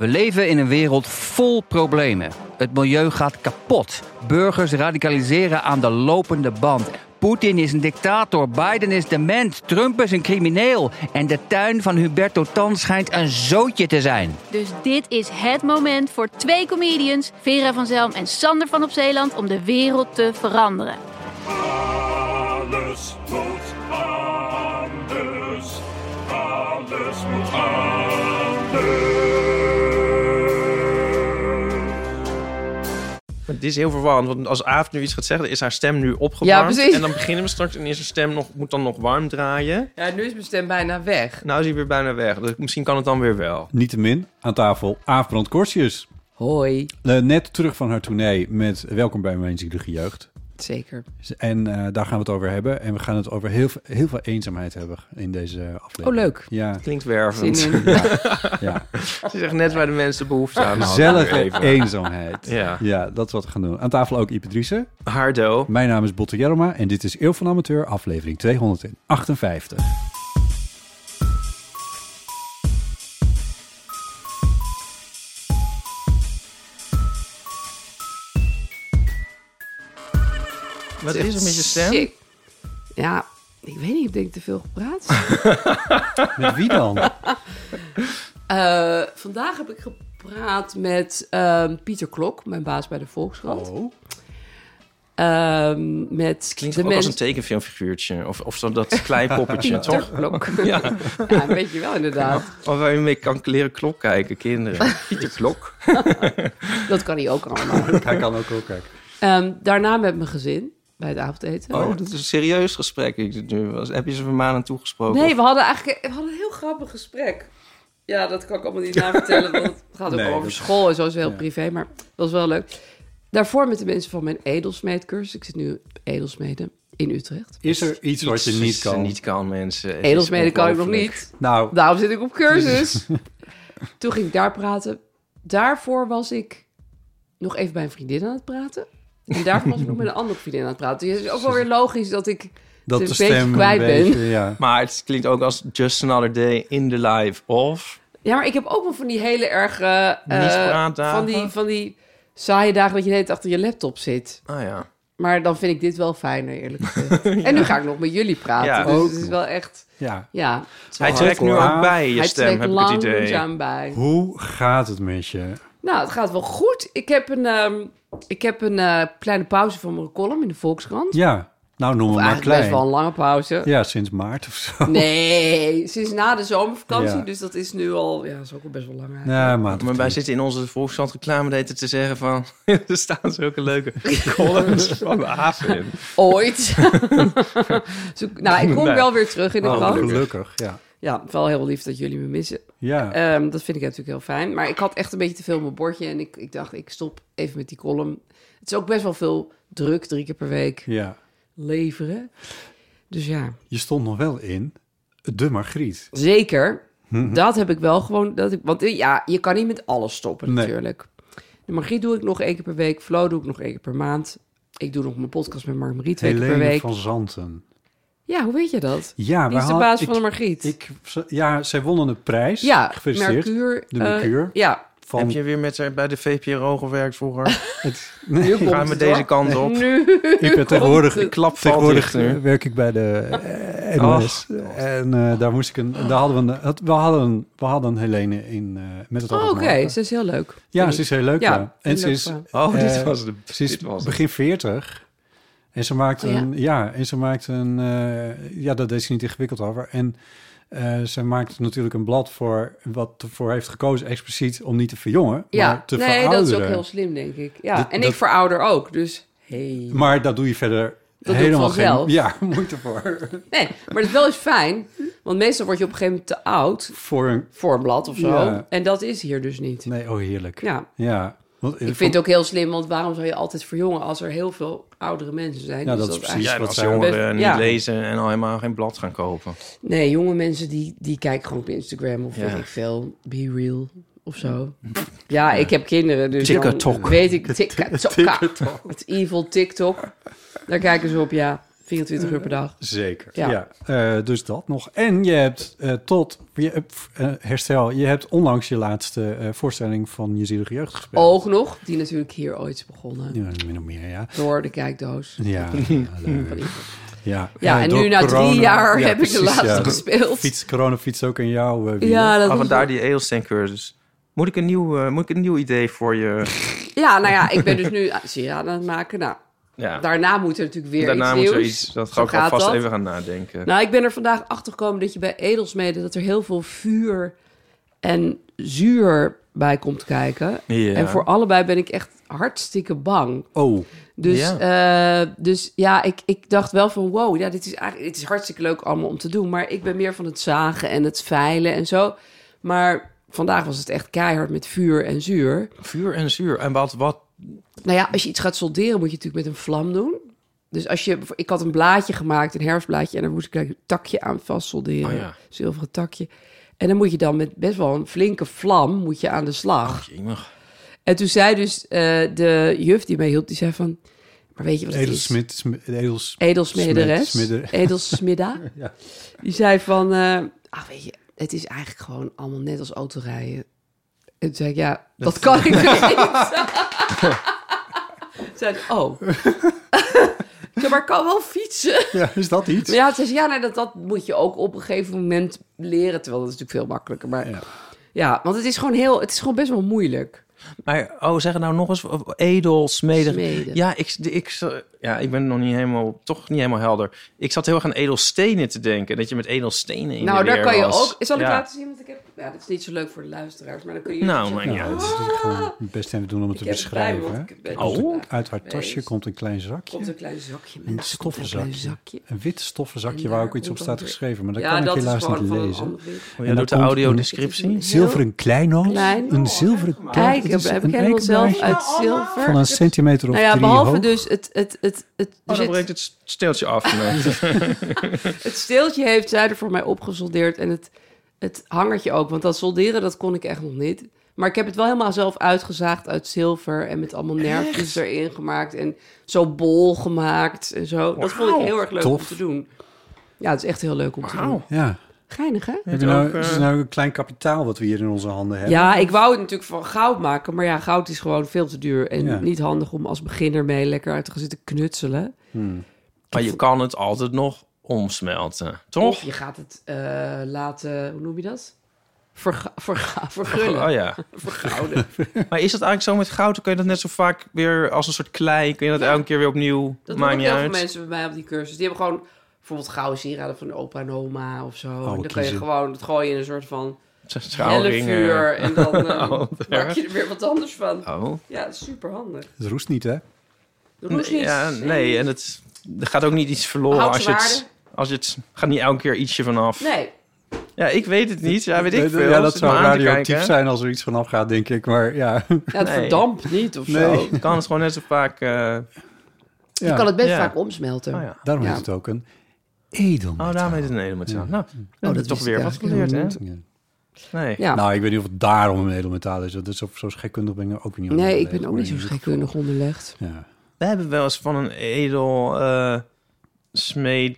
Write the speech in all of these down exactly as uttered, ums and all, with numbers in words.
We leven in een wereld vol problemen. Het milieu gaat kapot. Burgers radicaliseren aan de lopende band. Poetin is een dictator, Biden is dement, Trump is een crimineel. En de tuin van Huberto Tan schijnt een zootje te zijn. Dus dit is het moment voor twee comedians, Vera van Zelm en Sander van op Zeeland, om de wereld te veranderen. Alles moet anders. Alles moet anders. Het is heel verwarrend, want als Aaf nu iets gaat zeggen, is haar stem nu opgewarmd. Ja, precies. En dan beginnen we straks en is haar stem nog, moet dan nog warm draaien. Ja, nu is mijn stem bijna weg. Nou is hij weer bijna weg, dus misschien kan het dan weer wel. Niettemin, aan tafel Aaf Brand-Korsius. Hoi. Uh, net terug van haar tournee met Welkom bij Mijn Zielige Jeugd. Zeker. En uh, daar gaan we het over hebben. En we gaan het over heel, heel veel eenzaamheid hebben in deze aflevering. Oh, leuk. Ja. Klinkt wervend. Zin in. Ja. Ja. Ze zegt net waar de mensen behoefte aan hadden. Gezellige eenzaamheid. Ja. Ja, dat is wat we gaan doen. Aan tafel ook Ipe Driessen. Hardo. Mijn naam is Botte Jellema en dit is Eeuw van Amateur, aflevering tweehonderdachtenvijftig. Wat is er met je stem? Sick. Ja, ik weet niet, ik denk te veel gepraat. Met wie dan? uh, vandaag heb ik gepraat met uh, Pieter Klok, mijn baas bij de Volkskrant. Oh. Uh, met Klinkt de ook mens... als een tekenfilmfiguurtje. Of, of zo dat kleipoppetje, Pieter toch? Klok. Ja. Ja, weet je wel inderdaad. Of waar je mee kan leren klok kijken, kinderen. Pieter Klok. Dat kan hij ook allemaal. Hij kan ook ook kijken. Um, daarna met mijn gezin, bij het avondeten. Oh, dat is een serieus gesprek. Ik, nu, was, heb je ze van maanden toegesproken? Nee, of? we hadden eigenlijk we hadden een heel grappig gesprek. Ja, dat kan ik allemaal niet navertellen, want het gaat ook Nee, over dat- school en zo is heel ja. privé, maar dat was wel leuk. Daarvoor met de mensen van mijn edelsmeedcursus. Ik zit nu op edelsmeden in Utrecht. Is er iets wat je Iets niet kan? niet kan, mensen. Het Edelsmeden is kan ik nog ongelooflijk. niet. Nou, Daarom zit ik op cursus. Toen ging ik daar praten. Daarvoor was ik nog even bij een vriendin aan het praten. En daarvoor was ik nog met een andere vriendin aan het praten. Dus het is ook wel weer logisch dat ik dat het de een beetje stem kwijt een ben. beetje, ja. Maar het klinkt ook als Just Another Day in the Life of... Ja, maar ik heb ook wel van die hele erge... eh, Niet-praatdagen. van die, van die saaie dagen dat je de hele tijd achter je laptop zit. Ah ja. Maar dan vind ik dit wel fijner, eerlijk gezegd. En nu ga ik nog met jullie praten. Ja. Dus Ook. het is wel echt... Ja. Ja, het is wel Hij hard. trekt nu hoor. ook bij je Hij stem, trekt heb ik het idee. langzaam bij. Hoe gaat het met je? Nou, het gaat wel goed. Ik heb een, ehm, ik heb een eh, kleine pauze van mijn column in de Volkskrant. Ja, nou noem Of hem maar eigenlijk best klein. wel een lange pauze. Ja, sinds maart of zo. Nee, sinds na de zomervakantie. Ja. Dus dat is nu al... Ja, dat is ook al best wel lang eigenlijk. Ja, maand of Maar wij drie. zitten in onze Volkskrant reclame data te zeggen van... er staan zulke leuke columns van de Aaf in. Ooit. Zo, nou, ik kom Nee. wel weer terug in de Oh, krant. gelukkig, ja. Ja, wel heel lief dat jullie me missen. Ja, Ehm, dat vind ik natuurlijk heel fijn. Maar ik had echt een beetje te veel op mijn bordje. En ik, ik dacht, ik stop even met die column. Het is ook best wel veel druk, drie keer per week ja. leveren. Dus ja, Je stond nog wel in de Margriet. zeker. Mhm. Dat heb ik wel gewoon... Dat ik, want eh, ja, je kan niet met alles stoppen Nee. natuurlijk. De Margriet doe ik nog één keer per week. Flo doe ik nog één keer per maand. Ik doe nog mijn podcast met Margriet twee keer per Helene week. van Zanten. Ja, hoe weet je dat? Ja, Die is de hadden- baas ik- van de Margriet. Ik, ja, zij wonnen een prijs. ja, Gefeliciteerd. Mercure. De eh, Mercure. ja, Van Heb je weer met haar bij de V P R O gewerkt vroeger? het, nu nee, komt Gaan we het, met deze hoor. kant op? Nu ik ben tegenwoordig, komt het. Klap valt tegenwoordig dicht nu. eh, werk ik bij de eh, N O S. en eh, daar moest ik een... en Daar hadden we, een, het- we, hadden, we hadden Helene in eh, met het Oh, oog op oké, morgen. ze is heel leuk. Ja, ze is heel leuk. Ja, Ja, heel En ze leuk is, vrouw. Oh, dit eh, was de... ze is dit was het. begin veertig. En ze maakt Oh, ja? een... Ja, en ze maakt een... eh, ja, dat deed ze niet ingewikkeld over. En uh, ze maakt natuurlijk een blad voor... wat ervoor heeft gekozen expliciet om niet te verjongen, Ja, maar te nee, verouderen. dat is ook heel slim, denk ik. Ja, Dat- en dat- ik verouder ook, dus hey. Maar dat doe je verder doe ik helemaal vanzelf. geen ja, moeite voor. Nee, maar dat is wel eens fijn, want meestal word je op een gegeven moment te oud voor een... voor een blad of zo. Ja. En dat is hier dus niet. Nee, oh heerlijk. Ja, Ja. Want, ik vind het ook heel slim, want waarom zou je altijd verjongen als er heel veel oudere mensen zijn? Ja, Dus dat is precies eigenlijk- Ja, en wat als zij- jongeren niet Ja. lezen en al helemaal geen blad gaan kopen. Nee, jonge mensen die, die kijken gewoon op Instagram of Ja. weet ik veel, Be Real of zo. Ja, ik heb kinderen, dus TikTok. dan weet ik... TikTok. TikTok. Het evil TikTok. Daar kijken ze op, ja. Vind vierentwintig uur per dag. Zeker, Ja. ja. Uh, dus dat nog. En je hebt uh, tot je hebt, uh, herstel, je hebt onlangs je laatste uh, voorstelling van Je Zielige Jeugd gespeeld. Ook nog, die natuurlijk hier ooit is begonnen. Ja, min of meer, ja. Door de kijkdoos. Ja, ja, ja, ja, ja en door nu na corona, drie jaar ja, heb precies, ik de laatste ja. gespeeld. Fiets, corona fiets ook in jou. Uh, ja, dat oh, was vandaar die edelsteencursus. Moet ik, een nieuw, uh, moet ik een nieuw idee voor je... Ja, nou ja, ik ben dus nu sieraden aan het maken. Nou, ja. daarna moet er natuurlijk weer daarna iets moet nieuws. er iets. Dat ga ik alvast even gaan nadenken. Nou, ik ben er vandaag achter gekomen dat je bij edelsmeden... dat er heel veel vuur en zuur bij komt kijken. Ja. En voor allebei ben ik echt hartstikke bang. Oh. Dus ja, uh, dus, ja ik, ik dacht wel van wow, ja, dit is eigenlijk het is hartstikke leuk allemaal om te doen. Maar ik ben meer van het zagen en het veilen en zo. Maar vandaag was het echt keihard met vuur en zuur. Vuur en zuur. En wat, wat? Nou ja, als je iets gaat solderen moet je natuurlijk met een vlam doen. Dus als je, ik had een blaadje gemaakt, een herfstblaadje... en daar moest ik een takje aan vast solderen. Oh ja. Zilveren takje. En dan moet je dan met best wel een flinke vlam moet je aan de slag. Oh, en toen zei dus uh, de juf die mij hielp, die zei van... Maar weet je wat het Edelsmid, is? Edels, Edelsmederes. Smidder. Edelsmidda. Ja. Die zei van... Uh, ah, weet je, het is eigenlijk gewoon allemaal net als autorijden. En toen zei ik, ja, dat, dat kan ik dus niet. Zei oh. Ja, maar ik kan wel fietsen. Ja, is dat iets? Ja, zei, ja nee, dat, dat moet je ook op een gegeven moment leren. Terwijl dat is natuurlijk veel makkelijker. Maar ja, ja want het is gewoon heel, het is gewoon best wel moeilijk. Maar, oh, zeg het nou nog eens, edelsmeden. Smeden. Ja, ik, ik, ja, ik ben nog niet helemaal, toch niet helemaal helder. Ik zat heel erg aan edelstenen te denken. Dat je met edelstenen in nou, de daar weer kan je was. ook... Zal ik ja. laten zien wat ik heb? Ja, dat is niet zo leuk voor de luisteraars. Maar dan kun je... Nou, maar Ja, niet dat is natuurlijk gewoon het beste even doen om het te beschrijven. Oh. Uit haar tasje komt een klein zakje. Komt een klein zakje. Een Met stoffen een klein zakje. zakje. Een wit stoffen zakje En waar daar ook iets op komt staat dan weer- geschreven. Maar dat Ja, kan ik dat is helaas gewoon niet van een lezen. ander ding. Oh, En jij dan doet de komt audiodescriptie. Een Zilveren kleinoot. Klein. Een zilveren Kijk, kleinoot. heb, heb ik helemaal zelf uit zilver. Van een centimeter of Nou ja, drie behalve hoog. dus het... het, het, het Oh, dus dan het- breekt het steeltje af. Het steeltje heeft zij er voor mij opgesoldeerd en het, het hangertje ook. Want dat solderen, dat kon ik echt nog niet. Maar ik heb het wel helemaal zelf uitgezaagd uit zilver en met allemaal nerfjes erin gemaakt en zo bol gemaakt en zo. Dat vond ik heel erg leuk Tof. om te doen. Ja, het is echt heel leuk om te doen. Wauw. Ja. Geinig, hè? Heb je nou, ook, uh, het is nou een klein kapitaal wat we hier in onze handen hebben. Ja, ik wou het natuurlijk van goud maken, maar ja, goud is gewoon veel te duur en Ja. niet handig om als beginner mee lekker uit te gaan zitten knutselen. Hmm. Maar je kan het altijd nog omsmelten, toch? Of je gaat het uh, laten, hoe noem je dat? Verga, verga, vergullen. Oh ja. Vergouden. Maar is dat eigenlijk zo met goud? Dan kun je dat net zo vaak weer als een soort klei... kun je dat Ja. elke keer weer opnieuw... Dat doen maakt ook niet heel uit. veel mensen bij mij op die cursus. Die hebben gewoon bijvoorbeeld gouden sieraden van opa en oma of zo. en dan kan je kiezen. gewoon het gooien in een soort van Schouwringen. hellevuur. En dan uh, Oh, maak je er weer wat anders van. Oh. Ja, dat is super handig. Het roest niet, hè? Nee, Ja, nee, en het er gaat ook niet iets verloren als je het... Houtswaarde? Als je het gaat niet elke keer ietsje vanaf. Nee. Ja, ik weet het niet. Ja, weet ik veel. Ja, dat Zit zou me aan te radioactief kijken. zijn als er iets vanaf gaat, denk ik. Maar ja, Ja, het Nee. verdampt niet of Nee. zo. Je kan het gewoon net zo vaak... eh, Je ja. kan het best Ja. vaak omsmelten. Oh ja. daarom Ja. heet het ook een edelmetaal. Oh, daarom heet het een edelmetaal. Nou, dat dat is toch wist weer ik wat eigenlijk geleerd, hè? helemaal Ja. Nee. Ja. Nou, ik weet niet of het daarom een edelmetaal is. Dat is zo, zo scheikundig ben ik er ook niet Nee, ik onderlegd, ben ook maar niet zo in ieder scheikundig onderlegd. geval- Ja. We hebben wel eens van een edel uh, smeed...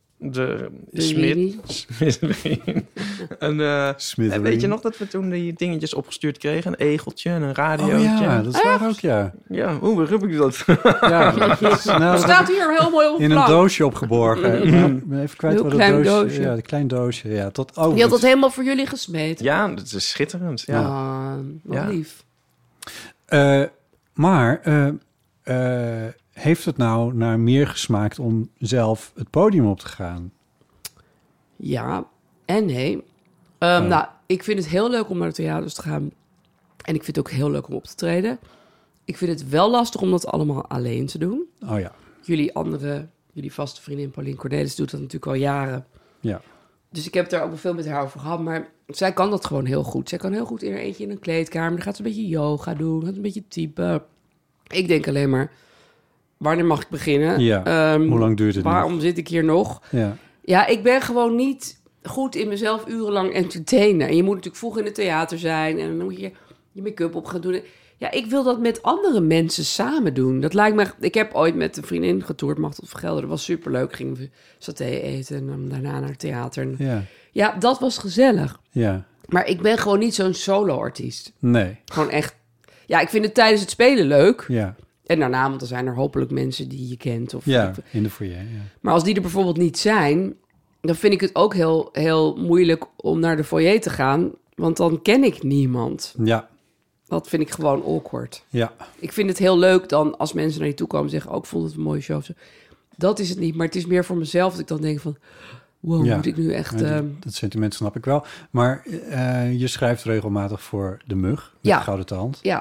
De De smid... Lili. smid een, uh, Smithery. weet je nog dat we toen die dingetjes opgestuurd kregen? Een egeltje en een radiootje. Oh ja, dat is waar ook, ja. Ja, hoe waar heb ik dat? ja dat is- nou, dat Staat heb ik hier heel mooi op in een doosje opgeborgen. Ik ben even kwijt Heel wat het klein doosje... doosje. Ja, een klein doosje. Ja, tot, oh, Die had dat- dat helemaal voor jullie gesmeed. Ja, dat is schitterend. Ja. Ah, wat Ja. lief. Eh, maar eh, eh, heeft het nou naar meer gesmaakt om zelf het podium op te gaan? Ja en nee. Ehm, Oh. Nou, ik vind het heel leuk om naar de theaters te gaan. En ik vind het ook heel leuk om op te treden. Ik vind het wel lastig om dat allemaal alleen te doen. Oh ja, Jullie andere, jullie vaste vriendin Pauline Cornelis doet dat natuurlijk al jaren. ja. Dus ik heb daar ook wel veel met haar over gehad. Maar zij kan dat gewoon heel goed. Zij kan heel goed in haar eentje in een kleedkamer. Dan gaat ze een beetje yoga doen. Gaat een beetje typen. Ik denk alleen maar, wanneer mag ik beginnen? Ja, Ehm, hoe lang duurt het Waarom nog? zit ik hier nog? Ja. Ja, ik ben gewoon niet goed in mezelf urenlang entertainen. En je moet natuurlijk vroeg in het theater zijn. En dan moet je je make-up op gaat doen. Ja, ik wil dat met andere mensen samen doen. Dat lijkt me... Ik heb ooit met een vriendin getoerd, Machtel Vergelder. Dat was superleuk. Gingen we saté eten en dan daarna naar het theater. En Ja. ja, dat was gezellig. Ja. Maar ik ben gewoon niet zo'n solo-artiest. Nee. Gewoon echt... Ja, ik vind het tijdens het spelen leuk. Ja. En daarna, want er zijn er hopelijk mensen die je kent. Of, Ja, in de foyer, ja. Maar als die er bijvoorbeeld niet zijn... dan vind ik het ook heel, heel moeilijk om naar de foyer te gaan. Want dan ken ik niemand. Ja. Dat vind ik gewoon awkward. Ja. Ik vind het heel leuk dan als mensen naar je toe komen en zeggen... oh, ik vond het een mooie show. Zo. Dat is het niet, maar het is meer voor mezelf dat ik dan denk van... wow, Ja. moet ik nu echt... Ja, die- ehm, dat sentiment snap ik wel. Maar uh, je schrijft regelmatig voor De Mug, met Ja. de Gouden Tand. ja,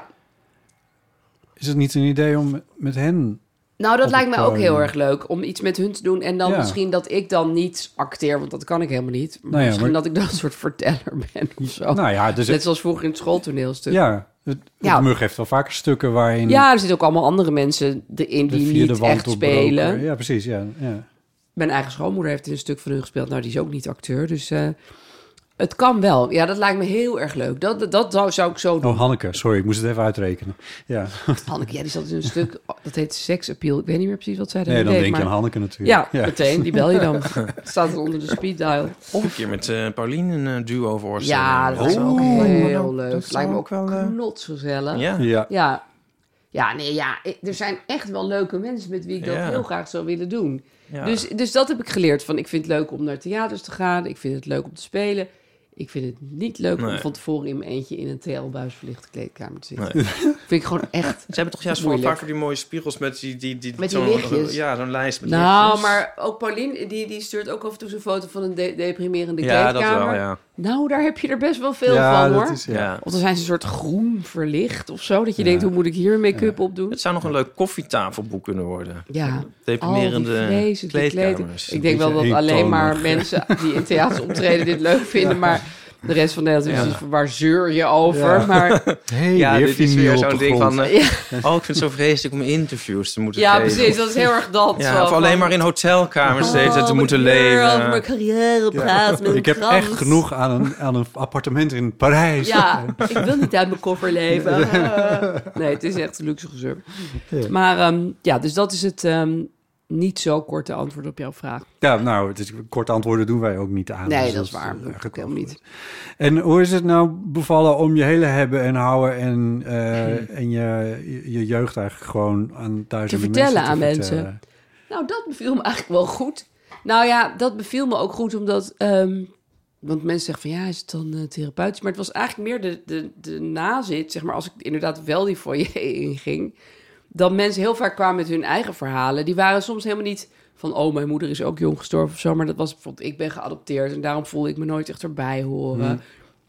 Is het niet een idee om met hen... nou dat Op lijkt het mij ook podium. heel erg leuk... om iets met hun te doen. En dan Ja. misschien dat ik dan niet acteer... want dat kan ik helemaal niet. Maar Nou ja, misschien maar- dat ik dan een soort verteller ben of zo. Nou ja, dus Net zoals vroeger in het schooltoneelstuk. ja, het, Ja. De Mug heeft wel vaker stukken waarin... Ja, er zitten ook allemaal andere mensen erin de die vierde niet wand echt doorbroken. spelen. Ja, precies, ja. ja. Mijn eigen schoonmoeder heeft in een stuk van hun gespeeld. Nou, die is ook niet acteur, dus uh, het kan wel. Ja, dat lijkt me heel erg leuk. Dat, dat, dat zou, zou ik zo doen. Oh, Hanneke, sorry, ik moest het even uitrekenen. Ja. Hanneke, ja, die zat in een stuk, dat heet Sex Appeal. Ik weet niet meer precies wat zij Nee, daarin dan deed, denk je maar- aan Hanneke natuurlijk. Ja, meteen, die bel je dan. Staat er onder de speed dial. Of een keer met uh, Paulien een uh, duo voorstellen. Ja, dat is Oh, ook heel dat- leuk. dat Dat lijkt me zou ook wel, uh, knotsgezellig. Ja. Ja. Ja. Ja, nee, ja. ik- Er zijn echt wel leuke mensen met wie ik dat Ja. heel graag zou willen doen. Ja. Dus, dus dat heb ik geleerd. Van, ik vind het leuk om naar theaters te gaan. Ik vind het leuk om te spelen. Ik vind het niet leuk om Nee. van tevoren in mijn eentje in een T L-buis verlichte kleedkamer te zitten. Nee. Vind ik gewoon echt... Ze hebben toch juist voor Moeilijk. vaak voor die mooie spiegels met die... die, die Met die zo'n- lichtjes. Ja, zo'n lijst met Nou, lichtjes. maar ook Paulien, die, die stuurt ook af en toe zo'n foto van een de- deprimerende Ja, kleedkamer. dat wel, ja. Nou, daar heb je er best wel veel Ja, van, dat hoor. is- Ja. Ja. Of dan zijn ze een soort groen verlicht of zo. Dat je Ja. denkt, hoe moet ik hier make-up op doen? Het zou nog een leuk koffietafelboek kunnen worden. Ja, al die Deprimerende vreselijke kleedkamers. kleding. Ik denk wel dat Beetje alleen maar eentonig. mensen die in theaters optreden dit leuk vinden. Maar de rest van Nederland is Ja. dus van, waar zeur je over? Ja. Maar Hey, Ja, weer dit is vinyl weer op zo'n de ding grond. van... eh, ja, oh, ik vind het zo vreselijk om interviews te moeten ja, geven. precies. Dat is heel erg dat. Ja, zo of alleen van, maar in hotelkamers steeds te oh, moeten met hier leven. over mijn carrière praten met een Ik heb krant. echt genoeg aan een, aan een appartement in Parijs. Ja, ik wil niet uit mijn koffer leven. Ah. Nee, het is echt een luxe gezeur. Maar ehm, ja, dus dat is het ehm, niet zo korte antwoord op jouw vraag. Ja, nou, het is, korte antwoorden doen wij ook niet aan. Nee, Dus dat is waar. eh, Dat eigenlijk ook helemaal wel niet. goed. En hoe is het nou bevallen om je hele hebben en houden en, eh, en je, je jeugd eigenlijk gewoon aan duizenden Te vertellen mensen aan te vertellen? mensen. Nou, dat beviel me eigenlijk wel goed. Nou ja, dat beviel me ook goed omdat... ehm, want mensen zeggen van ja, is het dan uh, therapeutisch? Maar het was eigenlijk meer de, de, de nazit, zeg maar, als ik inderdaad wel die foyer inging, dat mensen heel vaak kwamen met hun eigen verhalen. Die waren soms helemaal niet van, oh, mijn moeder is ook jong gestorven of zo, maar dat was bijvoorbeeld, ik ben geadopteerd en daarom voelde ik me nooit echt erbij horen.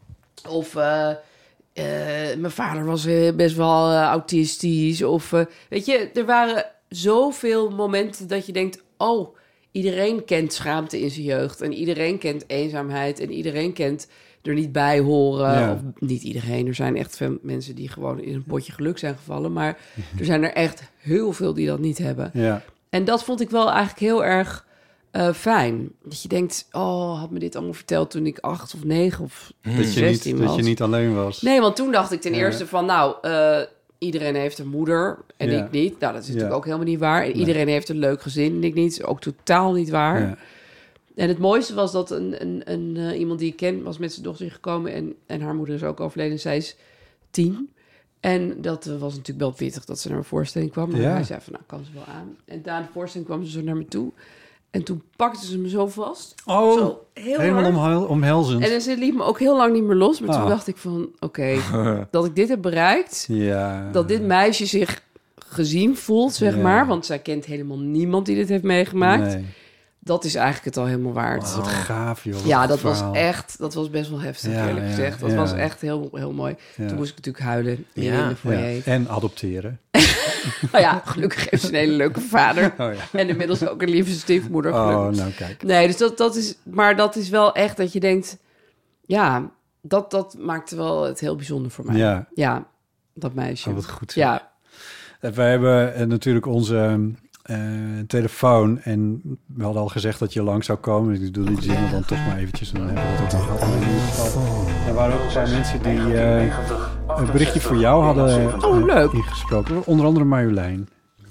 Of uh, uh, mijn vader was uh, best wel uh, autistisch. Of uh, weet je, er waren zoveel momenten dat je denkt, oh, iedereen kent schaamte in zijn jeugd. En iedereen kent eenzaamheid. En iedereen kent er niet bij horen. Ja. Of niet iedereen. Er zijn echt veel mensen die gewoon in een potje geluk zijn gevallen. Maar er zijn er echt heel veel die dat niet hebben. Ja, En dat vond ik wel eigenlijk heel erg uh, fijn. Dat je denkt, oh, had me dit allemaal verteld toen ik acht of negen of dat, je niet, zestien was. dat je niet alleen was. Nee, want toen dacht ik ten Ja. eerste van, nou, uh, iedereen heeft een moeder en Ja. ik niet. Nou, dat is natuurlijk Ja. ook helemaal niet waar. En Nee. iedereen heeft een leuk gezin en ik niet. Dat is ook totaal niet waar. Ja. En het mooiste was dat een, een, een, uh, iemand die ik ken was met zijn dochter gekomen. En, en haar moeder is ook overleden. Zij is tien. En dat uh, was natuurlijk wel pittig dat ze naar mijn voorstelling kwam. Maar Ja. hij zei van, nou, kan ze wel aan. En na de voorstelling kwam ze zo naar me toe. En toen pakte ze me zo vast. Oh, Zo, heel helemaal hard. omhel, omhelzend. En ze liet me ook heel lang niet meer los. Maar Ah. toen dacht ik van, oké, dat ik dit heb bereikt. ja. Dat dit meisje zich gezien voelt, zeg Ja. maar. Want zij kent helemaal niemand die dit heeft meegemaakt. Nee. Dat is eigenlijk het al helemaal waard. Wat gaaf, joh. Wat Ja, een dat was verhaal. echt, dat was best wel heftig, Ja, eerlijk ja, gezegd. Dat ja. was echt heel, heel mooi. Ja. Toen moest ik natuurlijk huilen in Ja. de foyer. Ja. En adopteren. Nou ja, gelukkig heeft ze een hele leuke vader. Oh ja. En inmiddels ook een lieve stiefmoeder. Oh, gelukkig. nou kijk. Nee, dus dat, dat is... Maar dat is wel echt dat je denkt... Ja, dat, dat maakte wel het heel bijzonder voor mij. Ja, Ja, dat meisje. oh, wat goed. zeg. Ja, Eh, Wij hebben eh, natuurlijk onze eh, telefoon en we hadden al gezegd dat je lang zou komen. Dus ik doe die jingle dan toch maar eventjes. Dan hebben we dat ook nog gehad. Maar in ieder geval, er waren ook een paar mensen die... eh, een berichtje voor jou hadden Oh, leuk. ingesproken. Onder andere Marjolein.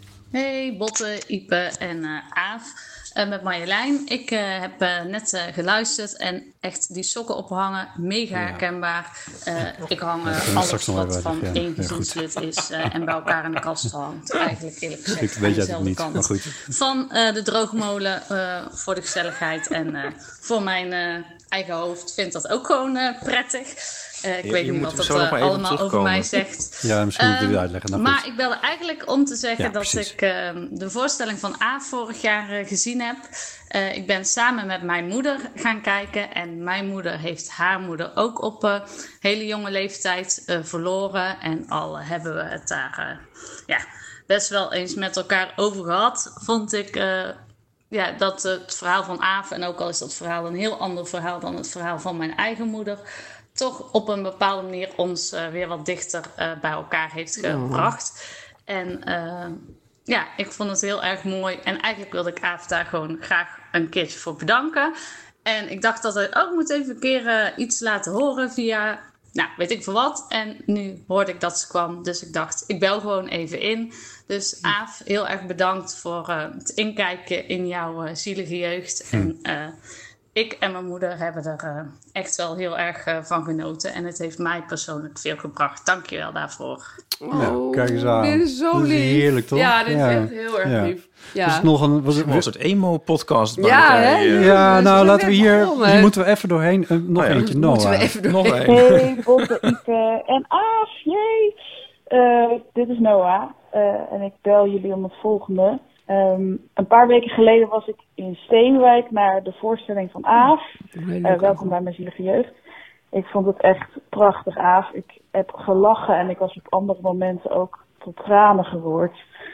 Hey Botte, Ipe en uh, Aaf. Uh, met Marjolein. Ik uh, heb uh, net uh, geluisterd en echt die sokken ophangen, mega ja. herkenbaar. Uh, ik hang uh, ja, alles wat van ja. één gezinslid ja, is uh, en bij elkaar in de kast hangt. Eigenlijk eerlijk gezegd aan dezelfde kant. Maar goed. Van uh, de droogmolen uh, voor de gezelligheid en uh, voor mijn uh, eigen hoofd vind dat ook gewoon uh, prettig. Uh, ik je, weet je niet wat dat uh, allemaal over mij zegt. Ja, misschien moet je het uitleggen. Nou, maar ik belde eigenlijk om te zeggen ja, dat precies. ik uh, de voorstelling van Aaf vorig jaar uh, gezien heb. Uh, ik ben samen met mijn moeder gaan kijken. En mijn moeder heeft haar moeder ook op uh, hele jonge leeftijd uh, verloren. En al uh, hebben we het daar uh, ja, best wel eens met elkaar over gehad. Vond ik uh, ja, dat uh, het verhaal van Aaf, en ook al is dat verhaal een heel ander verhaal dan het verhaal van mijn eigen moeder, toch op een bepaalde manier ons uh, weer wat dichter uh, bij elkaar heeft gebracht. Oh. En uh, ja, ik vond het heel erg mooi. En eigenlijk wilde ik Aaf daar gewoon graag een keertje voor bedanken. En ik dacht dat ik ook moet even een keer uh, iets laten horen via, nou, weet ik veel wat. En nu hoorde ik dat ze kwam. Dus ik dacht, ik bel gewoon even in. Dus Aaf, heel erg bedankt voor uh, het inkijken in jouw uh, zielige jeugd. Hm. En uh, ik en mijn moeder hebben er uh, echt wel heel erg uh, van genoten. En het heeft mij persoonlijk veel gebracht. Dank je wel daarvoor. Oh, ja, kijk eens aan. Dit is zo dit is lief. Heerlijk, toch? Ja, dit ja. is echt heel erg ja. lief. Ja. Was het nog een, was het was het emo-podcast? Ja, hè? Ja, ja, nou laten we hier... begonnen. Hier moeten we even doorheen. Uh, nog oh, ja. eentje, Noah. Moeten we even doorheen. Nog een. Hey, Botte, Ipe en Aaf. Jee. Uh, dit is Noah. Uh, en ik bel jullie om het volgende. Um, een paar weken geleden was ik in Steenwijk naar de voorstelling van Aaf. Uh, welkom bij mijn zielige jeugd. Ik vond het echt prachtig, Aaf. Ik heb gelachen en ik was op andere momenten ook tot tranen geroerd.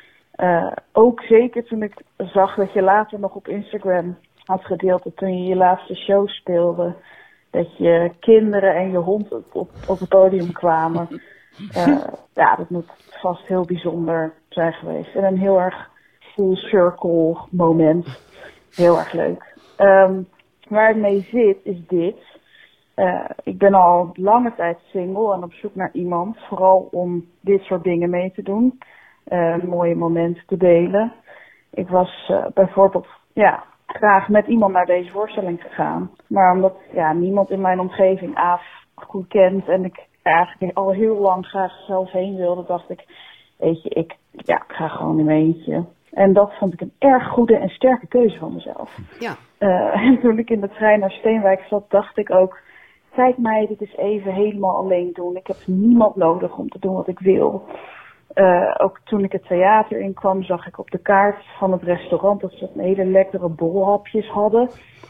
Uh, ook zeker toen ik zag dat je later nog op Instagram had gedeeld dat toen je je laatste show speelde, dat je kinderen en je hond op, op, op het podium kwamen. Uh, ja, dat moet vast heel bijzonder zijn geweest. En een heel erg full circle moment. Heel erg leuk. Um, waar ik mee zit is dit. Uh, ik ben al lange tijd single en op zoek naar iemand. Vooral om dit soort dingen mee te doen. Uh, mooie momenten te delen. Ik was uh, bijvoorbeeld ja, graag met iemand naar deze voorstelling gegaan. Maar omdat ja, niemand in mijn omgeving Aaf goed kent en ik eigenlijk al heel lang graag zelf heen wilde, dacht ik, weet je, ik, ja, ik ga gewoon in mijn eentje. En dat vond ik een erg goede en sterke keuze van mezelf. Ja. Uh, en toen ik in de trein naar Steenwijk zat, dacht ik ook, kijk mij dit is even helemaal alleen doen. Ik heb niemand nodig om te doen wat ik wil. Uh, ook toen ik het theater inkwam, zag ik op de kaart van het restaurant dat ze een hele lekkere bolhapjes hadden.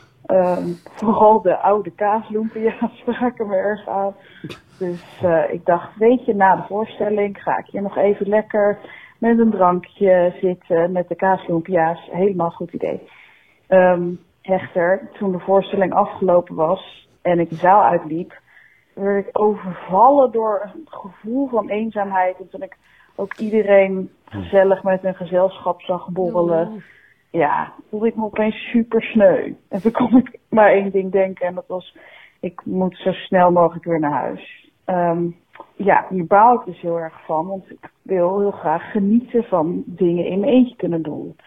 Um, vooral de oude kaasloempia's spraken me erg aan. Dus uh, ik dacht, weet je, na de voorstelling ga ik hier nog even lekker met een drankje zitten met de kaasloempia's. Helemaal goed idee. Um, echter, toen de voorstelling afgelopen was en ik de zaal uitliep, werd ik overvallen door een gevoel van eenzaamheid. En toen ik ook iedereen gezellig met een gezelschap zag borrelen, ja, voelde ik me opeens super sneu. En toen kon ik maar één ding denken en dat was, ik moet zo snel mogelijk weer naar huis. Um, ja, hier baal ik dus heel erg van, want ik wil heel graag genieten van dingen in mijn eentje kunnen doen.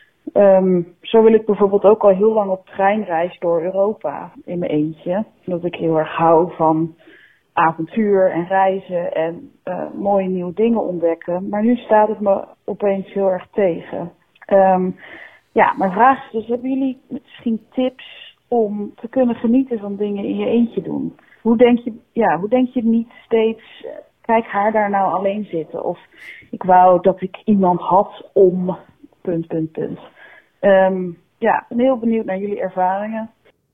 Um, zo wil ik bijvoorbeeld ook al heel lang op treinreis door Europa in mijn eentje. Omdat ik heel erg hou van avontuur en reizen en uh, mooie nieuwe dingen ontdekken. Maar nu staat het me opeens heel erg tegen. Um, ja, mijn vraag is dus, hebben jullie misschien tips om te kunnen genieten van dingen in je eentje doen? Hoe denk je, ja, hoe denk je niet steeds, kijk haar daar nou alleen zitten? Of ik wou dat ik iemand had om, punt, punt, punt. Um, ja, ik ben heel benieuwd naar jullie ervaringen.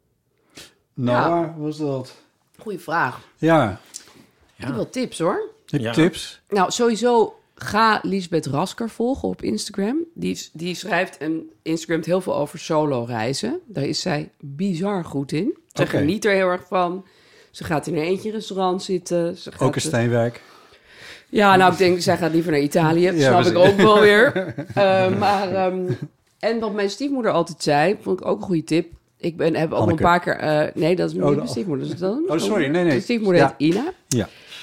Nou, Ja. waar was dat? Goeie vraag. Ja, Ik heb wel tips hoor. heb je Ja. tips? Nou, sowieso ga Liesbeth Rasker volgen op Instagram. Die, die schrijft en Instagramt heel veel over solo reizen. Daar is zij bizar goed in. Ze Oké. geniet er heel erg van. Ze gaat in een eentje restaurant zitten. Ze gaat Ook in Steenwijk. Ja, nou, ik denk, zij gaat liever naar Italië. Dat Ja, snap ik precies. ook wel weer. Uh, maar, um, en wat mijn stiefmoeder altijd zei, vond ik ook een goede tip. Ik ben, heb ook al een Hanneke. paar keer... Uh, nee, dat is niet Oh, mijn de- stiefmoeder. Is dat Oh, sorry, nee, nee. De stiefmoeder Ja. heet Ina. Ja.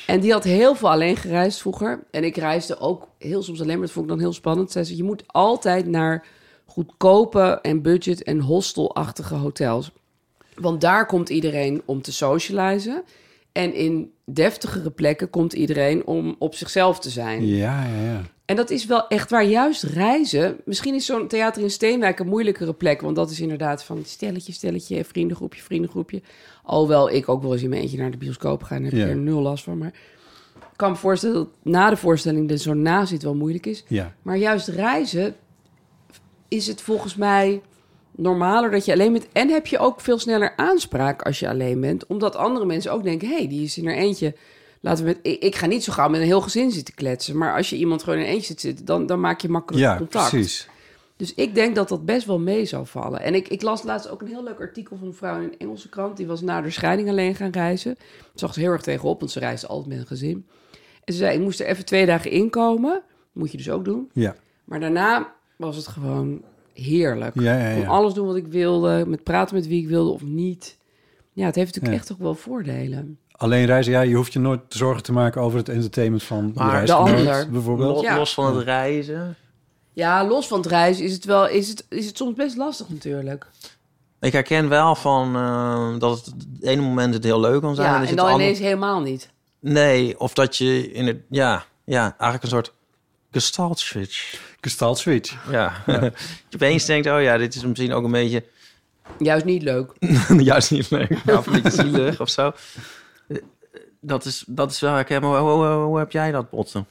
En die had heel veel alleen gereisd vroeger. En ik reisde ook heel soms alleen, maar dat vond ik dan heel spannend. Zei ze, je moet altijd naar goedkope en budget- en hostelachtige hotels. Want daar komt iedereen om te socializen. En in deftigere plekken komt iedereen om op zichzelf te zijn. Ja, ja, ja. En dat is wel echt waar. Juist reizen. Misschien is zo'n theater in Steenwijk een moeilijkere plek. Want dat is inderdaad van stelletje, stelletje, vriendengroepje, vriendengroepje. Alhoewel ik ook wel eens in mijn eentje naar de bioscoop ga. En heb je Ja. er nul last van. Maar ik kan me voorstellen dat na de voorstelling de zo'n nazit wel moeilijk is. Ja. Maar juist reizen is het volgens mij normaler dat je alleen bent. En heb je ook veel sneller aanspraak als je alleen bent. Omdat andere mensen ook denken, hé, hey, die is in haar eentje. Laten we met, ik, ik ga niet zo gauw met een heel gezin zitten kletsen. Maar als je iemand gewoon in eentje zit zitten, dan, dan maak je makkelijk Ja, contact. precies. Dus ik denk dat dat best wel mee zou vallen. En ik, ik las laatst ook een heel leuk artikel van een vrouw in een Engelse krant. Die was na de scheiding alleen gaan reizen. Ze zag er heel erg tegenop, want ze reisde altijd met een gezin. En ze zei, ik moest er even twee dagen inkomen. Moet je dus ook doen. Ja. Maar daarna was het gewoon heerlijk. Ja, ja, Ik ja. kon alles doen wat ik wilde. Met praten met wie ik wilde of niet. Ja, het heeft natuurlijk Ja. echt ook wel voordelen. Alleen reizen, ja, je hoeft je nooit zorgen te maken over het entertainment van Maar je de reisgenoot, ander. bijvoorbeeld. Los, Ja. los van het reizen. Ja, los van het reizen is het wel is het, is het soms best lastig natuurlijk. Ik herken wel van uh, dat het, het ene moment het heel leuk kan zijn. Ja, is en het dan andere- ineens helemaal niet. Nee, of dat je in het... Ja, ja, eigenlijk een soort gestalt switch. Gestalt switch. Ja. je opeens denkt, oh ja, dit is misschien ook een beetje... Juist niet leuk. Juist niet leuk. Ja, of een beetje zielig of zo. Dat is, dat is wel herkenbaar. Hoe, hoe, hoe, hoe heb jij dat, Botten?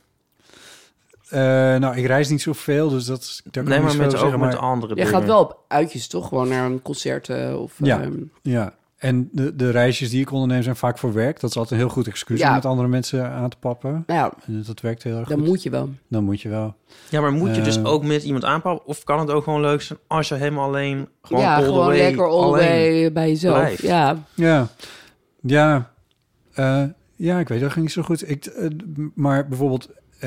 Uh, nou, ik reis niet zoveel, dus dat is... daar kan Nee, ik maar niet met, zoveel ook zeggen, met maar- andere Je dingen. gaat wel op uitjes toch? Gewoon naar een concert of... Ja. ehm, Ja, en de, de reisjes die ik onderneem zijn vaak voor werk. Dat is altijd een heel goed excuus Ja. om met andere mensen aan te pappen. nou ja, En dat werkt heel erg dan goed. moet je wel. Dan moet je wel. Ja, maar moet je dus Eh, ook met iemand aanpakken? Of kan het ook gewoon leuk zijn als je helemaal alleen... Gewoon ja, all the gewoon way lekker all the alleen way bij jezelf. blijft. Ja, Ja, ja, eh, ja, ik weet dat ging niet zo goed. Ik, eh, maar bijvoorbeeld eh,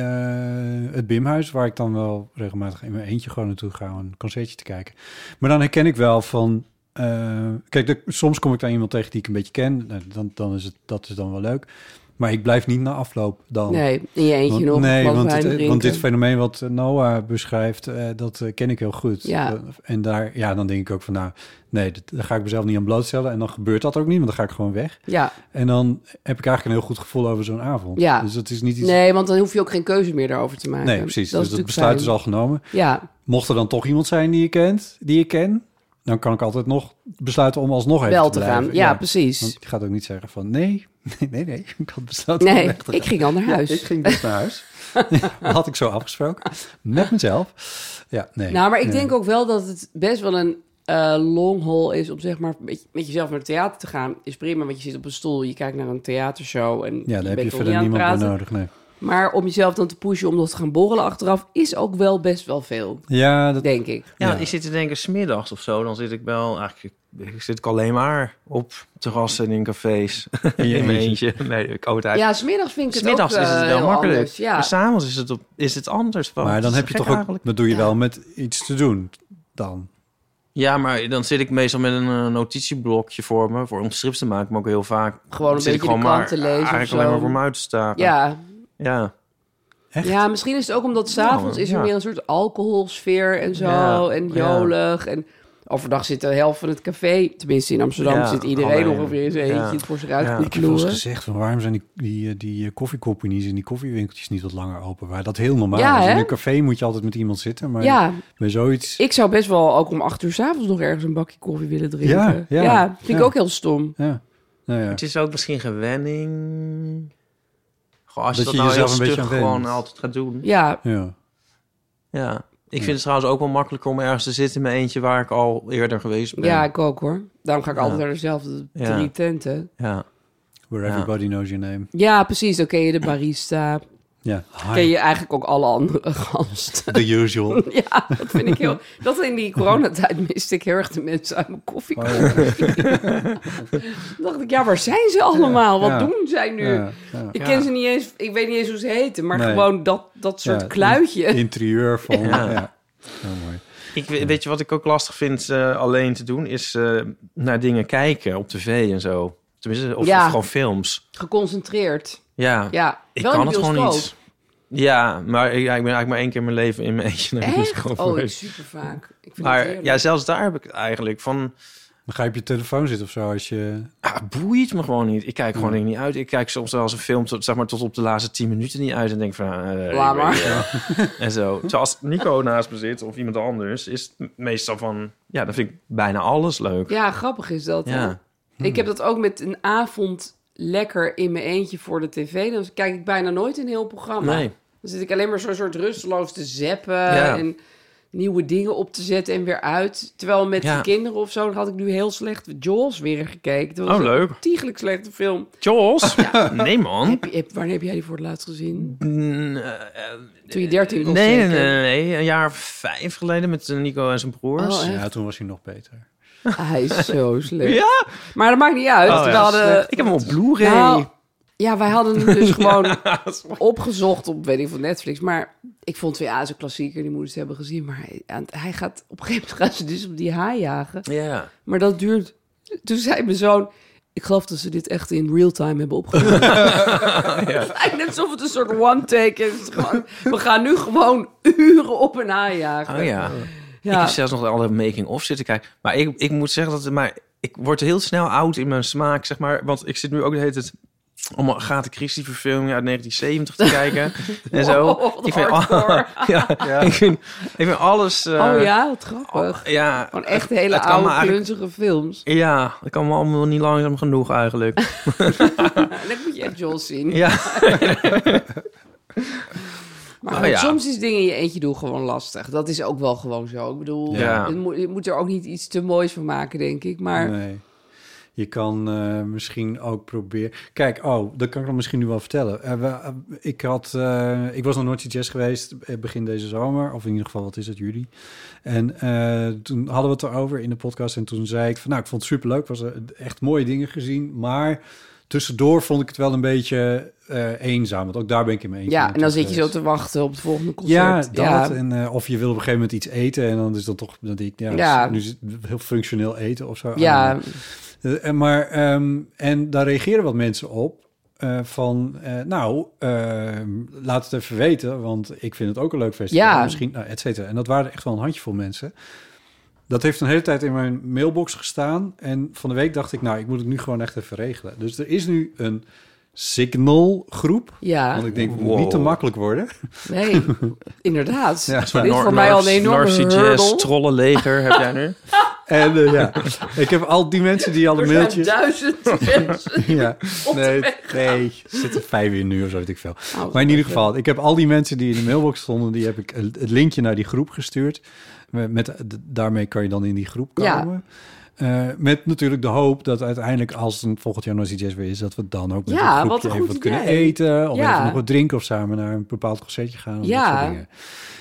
het Bimhuis, waar ik dan wel regelmatig in mijn eentje gewoon naartoe ga om een concertje te kijken. Maar dan herken ik wel van... eh, kijk, de, soms kom ik daar iemand tegen die ik een beetje ken. Nou, dan, dan is het, dat is dan wel leuk. Maar ik blijf niet na afloop dan. nee, in je eentje Want- nog. nee, een glas want, wijn het- drinken. want dit fenomeen wat Noah beschrijft, eh, dat eh, ken ik heel goed. Ja. Eh, en daar, ja, dan denk ik ook van, nou, nee, dat, daar ga ik mezelf niet aan blootstellen. En dan gebeurt dat ook niet, want dan ga ik gewoon weg. Ja, En dan heb ik eigenlijk een heel goed gevoel over zo'n avond. Ja. Dus dat is niet iets... nee, want dan hoef je ook geen keuze meer daarover te maken. Nee, precies. Dat dus is het natuurlijk besluit is fijn. al genomen. Ja, Mocht er dan toch iemand zijn die je kent, die ik ken, dan kan ik altijd nog besluiten om alsnog even wel te te blijven. gaan. Ja, precies. Want je gaat ook niet zeggen van, nee, nee, nee, nee. Ik had besloten om Nee, weg te ik gaan. ging al naar huis. Ik ging dus naar huis. Dat had ik zo afgesproken. Met mezelf. Ja, nee. Nou, maar ik Nee. denk ook wel dat het best wel een eh long haul is om zeg maar met, met jezelf naar het theater te gaan. Is prima, want je zit op een stoel, je kijkt naar een theatershow en Ja, daar heb bent je wel verder niet aan het niemand meer praten. nodig, nee. Maar om jezelf dan te pushen om dat te gaan borrelen achteraf is ook wel best wel veel, Ja, dat... denk ik. Ja, Ja. ik zit te denken, 's middags of zo, dan zit ik wel... Eigenlijk zit ik alleen maar op terrassen en in cafés. In je in mijn eentje. eentje. Nee, ik ook uit. Ja, 's middags vind ik het Smiddags ook is het eh, wel heel makkelijk. anders, Ja. Maar s'avonds is het, op, is het anders. Wat Maar dan is heb je gek toch ook... eigenlijk. Dat doe je Ja. wel met iets te doen dan. Ja, maar dan zit ik meestal met een eh, notitieblokje voor me... voor om strips te maken, maar ook heel vaak... Gewoon een zit ik beetje de gewoon krant te maar, lezen of Eigenlijk zo. alleen maar voor me uit te staren. Ja. Ja. Echt? Ja, misschien is het ook omdat s'avonds Ja, is er ja. meer een soort alcoholsfeer en zo. Ja, En ja. jolig. En overdag zit de helft van het café, tenminste in Amsterdam, Ja, zit iedereen alleen. ongeveer in zijn eentje Ja. het voor zich Ja. uit te Ik heb wel eens kloeren. gezegd van waarom zijn die, die, eh, die eh, koffiecompanies en die koffiewinkeltjes niet wat langer open? Waar dat heel normaal Ja, is. In hè? een café moet je altijd met iemand zitten, maar Ja, bij zoiets... ik zou best wel ook om acht uur 's avonds nog ergens een bakje koffie willen drinken. Ja, ja, vind ik ja. ook heel stom. Ja, nou ja. Het is ook misschien gewenning. Gewoon als je Dat dat, je nou heel jezelf een beetje stug aan gewoon went. altijd gaat doen. Ja, ja. Ja. Ik vind het trouwens ook wel makkelijker om ergens te zitten in mijn eentje waar ik al eerder geweest ben. ja, ik ook hoor. Daarom ga ik Ja. altijd naar dezelfde Ja. drie tenten. Ja. Where Ja. everybody knows your name. Ja, precies. Dan ken je de barista. Ja, Ken hi, je eigenlijk ook alle andere gasten. the usual. Ja, dat vind ik heel... Dat in die coronatijd miste ik heel erg de mensen uit mijn koffie. Oh, Dan dacht ik, ja, waar zijn ze allemaal? Wat Ja. doen zij nu? ja, ja. Ik Ja. ken ze niet eens, ik weet niet eens hoe ze heten, maar Nee. gewoon dat, dat soort Ja, kluitje. Interieur van... Ja. Ja. Heel mooi. Ik, we- weet je wat ik ook lastig vind eh, alleen te doen? Is eh, naar dingen kijken op tv en zo. Tenminste, of, Ja. of gewoon films. Geconcentreerd. Ja, Ja, ik wel in kan de het gewoon bioscoop. niet. Ja, maar ik, ja, ik ben eigenlijk maar één keer in mijn leven in mijn eentje naar de Echt? bioscoop Oh, ik geweest. super vaak. Ik vind het Maar heerlijk. ja, zelfs daar heb ik het eigenlijk van... Dan ga je op je telefoon zitten of zo als je... Ah, boeit me gewoon niet. Ik kijk gewoon Ja. dingen niet uit. Ik kijk soms wel eens een film tot, zeg maar, tot op de laatste tien minuten niet uit en denk van... Uh, Laat maar. en zo. Zoals Nico naast me zit of iemand anders, is het meestal van... Ja, dan vind ik bijna alles leuk. Ja, grappig is dat. hè? Ja. Ik heb dat ook met een avond lekker in mijn eentje voor de tv. Dan kijk ik bijna nooit een heel programma. Nee. Dan zit ik alleen maar zo'n soort rusteloos te zappen Ja. en nieuwe dingen op te zetten en weer uit. Terwijl met Ja. de kinderen of zo, dan had ik nu heel slecht Jaws weer gekeken. Dat was Oh, leuk. een ontiegelijk slechte film. Jaws? Nee, man. Heb je, heb, wanneer heb jij die voor het laatst gezien? Mm, eh, eh, Toen je dertien was, nee, nee, zeker? nee, nee. Een jaar of vijf geleden met Nico en zijn broers. Oh, echt? Ja, toen was hij nog beter. Hij is zo slecht. Ja? Maar dat maakt niet uit. Oh, We ja, hadden, slecht. Ik heb hem op Blu-ray. Nou, ja, wij hadden hem dus gewoon opgezocht op, weet ik, van Netflix. Maar ik vond het ja, zo'n klassieker, die moeders hebben gezien. Maar hij, hij gaat, op een gegeven moment gaan ze dus op die haai jagen. Ja. Maar dat duurt... Toen zei mijn zoon... Ik geloof dat ze dit echt in real time hebben opgenomen. Ja. Hij net alsof het een soort one-take is. Het is gewoon, we gaan nu gewoon uren op een haai jagen. Oh ja. Ja. Ik heb zelfs nog alle making-of zitten kijken. Maar ik, ik moet zeggen dat het maar ik word heel snel oud in mijn smaak, zeg maar. Want ik zit nu ook de hele tijd om een Agatha Christie verfilming uit negentien zeventig te kijken. En zo. Wow, wat ik, vind, hardcore. ja, ja. Ik, vind, ik vind alles... uh, Oh ja, wat grappig. oh, ja. Gewoon echt hele Het kan oude, me eigenlijk- klunzige films. Ja, dat kan me allemaal niet langzaam genoeg eigenlijk. En dan moet je echt Jaws zien. Ja. Maar Oh, goed, ja. soms is dingen in je eentje doen gewoon lastig. Dat is ook wel gewoon zo. Ik bedoel, Ja. je, moet, je moet er ook niet iets te moois van maken, denk ik. Maar Nee. Je kan eh, misschien ook proberen... Kijk, oh, dat kan ik dan misschien nu wel vertellen. Eh, we, eh, ik, had, eh, ik was naar Noordse Jazz geweest eh, begin deze zomer. Of in ieder geval, wat is het, juli. En eh, toen hadden we het erover in de podcast. En toen zei ik van, nou, ik vond het superleuk. Ik was er echt mooie dingen gezien. Maar tussendoor vond ik het wel een beetje eh, eenzaam. Want ook daar ben ik in mijn eentje ja, en dan naartoe zit je zo geweest. te wachten op het volgende Ja, concert. dat. En, eh, of je wil op een gegeven moment iets eten. En dan is dat toch... Dat ik, ja, Ja. nu is het heel functioneel eten of zo. Ja, Uh, en maar, ehm, en daar reageren wat mensen op. uh, van, uh, nou, uh, laat het even weten, want ik vind het ook een leuk festival. Ja. Misschien, nou, et cetera. En dat waren echt wel een handjevol mensen. Dat heeft een hele tijd in mijn mailbox gestaan. En van de week dacht ik, nou, ik moet het nu gewoon echt even regelen. Dus er is nu een Signal groep. ja. Want ik denk, het Wow. moet niet te makkelijk worden. Nee, inderdaad. Ja, Dit is voor mij al een enorme North Sea Jazz hurdle. trollenleger heb jij nu? En uh, ja, ik heb al die mensen die al Er een zijn mailtje... duizend mensen. Ja, op de nee, weg nee, ze zitten vijf uur nu of zo, weet ik veel. Oh, Maar in ieder geval, ik heb al die mensen die in de mailbox stonden, die heb ik het linkje naar die groep gestuurd. Met, met- daarmee kan je dan in die groep Ja. komen. Eh, met natuurlijk de hoop dat uiteindelijk, als het volgend jaar Noisy Jazz weer is, dat we dan ook met Ja, een wat groepje een even goed wat kunnen idee. eten. Of Ja. even nog wat drinken of samen naar een bepaald concertje gaan. Of Ja. dat soort dingen.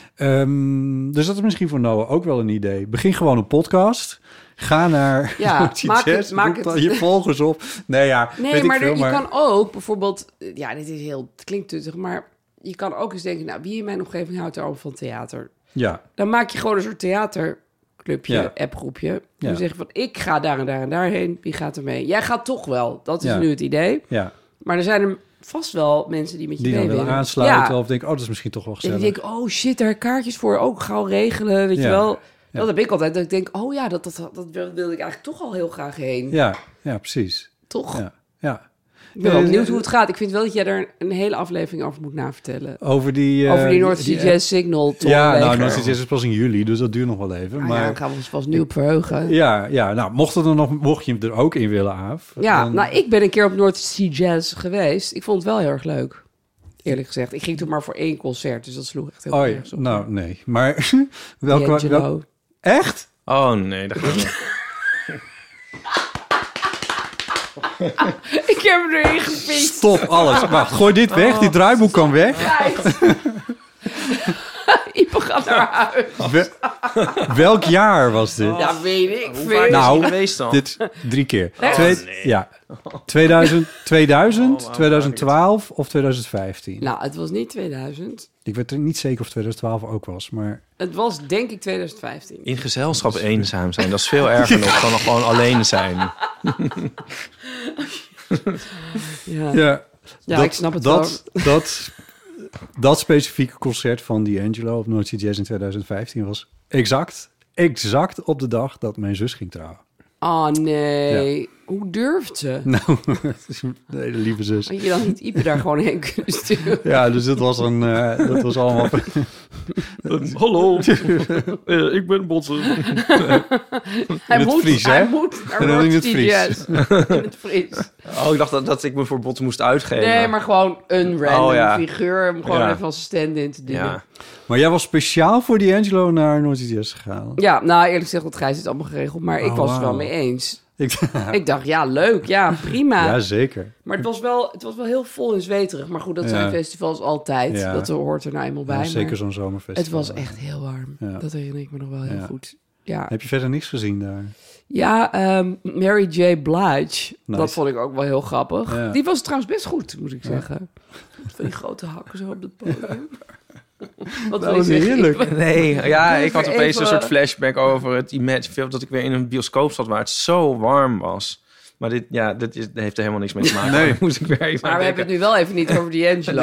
Ehm, dus dat is misschien voor Noah ook wel een idee. Begin gewoon een podcast. Ga naar Ja, Noisy maak het- Jazz. maak roep het- dan je volgers op. Nee, ja, Nee, weet ik maar, veel, er- je kan ook bijvoorbeeld... Ja, dit is heel... Het klinkt tuttig, maar je kan ook eens denken... Nou, wie in mijn omgeving houdt er al van theater? Ja, Dan maak je gewoon een soort theaterclubje, Ja. appgroepje. Ja. Dan zeg je van, ik ga daar en daar en daarheen. Wie gaat er mee? Jij gaat toch wel. Dat is Ja. nu het idee. ja. Maar er zijn er vast wel mensen die met je Die dan mee willen willen. aansluiten Ja. of denken, oh, dat is misschien toch wel En gezellig. die denken, oh shit, daar kaartjes voor. Ook gauw regelen, weet je Ja. wel. Ja. Dat heb ik altijd. Dat ik denk, oh ja, dat, dat, dat wilde ik eigenlijk toch al heel graag heen. Ja, ja, precies. Toch? Ja, ja. Ik ben wel Eh, benieuwd hoe het gaat. Ik vind wel dat jij er een hele aflevering over moet navertellen. Over die... eh, over die North Sea die- Jazz Signal. Ja, nou, North Sea Jazz is pas in juli, dus dat duurt nog wel even. Maar ja, maar daar gaan we ons vast nu op verheugen. ja, ja, nou, mocht, er nog, mocht je er ook in willen, Aaf. Ja, dan- nou, ik ben een keer op North Sea Jazz geweest. Ik vond het wel heel erg leuk. Eerlijk gezegd. Ik ging toen maar voor één concert, dus dat sloeg echt heel Oh ja, erg op. nou, nee. Maar welke... D'Angelo. Wel, echt? Oh nee, dat gaat niet. Ik heb hem erin gefietst. Stop alles. Wacht, gooi dit weg. Oh. Die draaiboek kan weg. Ipe gaat naar huis. Wel- welk jaar was dit? Ja, weet ik Hoe veel. vaak is Nou, hij geweest dan? Dit drie keer. Echt? Twee, nee. Ja. tweeduizend, tweeduizend Oh, wauw, tweeduizend twaalf of tweeduizend vijftien. Nou, het was niet tweeduizend. Ik weet er niet zeker of tweeduizend twaalf ook was, maar... Het was denk ik tweeduizend vijftien. In gezelschap eenzaam zijn, dat is veel erger nog dan nog gewoon alleen zijn. Ja, Ja, ja dat, ik snap het dat, wel. Dat, dat specifieke concert van D'Angelo op Noordse Jazz in twintig vijftien was exact, exact op de dag dat mijn zus ging trouwen. Oh nee, hoe durft ze? Nou, het is een hele lieve zus. Had je dan niet Ipe daar gewoon heen kunnen sturen? Ja, dus dat was een, uh, dat was allemaal. Hallo, uh, ik ben Botten. Hij het moet, Fries, hij hè? moet naar En dan in het Noordse Fries. Jazz. In het Fries. Oh, ik dacht dat, dat ik me voor Botten moest uitgeven. Nee, maar gewoon een random Oh, ja. figuur om gewoon Ja. even als stand-in te doen. Ja. Ja. Maar jij was speciaal voor D'Angelo naar Noordse Jazz gegaan. nou eerlijk gezegd, wat Gijs het allemaal geregeld, maar ik Oh, was het wel wauw. mee eens. Ik, Ik dacht, ja, leuk, ja, prima. ja, zeker. Maar het was, wel, het was wel heel vol en zweterig. Maar goed, dat Ja. zijn festivals altijd. Ja. Dat hoort er nou eenmaal bij. Ja, zeker maar zo'n zomerfestival. het was echt heel warm. Ja. Dat herinner ik me nog wel heel Ja. goed. Ja, Heb je verder niks gezien daar? ja ehm, Mary J. Blige. Dat Nice. vond ik ook wel heel grappig. Ja. Die was trouwens best goed, moet ik zeggen. Van die grote hakken zo op het podium. Wat wil je was zeggen? heerlijk. Nee, ja, Doe ik had even- opeens een soort flashback over het Imagine film... dat ik weer in een bioscoop zat waar het zo warm was. Maar dit, ja, dit, is, dit heeft er helemaal niks mee te maken. Nee. Daar moest ik weer even Maar aan we hebben het nu wel even niet over D'Angelo.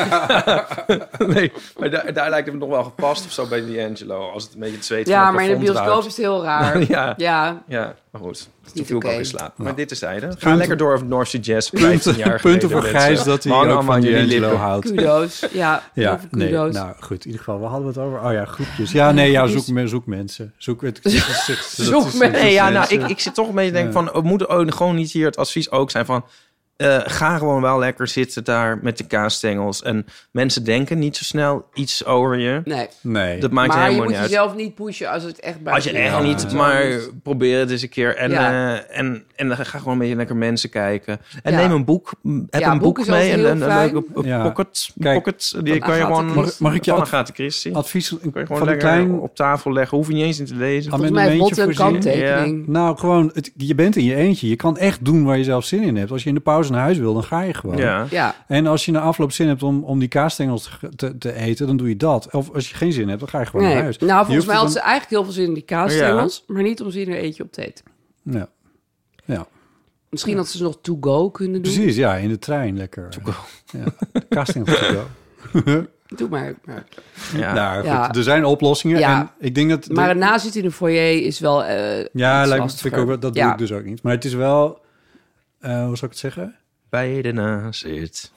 Nee, maar daar, daar lijkt het me nog wel gepast of zo bij D'Angelo. Als het een beetje het zweet van Ja, het maar in de plafond bioscoop ruikt. is het heel raar. Ja. Ja, Ja, maar goed. Toen niet viel ik oké. ook in slaap. Maar Nou. dit is zijde. Ga Punten- lekker door over North Sea Jazz. vijftien jaar Punten geleden, voor mensen. Gijs dat hij We hangen ook allemaal van aan jullie D'Angelo lippen. houdt. kudo's. Ja, Ja, heel veel nee, kudo's. nou goed, in ieder geval, waar hadden we het over? Oh ja, groepjes. Ja, nee, ja, zoek, me- zoek mensen. Zoek, het, het, het, het, Zoek het- mensen. Nee, ja, nou, mensen. ik, ik zit toch een beetje te denken Ja. van... moet er gewoon niet hier het advies ook zijn van... eh, ga gewoon wel lekker zitten daar met de kaasstengels. En mensen denken niet zo snel iets over je. Nee. Nee. Dat maakt Maar je helemaal moet niet uit. jezelf niet pushen als het echt bij Als je echt Ja. niet, maar probeer het eens een keer. En, Ja. eh, en, en dan ga gewoon een beetje lekker mensen kijken. En Ja. neem een boek. Heb Ja, een boek boek is mee. altijd En heel een, een fijn. leuke Ja. pocket. Kijk, pocket die van kan je Agatha gewoon... Christie. Mag ik je van ad- Agatha Christie. advies Kan je gewoon van een lekker klein op tafel leggen. Hoef je niet eens in te lezen. Volgens mij heeft Botte een amendementje voorzien? kanttekening. Nou, gewoon, het, je bent in je eentje. Je kan echt doen waar je zelf zin in hebt. Als je in de pauze naar huis wil, dan ga je gewoon. Ja. Ja, En als je na afloop zin hebt om, om die kaasstengels te, te, te eten, dan doe je dat. Of als je geen zin hebt, dan ga je gewoon nee. naar huis. Nou, Je volgens hoeft mij het had ze eigenlijk heel veel zin in die kaasstengels, maar niet om ze in er eentje op te eten. dan- Ja. Ja, Misschien had ze ze nog to go kunnen doen. precies. Ja, in de trein lekker. Ja, kaasstengels to go. Doe maar. maar. Ja. Nou, goed, Ja. er zijn oplossingen. Ja. En ik denk dat... Maar de- een nazitten in de foyer is wel eh ja, iets lijkt me, vind lastiger. ik ook, wel- dat Ja. doe ik dus ook niet. Maar het is wel... eh, hoe zou ik het zeggen? Bij de nazit.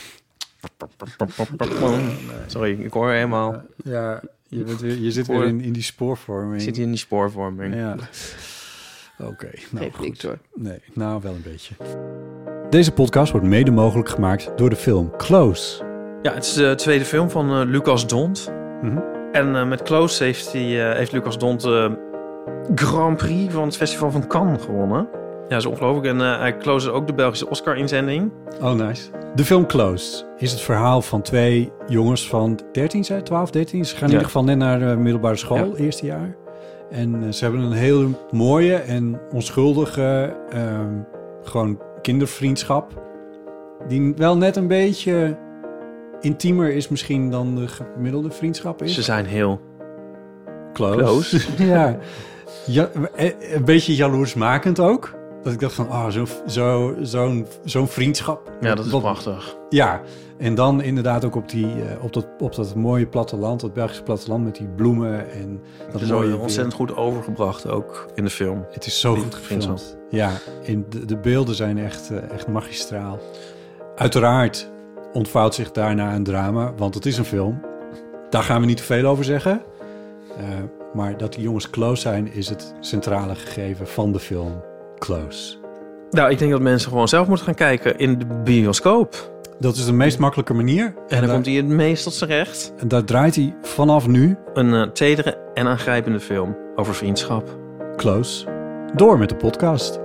Sorry, ik hoor helemaal... Ja, je, bent weer, je zit Voor- weer in, in die spoorvorming. Ik zit hier in die spoorvorming. Ja. Oké, nou Geeft goed. niks hoor. Nee, nou wel een beetje. Deze podcast wordt mede mogelijk gemaakt door de film Close. Ja, het is de tweede film van eh, Lucas Dont. Mhm. En eh, met Close heeft, hij, eh, heeft Lucas Dont de Grand Prix van het Festival van Cannes gewonnen. Ja, dat is ongelooflijk. En eh, hij close ook de Belgische Oscar-inzending. Oh, nice. De film Close is het verhaal van twee jongens van dertien, zei twaalf, dertien. Ze gaan in Ja. ieder geval net naar de middelbare school, Ja. eerste jaar. En eh, ze hebben een hele mooie en onschuldige, ehm, gewoon kindervriendschap. Die wel net een beetje intiemer is misschien dan de gemiddelde vriendschap is. Ze zijn heel... Close. Close. Ja. ja. Een beetje jaloersmakend ook. Dat ik dacht van, oh, zo'n zo, zo'n zo'n vriendschap. Ja, dat is Wat- prachtig. Ja, en dan inderdaad ook op, die, eh, op, dat, op dat mooie platteland, dat Belgische platteland met die bloemen en dat Dat is mooie ook weer. ontzettend goed overgebracht ook in de film. Het is zo die goed vriendschap. gefilmd. Ja, en de, de beelden zijn echt, eh, echt magistraal. Uiteraard ontvouwt zich daarna een drama, want het is een film. Daar gaan we niet te veel over zeggen. Uh, maar dat die jongens close zijn, is het centrale gegeven van de film Close. Nou, ik denk dat mensen gewoon zelf moeten gaan kijken in de bioscoop. Dat is de meest makkelijke manier. En dan daar, komt hij het meest tot zijn recht. en daar draait hij vanaf nu, Een uh, tedere en aangrijpende film over vriendschap. Close, door met de podcast.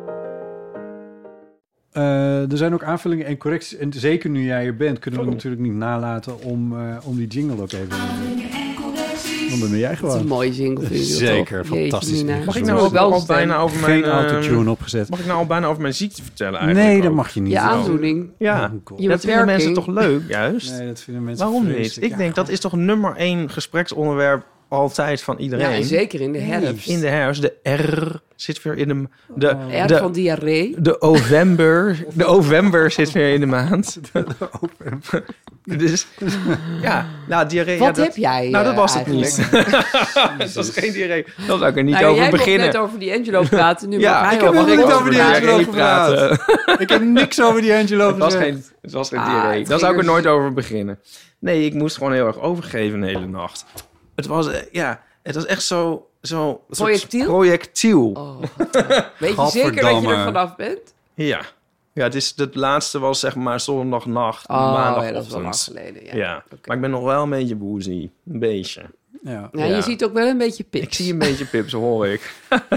Uh, er zijn ook aanvullingen en correcties. En zeker nu jij er bent, kunnen we Oh. natuurlijk niet nalaten om, uh, om die jingle ook even... Dan ben jij Dat is een gewoon. mooie jingle, vind je dat Zeker, toch? Jeetje, fantastisch. Mina. Mag Mag ik ik nou Zo ook wel al stem. bijna over mijn... Geen uh, autotune opgezet. Mag ik nou al bijna over mijn ziekte vertellen eigenlijk? Nee, dat ook? mag je niet. Je Oh. aandoening. Ja, Oh, God. Je dat vinden beperking. mensen toch leuk, juist? Nee, dat vinden mensen Waarom niet? vreselijk. Ik Ja, denk, dat is toch nummer één gespreksontwerp altijd van iedereen. Ja, en zeker in de herfst. In de herfst. De R zit weer in de... de, R de van diarree. De november. De november zit weer in de maand. Dus, ja, nou, diarree... Wat ja, dat, heb jij Nou, dat uh, was het eigenlijk? niet. Dat was geen diarree. Daar zou ik er niet Nou, over jij beginnen. Jij mocht net over die Angelo praten. Nu ja, mag hij ik heb over helemaal niet over die diarree Angelo gepraat. Ik heb niks over die Angelo Het was gezegd. geen, het was geen Ah, diarree. het Daar zou ik er ging nooit over beginnen. Nee, ik moest gewoon heel erg overgeven de hele nacht. Het was, eh, ja, het was echt zo... zo Projectiel? Projectiel. Oh, weet je zeker dat je er vanaf bent? Ja. Ja, het, is, het laatste was zeg maar zondagnacht, Oh, maandagochtend. ja, dat is wel lang geleden. Ja. Ja, Okay. maar ik ben nog wel een beetje boezie. Een beetje. Ja. Ja, Ja. je ziet ook wel een beetje pips. Ik zie een beetje pips, hoor ik.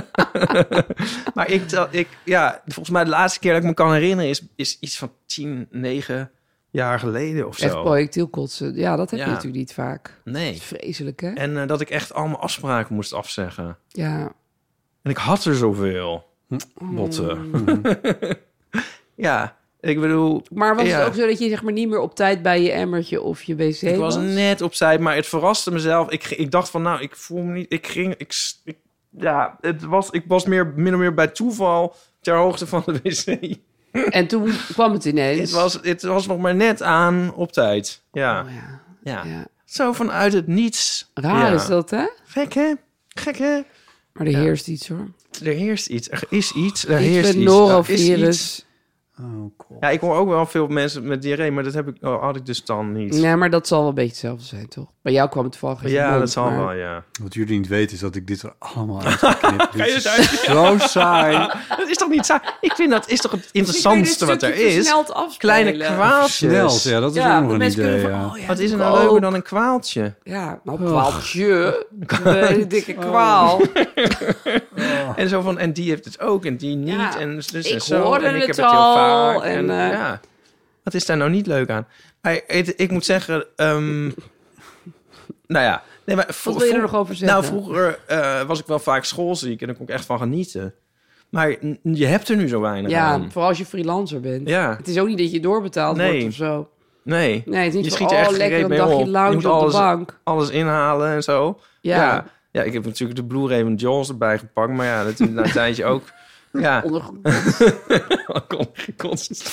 Maar ik, tel- ik, ja, volgens mij de laatste keer dat ik me kan herinneren... is, is iets van tien, negen jaar geleden of zo. Echt projectiel kotsen. Ja, dat heb Ja. je natuurlijk niet vaak. Nee. Dat is vreselijk, hè? En uh, dat ik echt allemaal afspraken moest afzeggen. Ja. En ik had er zoveel. Botten. Mm. Ja, ik bedoel... Maar was ja. het ook zo dat je zeg maar niet meer op tijd bij je emmertje of je wc Ik was was? net op tijd, maar het verraste mezelf. Ik, ik dacht van, nou, ik voel me niet... Ik ging... Ik, ik, ja, het was, ik was meer, min of meer bij toeval ter hoogte van de wc. En toen kwam het ineens. Het was, het was nog maar net aan op tijd. Ja. Oh, ja. Ja. Ja. Zo vanuit het niets. Raar Ja. is dat, hè? Gek, hè? Gek, hè? Maar er Ja. heerst iets, hoor. Er heerst iets. Er is iets. Er Iets heerst met iets. Er is norovirus. iets. Oh, cool. Ja, ik hoor ook wel veel mensen met diarree, maar dat heb ik, oh, had ik dus dan niet. Nee, maar dat zal wel een beetje hetzelfde zijn, toch? Bij jou kwam het toevallig uit je Ja, mond, dat zal maar- wel, ja. Wat jullie niet weten is dat ik dit er allemaal uit ga knippen. Ga je Dit het is zo saai. Dat is toch niet saai? Ik vind dat is toch het interessantste wat er is. Kleine kwaaltjes. Snel, ja, dat is Ja, ook nog een mensen idee. kunnen van, Ja. oh ja, Wat is er ik nou ook. leuker dan een kwaaltje? Ja, nou, kwaaltje. Een hele dikke kwaal. En zo van, en die heeft het ook en die niet. Ja, en dus ik en zo. hoorde en ik het heb het heel al, vaak. en, En, eh, ja, wat is daar nou niet leuk aan? Maar ik, ik moet zeggen, ehm, nou ja. Nee, maar Wat wil je er nog over zeggen? Nou, vroeger eh, was ik wel vaak schoolziek en daar kon ik echt van genieten. Maar n- je hebt er nu zo weinig Ja, aan. vooral als je freelancer bent. Ja. Het is ook niet dat je doorbetaald Nee. wordt of zo. Nee, Nee, het is niet je van, schiet er oh, echt lekker gereed een mee dagje op. Je lounge moet op alles, de bank. alles inhalen en zo. Ja. Ja. Ja, ik heb natuurlijk de Blu-ray van Jaws erbij gepakt. Maar ja, dat is na een tijdje ook... Ja, Ondergekotst.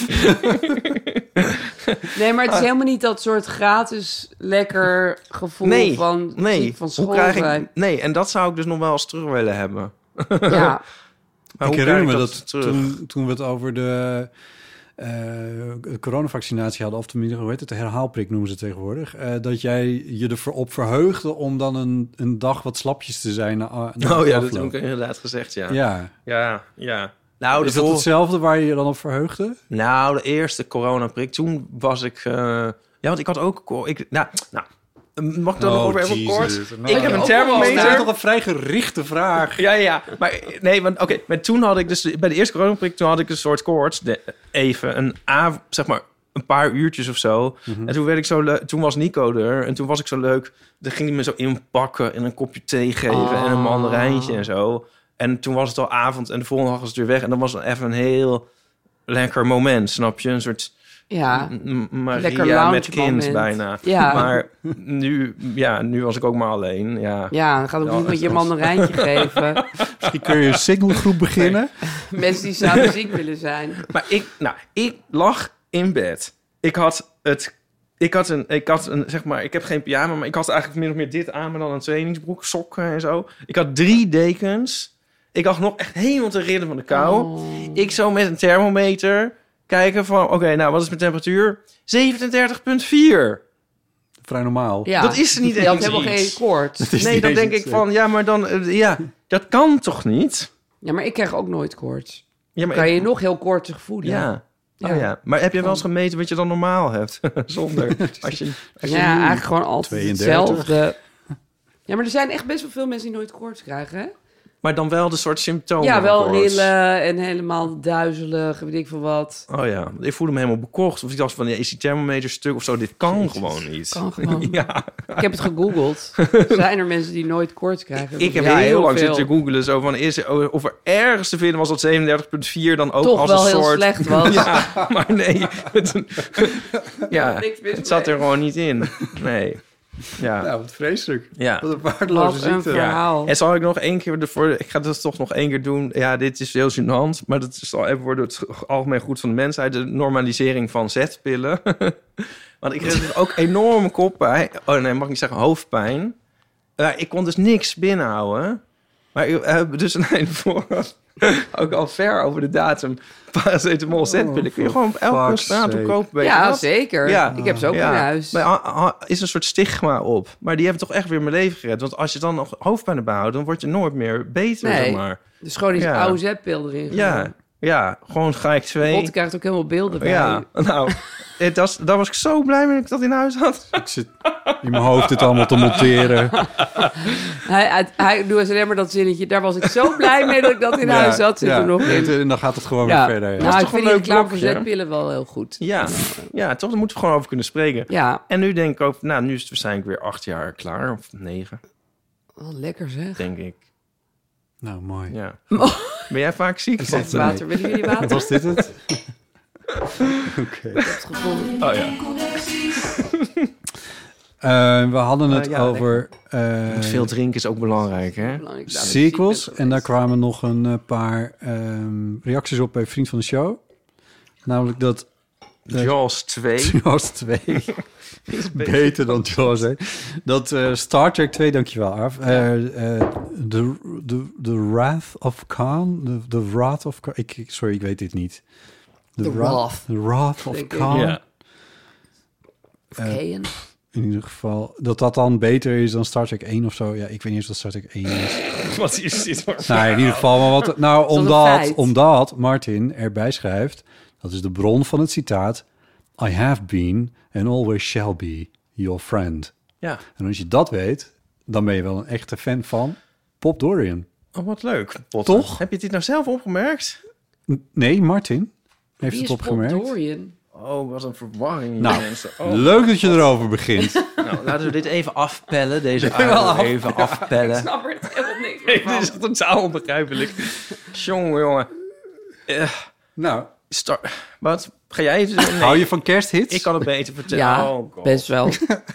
Nee, maar het is helemaal niet dat soort gratis lekker gevoel nee, van, nee. van school Hoe krijg zijn. ik, nee, en dat zou ik dus nog wel eens terug willen hebben. Ja. Maar Ik hoe herinner krijg me ik dat, terug? toen, toen we het over de eh, coronavaccinatie hadden, of tenminste, hoe heet het, de herhaalprik noemen ze het tegenwoordig, eh, dat jij je ervoor op verheugde om dan een, een dag wat slapjes te zijn. Na, na Oh ja, afloop. dat heb ik inderdaad gezegd, ja. Ja. Ja, ja. Nou, Is de dat vol- hetzelfde waar je je dan op verheugde? Nou, de eerste coronaprik, toen was ik... eh, ja, want ik had ook... co- Ik, nou, nou, mag ik dat nog over even Jesus. kort? Nou, ik heb een ook thermometer. Dat is toch een vrij gerichte vraag. Ja, ja, maar nee, want oké, maar toen had ik dus bij de eerste coronaprik, toen had ik een soort koorts, de, even een avond, zeg maar een paar uurtjes of zo. Mhm. En toen werd ik zo leuk, toen was Nico er en toen was ik zo leuk. Dan ging hij me zo inpakken en een kopje thee geven Oh. en een mandarijntje en zo. En toen was het al avond en de volgende dag was het weer weg en dan was het even een heel lekker moment, snap je? Een soort Ja. M- M- Lekker Maria lounge met kind moment. bijna. Ja. Maar nu, ja, nu was ik ook maar alleen. Ja, Ja, dan gaat ook niet met je mandarijntje geven. Misschien kun je een singlegroep beginnen. Mensen die samen ziek willen zijn. Maar ik, nou, ik lag in bed. Ik had het, ik had een, ik had een, zeg maar, ik heb geen pyjama, maar ik had eigenlijk min of meer dit aan, maar dan een trainingsbroek, sokken en zo. Ik had drie dekens. Ik lag nog echt helemaal te rillen van de kou. Oh. Ik zo met een thermometer kijken van, oké, nou, wat is mijn temperatuur? zevenendertig komma vier. Vrij normaal. Ja. Dat is er niet Je had eens helemaal iets. geen koorts. is Nee, niet dan eens denk ik iets, van, ja, maar dan, eh, ja, dat kan toch niet? Ja, maar ik krijg ook nooit koorts. Ja, maar Kan je ik- nog heel koortsig voelen. Ja. Oh Ja. ja. Maar heb je wel eens gemeten wat je dan normaal hebt? Zonder. Als je, als je Ja, eigenlijk gewoon altijd tweeëndertig. hetzelfde. Ja, maar er zijn echt best wel veel mensen die nooit koorts krijgen, hè? Maar dan wel de soort symptomen. Ja, wel van koorts. rillen en helemaal duizelig, weet ik veel wat. Oh ja, ik voelde me helemaal bekocht. Of ik dacht van, ja, is die thermometer stuk of zo? Dit kan gewoon niet. Kan gewoon. Ja. Ik heb het gegoogeld. Zijn er mensen die nooit koorts krijgen? Ik heb Ja, heel, lang veel. zitten te googlen. Zo van, is, of er ergens te vinden was dat zevenendertig komma vier dan ook Toch als wel een heel soort... slecht was. Ja, maar nee. Het, ja, Niks mis het zat mee. er gewoon niet in. Nee. Ja. Nou, wat vreselijk. Ja. Wat een waardeloze Wat een ziekte. verhaal. En zal ik nog één keer ervoor... Ik ga dat toch nog één keer doen. Ja, dit is heel gênant. Maar dat zal even worden het algemeen goed van de mensheid. De normalisering van zetpillen. Want ik kreeg dus ook enorme koppijn. Oh nee, mag ik niet zeggen hoofdpijn. Uh, ik kon dus niks binnenhouden. Maar ik heb dus een hele voorraad... ook al ver over de datum... paracetamol zetpillen. Kun je gewoon op elke straat op kopen. Weet je Ja, dat? zeker. Ja. Ik heb ze ook Ja. in huis. Maar a- a- is een soort stigma op. Maar die hebben toch echt weer mijn leven gered. Want als je dan nog hoofdpijn erbij houdt... dan word je nooit meer beter, Nee. zeg maar. Dus gewoon die Ja. oude zetpil erin gedaan. Ja, ja, gewoon ga ik twee... Bot krijgt ook helemaal beelden bij. Ja, nou, het was, daar was ik zo blij mee dat ik dat in huis had. Ik zit in mijn hoofd dit allemaal te monteren. Hij, hij, hij doet alleen maar dat zinnetje. Daar was ik zo blij mee dat ik dat in Ja, huis had. Zit ja. er nog in. En dan gaat het gewoon Ja. weer verder. Ja. Nou, ik toch vind een die leuk reclame voor blokje. zetpillen wel heel goed. Ja, ja, toch, daar moeten we gewoon over kunnen spreken. Ja, En nu denk ik ook, nou, nu is het waarschijnlijk weer acht jaar klaar. Of negen, wat lekker zeg. denk ik. Nou, mooi. Ja. Ben jij vaak ziek? Is Of, dit- eh, Water, willen jullie water? Was dit het? Oké. Het gevonden. Oh ja. Uh, we hadden het Uh, ja, over uh, Veel drinken is ook belangrijk, hè? Belangrijk dat ik sequels. ziek ben En daar geweest. kwamen nog een uh, paar um, reacties op bij Vriend van de Show. Namelijk dat Jaws twee. Jaws twee beter dan Jaws één. Dat uh, Star Trek twee, dankjewel Arf. Uh, uh, the, the, the Wrath of Khan. The, the Wrath of Khan. Ik, ik- sorry, ik weet dit niet. The Wra- Wrath. The Wrath of Denk ik. Khan. Ja. Verkeën. In ieder geval, dat dat dan beter is dan Star Trek één of zo. Ja, ik weet niet eens wat Star Trek één is. Wat is dit voor Nou, in ieder geval, maar wat... Nou, dat een omdat, feit? omdat Martin erbij schrijft... Dat is de bron van het citaat... I have been and always shall be your friend. Ja. En als je dat weet, dan ben je wel een echte fan van Pop Dorian. Oh, wat leuk. Potter. Toch? Heb je dit nou zelf opgemerkt? N- Nee, Martin heeft Wie het is opgemerkt. Pop Dorian? Oh, wat een verwarring hier, Nou, mensen. Oh. Leuk dat je erover begint. Nou, laten we dit even afpellen. Deze wel uil af- even afpellen. snap er helemaal niks Nee, dit is totaal onbegrijpelijk. Jongen, jongen. Eh, Nou, Star... Wat? Ga jij het... Nee, hou je van kersthits? ik kan het beter vertellen. Ja, Oh, God. best wel.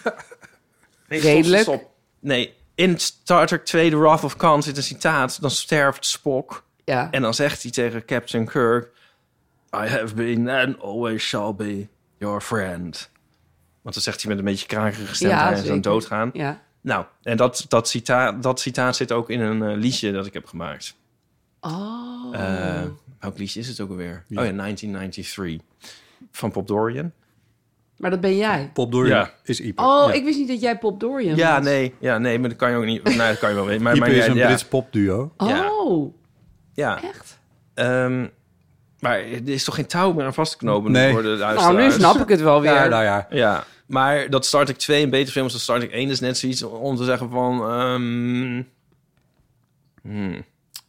Nee, redelijk. Stop, stop. Nee, in Star Trek twee, The Wrath of Khan, zit een citaat. Dan sterft Spock. Ja. En dan zegt hij tegen Captain Kirk... I have been and always shall be your friend. Want dan zegt hij met een beetje krakerige stem... Ja, en zo zeker. doodgaan. Ja. Nou, en dat, dat, citaat, dat citaat zit ook in een uh, liedje dat ik heb gemaakt. Oh. Uh, welk liedje is het ook alweer? Ja. Oh ja, negentien drieënnegentig. Van Pop Dorian. Maar dat ben jij. Pop Dorian Ja. is Ipe. Oh, Ja. ik wist niet dat jij Pop Dorian Ja, was. nee, ja, nee, maar dat kan je ook niet... Nou, dat kan je wel weten. Maar, Ipe maar is ja, een ja, Brits popduo. Ja. Oh, ja. echt? Um, maar er is toch geen touw meer aan vast te knopen Nee. voor de Nou, luisteraars? nu snap ik het wel weer. Ja, nou ja. Ja, maar dat Star Trek twee een beter film is dan Star Trek één is net zoiets om te zeggen van... Um, hmm.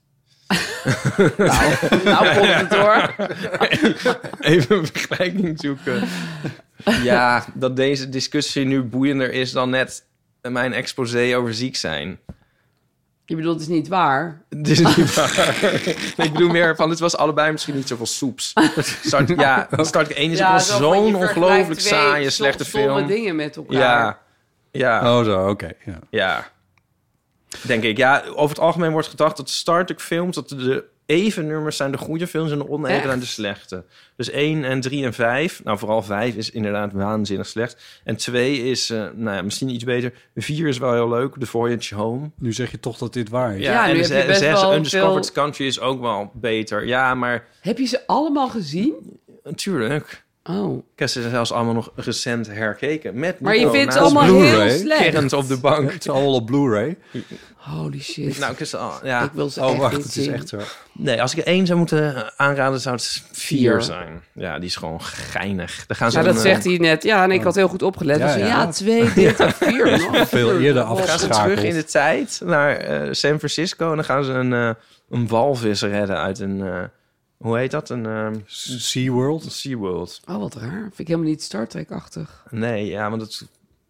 Nou, nou komt het hoor. Even een vergelijking zoeken. Ja, dat deze discussie nu boeiender is dan net mijn exposé over ziek zijn. Je bedoelt, het is niet waar. Het is niet waar. Nee, ik bedoel meer van, het was allebei misschien niet zoveel soeps. Start, ja, Star Trek één is ook zo wel van, je zo'n vergelijkt ongelooflijk twee saaie, sto- slechte stomme film. dingen met elkaar. Ja, ja, Oh zo, oké. ja. ja. Denk ik. Ja, over het algemeen wordt gedacht dat de Star Trek films... dat de even nummers zijn de goede films en de oneven Echt? zijn de slechte. Dus één en drie en vijf. Nou, vooral vijf is inderdaad waanzinnig slecht. En twee is, uh, nou ja, misschien iets beter. Vier is wel heel leuk. The Voyage Home. Nu zeg je toch dat dit waar is. Ja, en nu de heb je best zes, wel Undiscovered veel- Country is ook wel beter. Ja, maar Heb je ze allemaal gezien? natuurlijk... Oh. Ik heb ze zelfs allemaal nog recent herkeken. Met Maar je Nico vindt ze naast allemaal me, heel Blu-ray. slecht. kerrend op de bank. Het is allemaal op Blu-ray. Holy shit. Nou, ik heb ze al, ja. ik wil ze Oh, echt wacht, niet het is zien. echt zo. Nee, als ik er één zou moeten aanraden, zou het vier, Vier. zijn. Ja, die is gewoon geinig. Daar gaan ze Ja, dat een, zegt eh, hij net. Ja, en ik had heel goed opgelet. Ja, Dus ja, ja. twee, dit en vier. nog. Veel eerder gaan ze afgeschakeld. terug in de tijd naar eh, San Francisco en dan gaan ze een, eh, een walvis redden uit een, eh, hoe heet dat? Een uh, SeaWorld. SeaWorld. Oh, wat raar. Vind ik helemaal niet Star Trek-achtig. Nee, ja, want het,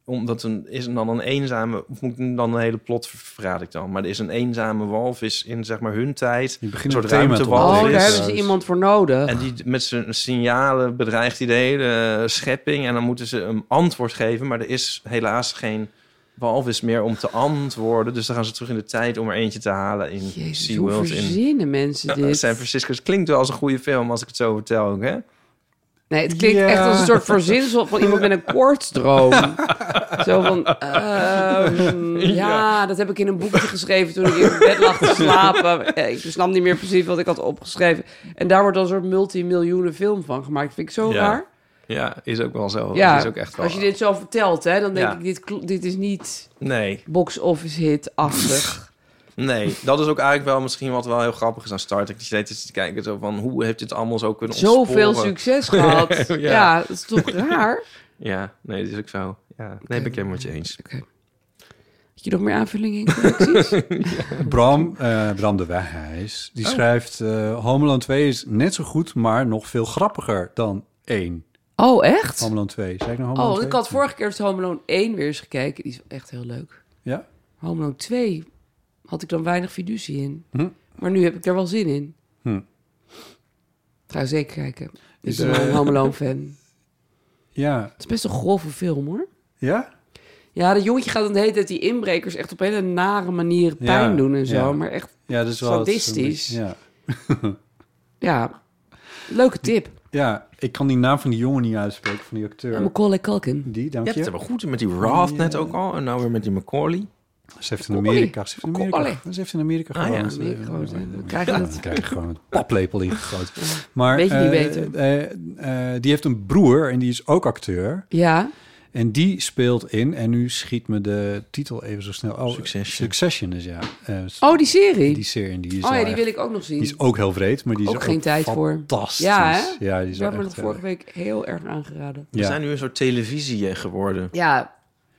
omdat een, is er dan een eenzame... Of moet ik dan een hele plot verraad ik dan? Maar er is een eenzame walvis in zeg maar hun tijd. Je Een begint soort een thema te ruimtewalvis. Oh, daar hebben ze iemand voor nodig. En die met zijn signalen bedreigt hij de hele schepping. En dan moeten ze een antwoord geven. Maar er is helaas geen walvis meer om te antwoorden. Dus dan gaan ze terug in de tijd om er eentje te halen in Jezus, hoe SeaWorld. In verzinnen mensen dit? San Francisco. Het klinkt wel als een goede film als ik het zo vertel ook, hè? Nee, het klinkt Ja. echt als een soort verzinsel van iemand met een koortsdroom. Zo van, ehm, ja, dat heb ik in een boekje geschreven toen ik in bed lag te slapen. Eh, Ik snap niet meer precies wat ik had opgeschreven. En daar wordt dan een soort multimiljoenen film van gemaakt. Dat vind ik zo Ja. raar. Ja, is ook wel zo. Ja, is ook echt wel... als je dit zo vertelt, hè, dan denk Ja. ik, dit, kl- dit is niet Nee, box-office hit-achtig. nee. Dat is ook eigenlijk wel misschien wat wel heel grappig is aan Star Trek. Je zit te kijken zo van, hoe heeft dit allemaal zo kunnen Zoveel ontsporen? succes gehad. ja. Ja. dat is toch raar? Ja, nee, dat is ook zo. Ja, nee, ben ik helemaal met je eens. Had je nog meer aanvulling in collecties? Bram, eh, Bram de Wijs, die Oh. schrijft... eh Home Alone twee is net zo goed, maar nog veel grappiger dan één. Oh, echt? Home Alone twee. Zei ik nou Home Alone Oh, twee? ik had vorige keer dus Home Alone één weer eens gekeken. Die is echt heel leuk. Ja? Home Alone twee had ik dan weinig fiducie in. Hm. Maar nu heb ik er wel zin in. Hm. Trouwens, zeker kijken. Ik Is ben er- wel een Home Alone fan. Ja. Het is best een grove film, hoor. Ja? Ja, dat jongetje gaat dan de hele tijd die inbrekers echt op hele nare manieren pijn Ja, doen en zo. ja. Maar echt, Ja, dat is wel... Sadistisch. Ja. ja, leuke tip. Ja, ik kan die naam van die jongen niet uitspreken, van die acteur. En Macaulay Culkin. Die, dank Je je. hebt het wel goed met die Roth net ook al. En nou weer met die Macaulay. Ze heeft in Amerika, ze heeft in Amerika, Macaulay. ze heeft in Amerika Ah, ja. gewoond. Amerika gewoond, hè. Eh, Dan krijg je ja, het. dan krijg je gewoon een paplepel ingegoten. Maar, Weet je niet eh, beter. eh, eh, die heeft een broer en die is ook acteur. Ja, En die speelt in, en nu schiet me de titel even zo snel. Oh, Succession. Succession is ja. Eh, oh, die serie. Die serie, die is, oh ja, wel die echt- wil ik ook nog zien. die is ook heel vreed, maar die is Ook geen tijd voor. fantastisch. Ja, hè? Ja, die is Je wel had me echt, dat vorige eh, week heel erg aangeraden. We ja. zijn nu een soort televisie eh, geworden. Ja,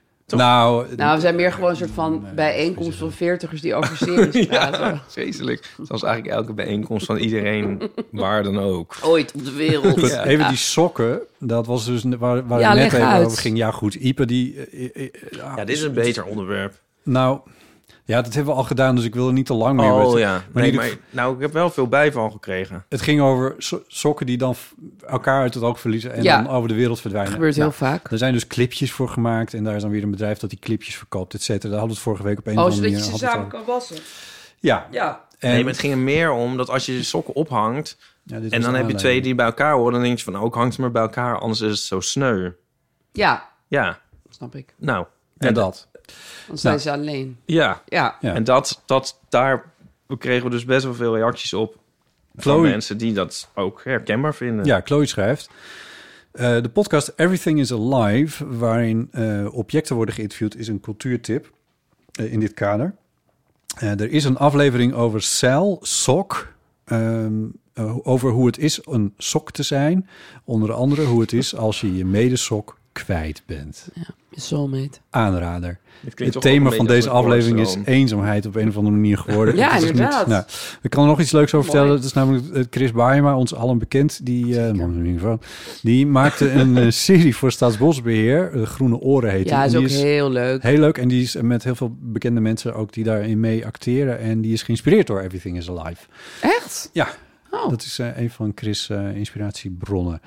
Nou, nou, we zijn meer gewoon een soort van Nee, bijeenkomst van veertigers die over series praten. Ja, vreselijk. Zoals eigenlijk elke bijeenkomst van iedereen, waar dan ook. Ooit op de wereld. goed, Ja. even die sokken, dat was dus waar, waar Ja, het net leg even uit. over ging. Ja, goed, Ipe die... eh, eh, eh, Ja, dit is een beter onderwerp. Nou, ja, dat hebben we al gedaan, dus ik wil er niet te lang meer. Oh met- ja. Maar Nee, in maar, ieder nou, ik heb wel veel bijval gekregen. Het ging over so- sokken die dan f- elkaar uit het oog verliezen en Ja. dan over de wereld verdwijnen. Dat gebeurt Nou, heel vaak. er zijn dus clipjes voor gemaakt en daar is dan weer een bedrijf dat die clipjes verkoopt, et cetera. Daar hadden we het vorige week op een Oh, of andere zodat je manier. ze hadden we samen het kan wassen. over. Ja. Ja. En, Nee, maar het ging er meer om dat als je je sokken ophangt... ja, dit was en dan de heb je twee aanleiding. die bij elkaar horen... dan denk je van, oh, ik hang ze maar bij elkaar, anders is het zo sneu. Ja, Ja, snap ik. nou. En dat. Dan zijn Nou. ze alleen. Ja, Ja. Ja. en dat, dat, daar kregen we dus best wel veel reacties op... van Chloe- mensen die dat ook herkenbaar vinden. Ja, Chloe schrijft. eh, de podcast Everything is Alive, waarin eh, objecten worden geïnterviewd, is een cultuurtip eh, in dit kader. Eh, er is een aflevering over Sal, sok, ehm, eh, over hoe het is een sok te zijn. Onder andere hoe het is als je je medesok kwijt bent. Je soulmate. Aanrader. Het klinkt Het toch ook thema een van beetje deze als een aflevering is koortsdroom. eenzaamheid op een of andere manier geworden. Ja, Het is inderdaad. nou, ik kan er nog iets leuks over Mooi. vertellen. Dat is namelijk eh, Chris Baema, ons allen bekend. Die, eh, man, in ieder geval, die maakte een eh, serie voor Staatsbosbeheer. De Groene Oren heet die. Ja, En is die ook heel leuk. heel leuk. En die is met heel veel bekende mensen ook die daarin mee acteren. En die is geïnspireerd door Everything is Alive. Echt? Ja. Oh. Dat is eh, een van Chris' eh, inspiratiebronnen.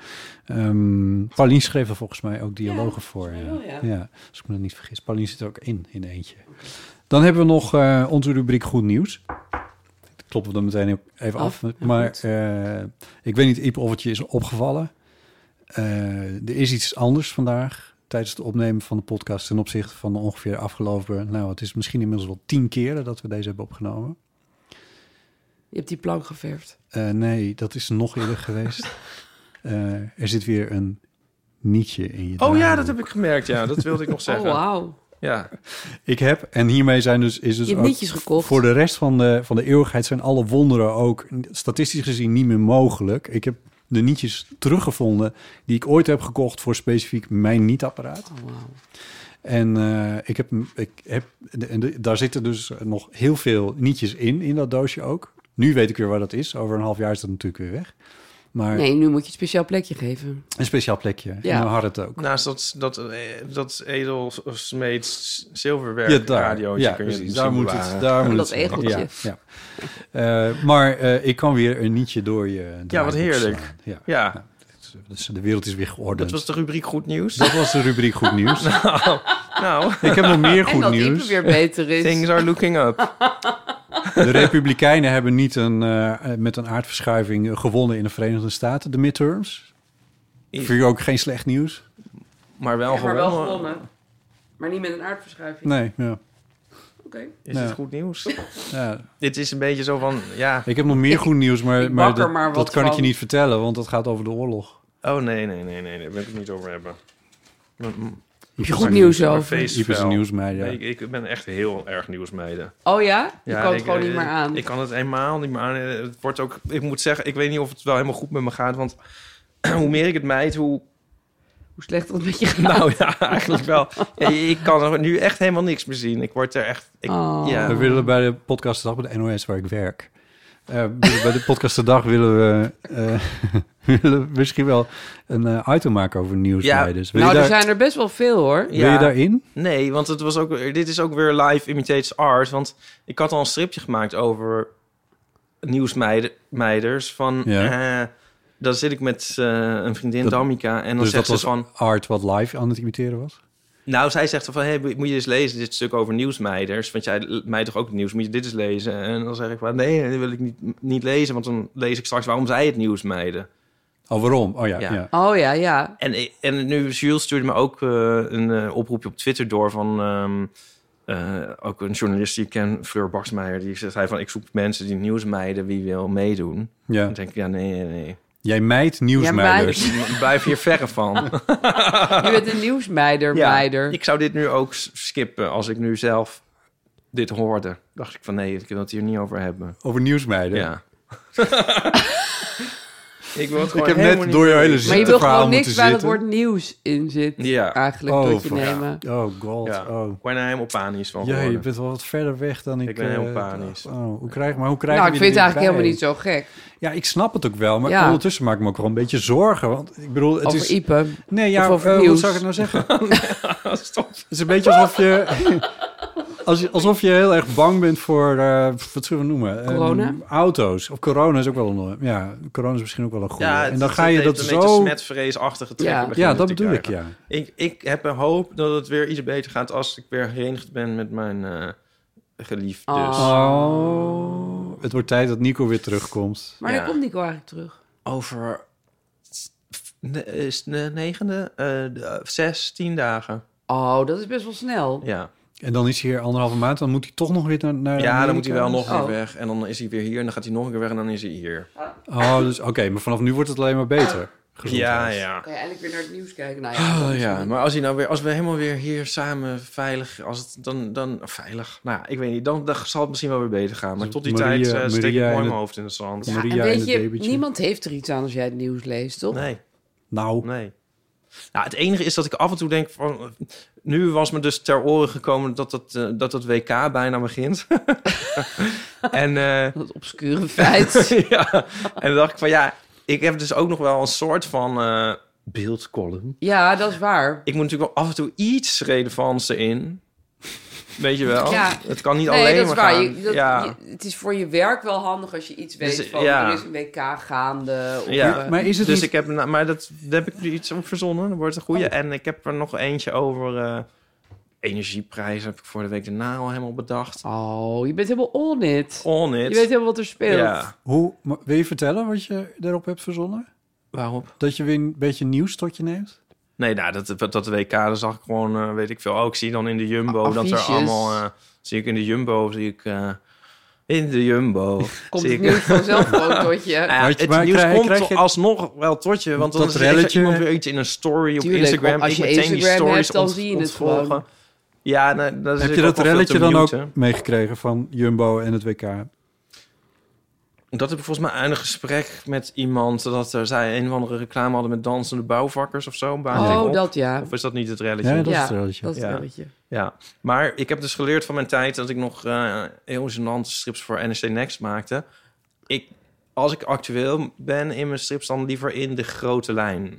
Ehm Paulien schreef er volgens mij ook dialogen voor. Ja. wel, ja. Ja, als ik me dat niet vergis. Paulien zit er ook in, in eentje. Dan hebben we nog eh, onze rubriek Goed Nieuws. Dat kloppen we dan meteen ook even af. Af, ja, maar goed. eh, ik weet niet, Iep, of het je is opgevallen. Eh, er is iets anders vandaag tijdens het opnemen van de podcast ten opzichte van de ongeveer afgelopen... Nou, het is misschien inmiddels wel tien keren dat we deze hebben opgenomen. Je hebt die plank geverfd. Eh, nee, dat is nog eerder geweest. Eh, er zit weer een nietje in je Oh ja, draaiboek. dat heb ik gemerkt. Ja, dat wilde ik nog Oh, zeggen. wauw. Ja. Ik heb, en hiermee zijn dus... Is dus Je hebt ook nietjes gekocht. voor de rest van de, van de eeuwigheid zijn alle wonderen ook statistisch gezien niet meer mogelijk. Ik heb de nietjes teruggevonden die ik ooit heb gekocht voor specifiek mijn niet-apparaat. Oh, wauw. En eh, ik heb, ik heb en de- daar zitten dus nog heel veel nietjes in, in dat doosje ook. Nu weet ik weer waar dat is. Over een half jaar is dat natuurlijk weer weg. Maar Nee, nu moet je een speciaal plekje geven. een speciaal plekje. Ja. En dan had het ook. Naast dat, dat, eh, dat edelsmeeds zilverwerk Ja, daar. radiootje Ja, kun je het precies. Daar misschien moet het. bewaren. Daar moet Dat het egeltje. Ja, ja. Uh, maar uh, ik kan weer een nietje door je. Ja, wat heerlijk. slaan. Ja. Ja, Nou, dus de wereld is weer geordend. dat was de rubriek Goed Nieuws. Dat was de rubriek Goed Nieuws. nou, nou, Ik heb nog meer En goed dat Ipe nieuws. weer beter is. things are looking up. De Republikeinen hebben niet een, uh, met een aardverschuiving gewonnen in de Verenigde Staten, de midterms. Vind je ook geen slecht nieuws? Maar wel Ja, maar wel gewonnen. gewonnen. Maar niet met een aardverschuiving. Nee, ja. Oké. Is Ja. het goed nieuws? ja. Dit is een beetje zo van, ja... Ik heb nog meer goed nieuws, maar, ik maar, bak er dat, maar wat dat kan ik van. je niet vertellen, want dat gaat over de oorlog. Oh, nee, nee, nee, nee, daar wil ik het niet over hebben. Heb je goed nieuws Mijn over? feestvel. Ipe is een nieuwsmeid, ja. Nee, ik, ik ben echt heel erg nieuwsmeiden. Oh ja? Je Ja, kan het ik, gewoon eh, niet meer aan. Ik kan het eenmaal niet meer aan. Het wordt ook, ik moet zeggen, ik weet niet of het wel helemaal goed met me gaat. Want hoe meer ik het meid, hoe... Hoe slecht het met je gaat. Nou ja, eigenlijk wel. Ja, ik kan er nu echt helemaal niks meer zien. Ik word er echt... Ik, Oh. ja. We willen bij de podcast de dag bij de N O S waar ik werk. Uh, bij de podcast de dag willen we, uh, willen we misschien wel een uh, item maken over nieuwsmeiders. Wil, Nou, je er daar, zijn er best wel veel hoor. wil je daarin? Nee, want het was ook, dit is ook weer live imitates art. Want ik had al een stripje gemaakt over nieuwsmeiders. Van, Ja. uh, dan zit ik met uh, een vriendin, Dat- Damika. En dan Dus zegt dat ze was van... art wat live aan het imiteren was? Nou, zij zegt van, hey, moet je eens lezen, dit stuk over nieuwsmeiders. Want jij mij toch ook het nieuws, moet je dit eens lezen? En dan zeg ik van, nee, dat wil ik niet, niet lezen. Want dan lees ik straks waarom zij het nieuws meiden. Oh, waarom? Oh ja, Ja. ja. Oh ja, ja. En, en nu, Jules stuurde me ook uh, een uh, oproepje op Twitter door van... Um, uh, ook een journalist die ik ken, Fleur Baksmeijer. Die zei van, ik zoek mensen die nieuws meiden, wie wil meedoen. Ja. Dan denk ik, ja, nee, nee, nee. Jij mijt nieuwsmeiders. Ik blijf hier verre van. Je bent een nieuwsmeider, Ja, meider. ik zou dit nu ook s- skippen als ik nu zelf dit hoorde. Dacht ik van, nee, ik wil het hier niet over hebben. Over nieuwsmeiden. Ja. Ik wil het Ik gewoon heb helemaal net niet door je meer hele weten. Maar je wil verhaal gewoon niks moeten waar het zitten. woord nieuws in zit. Ja. Eigenlijk Oh, tot je van- nemen. Oh god. Ja. Oh. Ik ben er helemaal panisch van Ja, je geworden. bent wel wat verder weg dan ik. Ik ben heel eh, panisch. Oh, hoe krijg, maar hoe krijg Nou, je ik vind er het eigenlijk weer helemaal niet bij? zo gek. Ja, ik snap het ook wel, maar Ja. ondertussen maak ik me ook wel een beetje zorgen. Want ik bedoel, het Over is. Ipe. Nee, ja, Of over eh, hoe nieuws. zou ik het nou zeggen? Stop. Het is een beetje alsof je, als je alsof je heel erg bang bent voor, uh, wat zullen we noemen? Corona? Um, auto's. Of corona is ook wel een, ja, corona is misschien ook wel een goede. Ja, en dan ga je dat een zo. beetje smetvreesachtige trekken. Ja. beginnen Ja, dat te bedoel ik, krijgen. ja. Ik, ik heb een hoop dat het weer iets beter gaat als ik weer herenigd ben met mijn uh, geliefde. Dus. Oh, het wordt tijd dat Nico weer terugkomt. Maar Ja. dan komt Nico eigenlijk terug. Over ne- is het de negende, uh, de, zes, tien dagen. Oh, dat is best wel snel. Ja, En dan is hij hier anderhalve maand, dan moet hij toch nog weer naar. naar ja dan moet hij wel Amerika? nog Oh. weer weg. En dan is hij weer hier en dan gaat hij nog een keer weg en dan is hij hier. Oh, dus oké, maar vanaf nu wordt het alleen maar beter. Ja, Gezondheid. ja. Kan je eindelijk weer naar het nieuws kijken? Nou ja, dat Oh, is ja, wel- maar als, hij nou weer, als we helemaal weer hier samen veilig, als het dan, dan veilig, nou ja, ik weet niet, dan, dan zal het misschien wel weer beter gaan. Maar tot die Maria- tijd uh, steek ik Maria mooi en mijn het- hoofd in het zand. Ja, Maria en en weet het je, babytje. niemand heeft er iets aan als jij het nieuws leest, toch? Nee, Nou, nee. Nou, het enige is dat ik af en toe denk van... Nu was me dus ter oren gekomen dat het, uh, dat het W K bijna begint. en, uh, Dat obscure feit. ja, en dan dacht ik van ja, ik heb dus ook nog wel een soort van uh, beeldcolumn. Ja, dat is waar. Ik moet natuurlijk wel af en toe iets relevants erin. Weet je wel? Ja. Het kan niet Nee, alleen dat is maar waar. gaan. Je, dat, ja. je- het is voor je werk wel handig als je iets weet Dus, van... ja. Er is een W K gaande. Of, Ja. eh, maar is het Dus niet... ik heb, nou, maar dat, daar heb ik nu iets op verzonnen. Dat wordt een goede. En ik heb er nog eentje over uh, energieprijzen. Heb ik voor de week daarna al helemaal bedacht. Oh, je bent helemaal on it. On it. Je weet helemaal wat er speelt. Ja. Hoe, maar wil je vertellen wat je erop hebt verzonnen? Waarop? Dat je weer een beetje nieuws tot je neemt? Nee, nou, dat, dat W K, daar zag ik gewoon, uh, weet ik veel. Oh, ik zie dan in de Jumbo dat er Affiches. allemaal... Uh, zie ik in de Jumbo, zie ik... Uh, in de Jumbo. Komt zie het ik, nieuws vanzelf gewoon tot je. Nou ja, Weet je, het maar nieuws krijg- komt krijg je- alsnog wel tot je. Want dan Dat is er heeft er relletje- iemand weer iets in een story op Tuurlijk, Instagram. want als ik je meteen die Instagram stories hebt, dan ont- zie je het ontvolgen. gewoon. Ja, nou, dat is Heb ik je ook dat wel veel relletje te dan ook muten. meegekregen van Jumbo en het W K? Dat heb ik volgens mij uit een gesprek met iemand... dat er zij een of andere reclame hadden met dansende bouwvakkers of zo. Baan Oh, op. dat ja. Of is dat niet het relletje? Ja, dat Ja, is het relletje. Dat is het Ja. relletje. Ja, maar ik heb dus geleerd van mijn tijd... dat ik nog uh, heel gênante strips voor N R C Next maakte. Ik als ik actueel ben in mijn strips, dan liever in de grote lijn.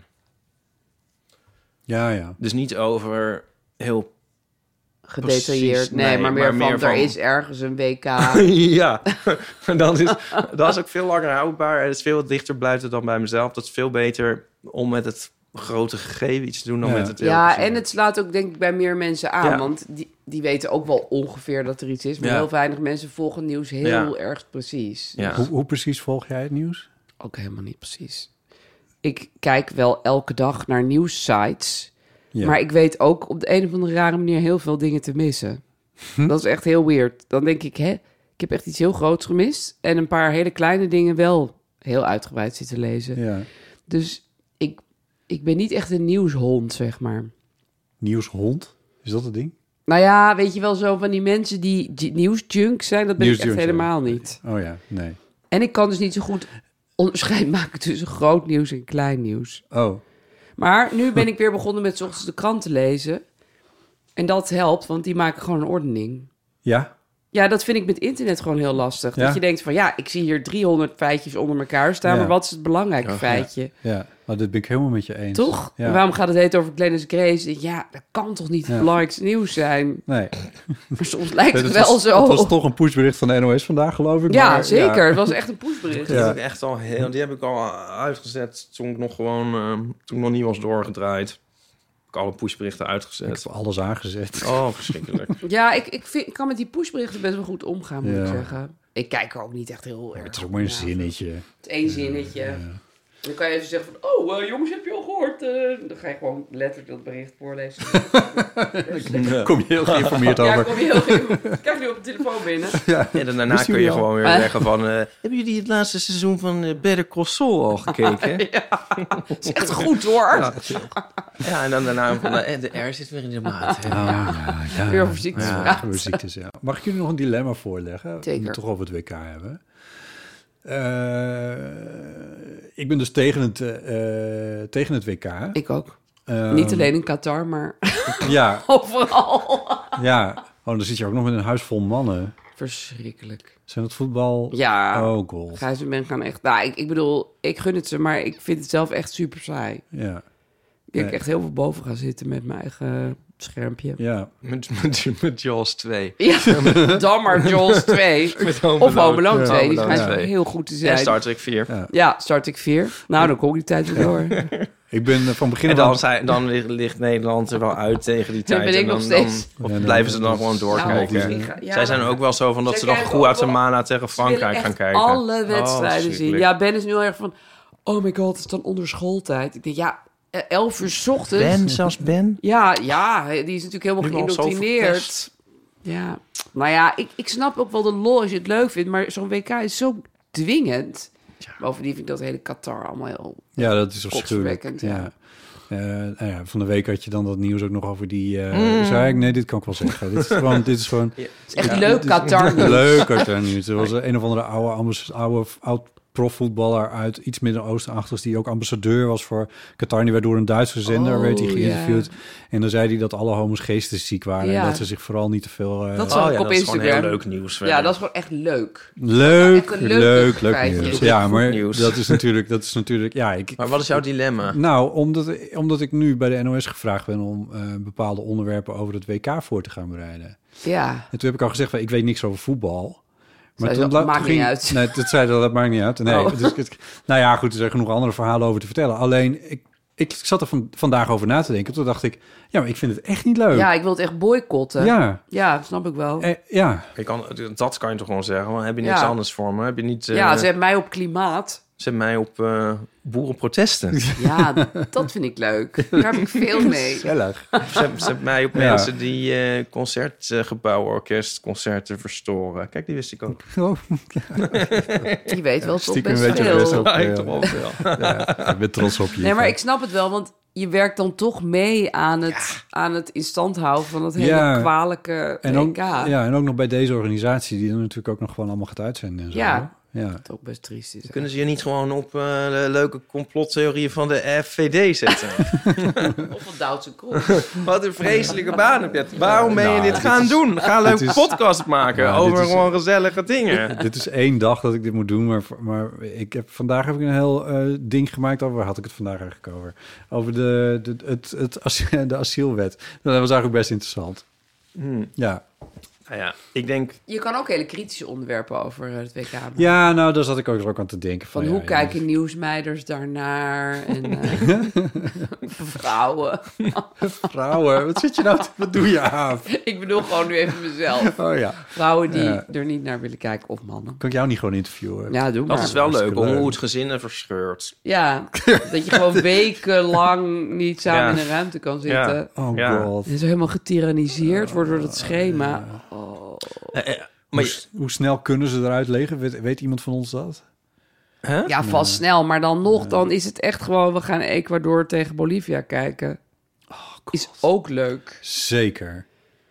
Ja, ja. Dus niet over heel Gedetailleerd. precies, Nee, nee, maar meer maar van, meer er van- is ergens een W K. ja, dat is, dat is ook veel langer houdbaar. En het is veel dichter blijven dan bij mezelf. Dat is veel beter om met het grote gegeven iets te doen dan Ja. met het... Ja, heel en het slaat ook denk ik bij meer mensen aan. Ja. Want die, die weten ook wel ongeveer dat er iets is. Maar Ja. heel weinig mensen volgen nieuws heel Ja. erg precies. Ja. Hoe, hoe precies volg jij het nieuws? Ook helemaal niet precies. Ik kijk wel elke dag naar nieuwssites. Ja. Maar ik weet ook op de een of andere rare manier heel veel dingen te missen. Dat is echt heel weird. Dan denk ik, hè, ik heb echt iets heel groots gemist. En een paar hele kleine dingen wel heel uitgebreid zitten lezen. Ja. Dus ik, ik ben niet echt een nieuwshond, zeg maar. Nieuwshond? Is dat het ding? Nou ja, weet je wel, zo van die mensen die j- nieuwsjunk zijn, dat ben ik echt Nieuwsjunk, ja. helemaal niet. Oh ja, nee. En ik kan dus niet zo goed onderscheid maken tussen groot nieuws en klein nieuws. Oh, Maar nu ben ik weer begonnen met 's ochtends de krant te lezen. En dat helpt, want die maken gewoon een ordening. ja? Ja, dat vind ik met internet gewoon heel lastig. Ja? Dat je denkt van, ja, ik zie hier driehonderd feitjes onder elkaar staan... Ja. maar wat is het belangrijke Ja. feitje? Ja, nou, dit ben ik helemaal met je eens. Toch? Ja. En waarom gaat het heet over Glennis Grace? Ja, dat kan toch niet het Ja. belangrijkste nieuws zijn? Nee. Maar soms lijkt het Dat wel was, zo. Dat was toch een pushbericht van de N O S vandaag, geloof ik. Ja, maar, zeker. Het was echt een pushbericht. Die Ja. heb ik echt al heel, die heb ik al uitgezet toen ik nog gewoon, ehm, toen ik nog niet was doorgedraaid. Heb ik alle pushberichten Ik uitgezet. heb alles aangezet. Oh, verschrikkelijk. Ja, ik, ik, vind, ik kan met die pushberichten best wel goed omgaan, moet Ja. ik zeggen. Ik kijk er ook niet echt heel erg Het is ook maar een op na. zinnetje. Het is één zinnetje. En dan kan je even zeggen van... Oh, eh, jongens, heb je al gehoord? Eh, dan ga je gewoon letterlijk dat bericht voorlezen. Kom je heel geïnformeerd Ja, over. kom je heel goed. Kijk nu op de telefoon binnen. En daarna Wist kun jullie je al? gewoon weer Eh. zeggen van... eh, hebben jullie het laatste seizoen van eh, Better Call Saul al gekeken? Dat is echt goed, hoor. Ja. Ja, en dan daarna van... eh, de R zit weer in de maat. hè. Oh, ja, ja. Weer over ziektes Ja, praten. over ziektes, ja. Mag ik jullie nog een dilemma voorleggen? We Zeker. het toch over het W K hebben. Eh, ik ben dus tegen het, eh, tegen het W K. Ik ook. Ehm, Niet alleen in Qatar, maar Ja, overal. ja. Oh, dan zit je ook nog met een huis vol mannen. Verschrikkelijk. Zijn het voetbal? Ja. Oh, god. Gijs en Ben gaan echt... Nou, ik, ik bedoel, ik gun het ze, maar ik vind het zelf echt super saai. Ja, Ik denk Nee. echt heel veel boven gaan zitten met mijn eigen schermpje. ja. Met, met, met Jaws twee. Ja, dan maar Jaws twee. Met Home Of Home Alone Ja. twee. Die Home Alone schijnt twee. heel goed te En zijn. Star Trek vier. Ja. Ja, start ik vier. Nou, dan kom ik die tijd weer door. Ik ben eh, van begin En af aan... dan, zijn, dan ligt, ligt Nederland er wel uit tegen die Dan tijd. ben ik en dan, nog steeds. Dan, of Ja, blijven dan- ze dan gewoon doorkijken. Nou, ja, ja. Zij zijn ook wel zo van dat Zij ze dan kijken goed ook uit de wel- mana tegen Ze willen Frankrijk gaan echt kijken. alle Oh, wedstrijden zien. verschrikkelijk. Ja, Ben is nu heel erg van... Oh my god, het is dan onder schooltijd. Ik denk, ja, eh, elf uur 's ochtends. Ben, zelfs Ben. Ja, ja, die is natuurlijk helemaal Nu al zo geïndoctrineerd. verpest. Ja, nou ja, ik, ik snap ook wel de lol als je het leuk vindt, maar zo'n W K is zo dwingend. Bovendien vind ik dat hele Qatar allemaal heel... Ja, dat is afschuwelijk. Kotsverwekkend, Ja. ja. Eh, nou ja, van de week had je dan dat nieuws ook nog over die... eh Mm. Zei ik, nee, dit kan ik wel zeggen. dit is gewoon... Dit is gewoon Het is echt leuk, Qatar. leuk uit daar nieuws. Er was een of andere oude, ambas- oude oud profvoetballer uit iets Midden-Oosten-achtigs... die ook ambassadeur was voor Qatar. Die werd door een Duitse zender Oh, werd hij geïnterviewd. ja. En dan zei hij dat alle homo's geestesziek waren... Ja. en dat ze zich vooral niet te veel... eh, Dat zag Oh ik ja, op dat is gewoon Instagram. heel leuk nieuws. Ja, dat is gewoon echt leuk. leuk, echt een leuk leuk, leuk feitje. nieuws. Goed Ja, maar nieuws. dat is natuurlijk... Dat is natuurlijk ja, ik, Maar wat is jouw dilemma? Nou, omdat, omdat ik nu bij de N O S gevraagd ben... om eh, bepaalde onderwerpen over het W K voor te gaan bereiden. Ja, En toen heb ik al gezegd, van, ik weet niks over voetbal. Zei ze, la- dat maakt toen niet uit. Nee, dat zei dat, dat maakt niet uit. Nee, Oh. dus, het- nou ja, goed, er zijn genoeg andere verhalen over te vertellen. Alleen, ik, ik zat er van, vandaag over na te denken. Toen dacht ik, ja, maar ik vind het echt niet leuk. ja, ik wil het echt boycotten. Ja, ja, snap ik wel. eh, ja. Je kan, dat kan je toch gewoon zeggen. Want heb je niks Ja. anders voor me? Heb je niet... eh, Ja, ze hebben mij op klimaat. Zet mij op eh, boerenprotesten. Ja, dat vind ik leuk. Daar heb ik veel mee. Gezellig. Zet, zet mij op Ja. mensen die eh concertgebouworkestconcerten verstoren. Kijk, die wist ik ook. Oh, Je weet wel toch Stiekem best weet je veel. best wel. Ja, ik Ja. toch wel veel. ja, ik ben trots op je. Nee, maar ik snap het wel, want je werkt dan toch mee aan het, aan het in stand houden van het hele Ja. kwalijke en W ook, K. ja, en ook nog bij deze organisatie... die er natuurlijk ook nog gewoon allemaal gaat uitzenden en zo. Ja. Ja. Wat ook best triest is. Kunnen ze je niet gewoon op uh, de leuke complottheorieën van de F V D zetten? Of een Duitse kroeg. Wat een vreselijke baan heb je. Waarom ben je Nou, dit dit gaan is- doen? Ga een leuke is- podcast maken Ja, over dit is- gewoon gezellige dingen. Dit is één dag dat ik dit moet doen, maar, maar ik heb, vandaag heb ik een heel uh, ding gemaakt over, waar had ik het vandaag eigenlijk over? Over de, de, het, het, asiel, de asielwet. Nou, dat was eigenlijk best interessant. Hmm. Ja. Nou ja, ik denk... Je kan ook hele kritische onderwerpen over het W K maken. Ja, nou, daar zat ik ook, ook aan te denken. Van Van, hoe ja, kijken nieuwsmeiders daarnaar? En uh, vrouwen. Vrouwen, wat zit je nou te, wat doe je aan? Ik bedoel gewoon nu even mezelf. Oh ja. Vrouwen die Ja. er niet naar willen kijken, of mannen. Kan ik jou niet gewoon interviewen? Ja, doe maar. Dat is wel leuk, hartstikke om leuk. hoe het gezin er verscheurt. Ja, dat je gewoon wekenlang niet samen Ja. in een ruimte kan zitten. Ja. Oh Ja. god. En zo helemaal getyranniseerd wordt door dat schema. Oh. Eh, eh, Maar maar hoe, s- hoe snel kunnen ze eruit liggen? Weet, weet iemand van ons dat? Hè? Ja, vast snel. Maar dan nog, dan is het echt gewoon... we gaan Ecuador tegen Bolivia kijken. Is ook leuk. Zeker.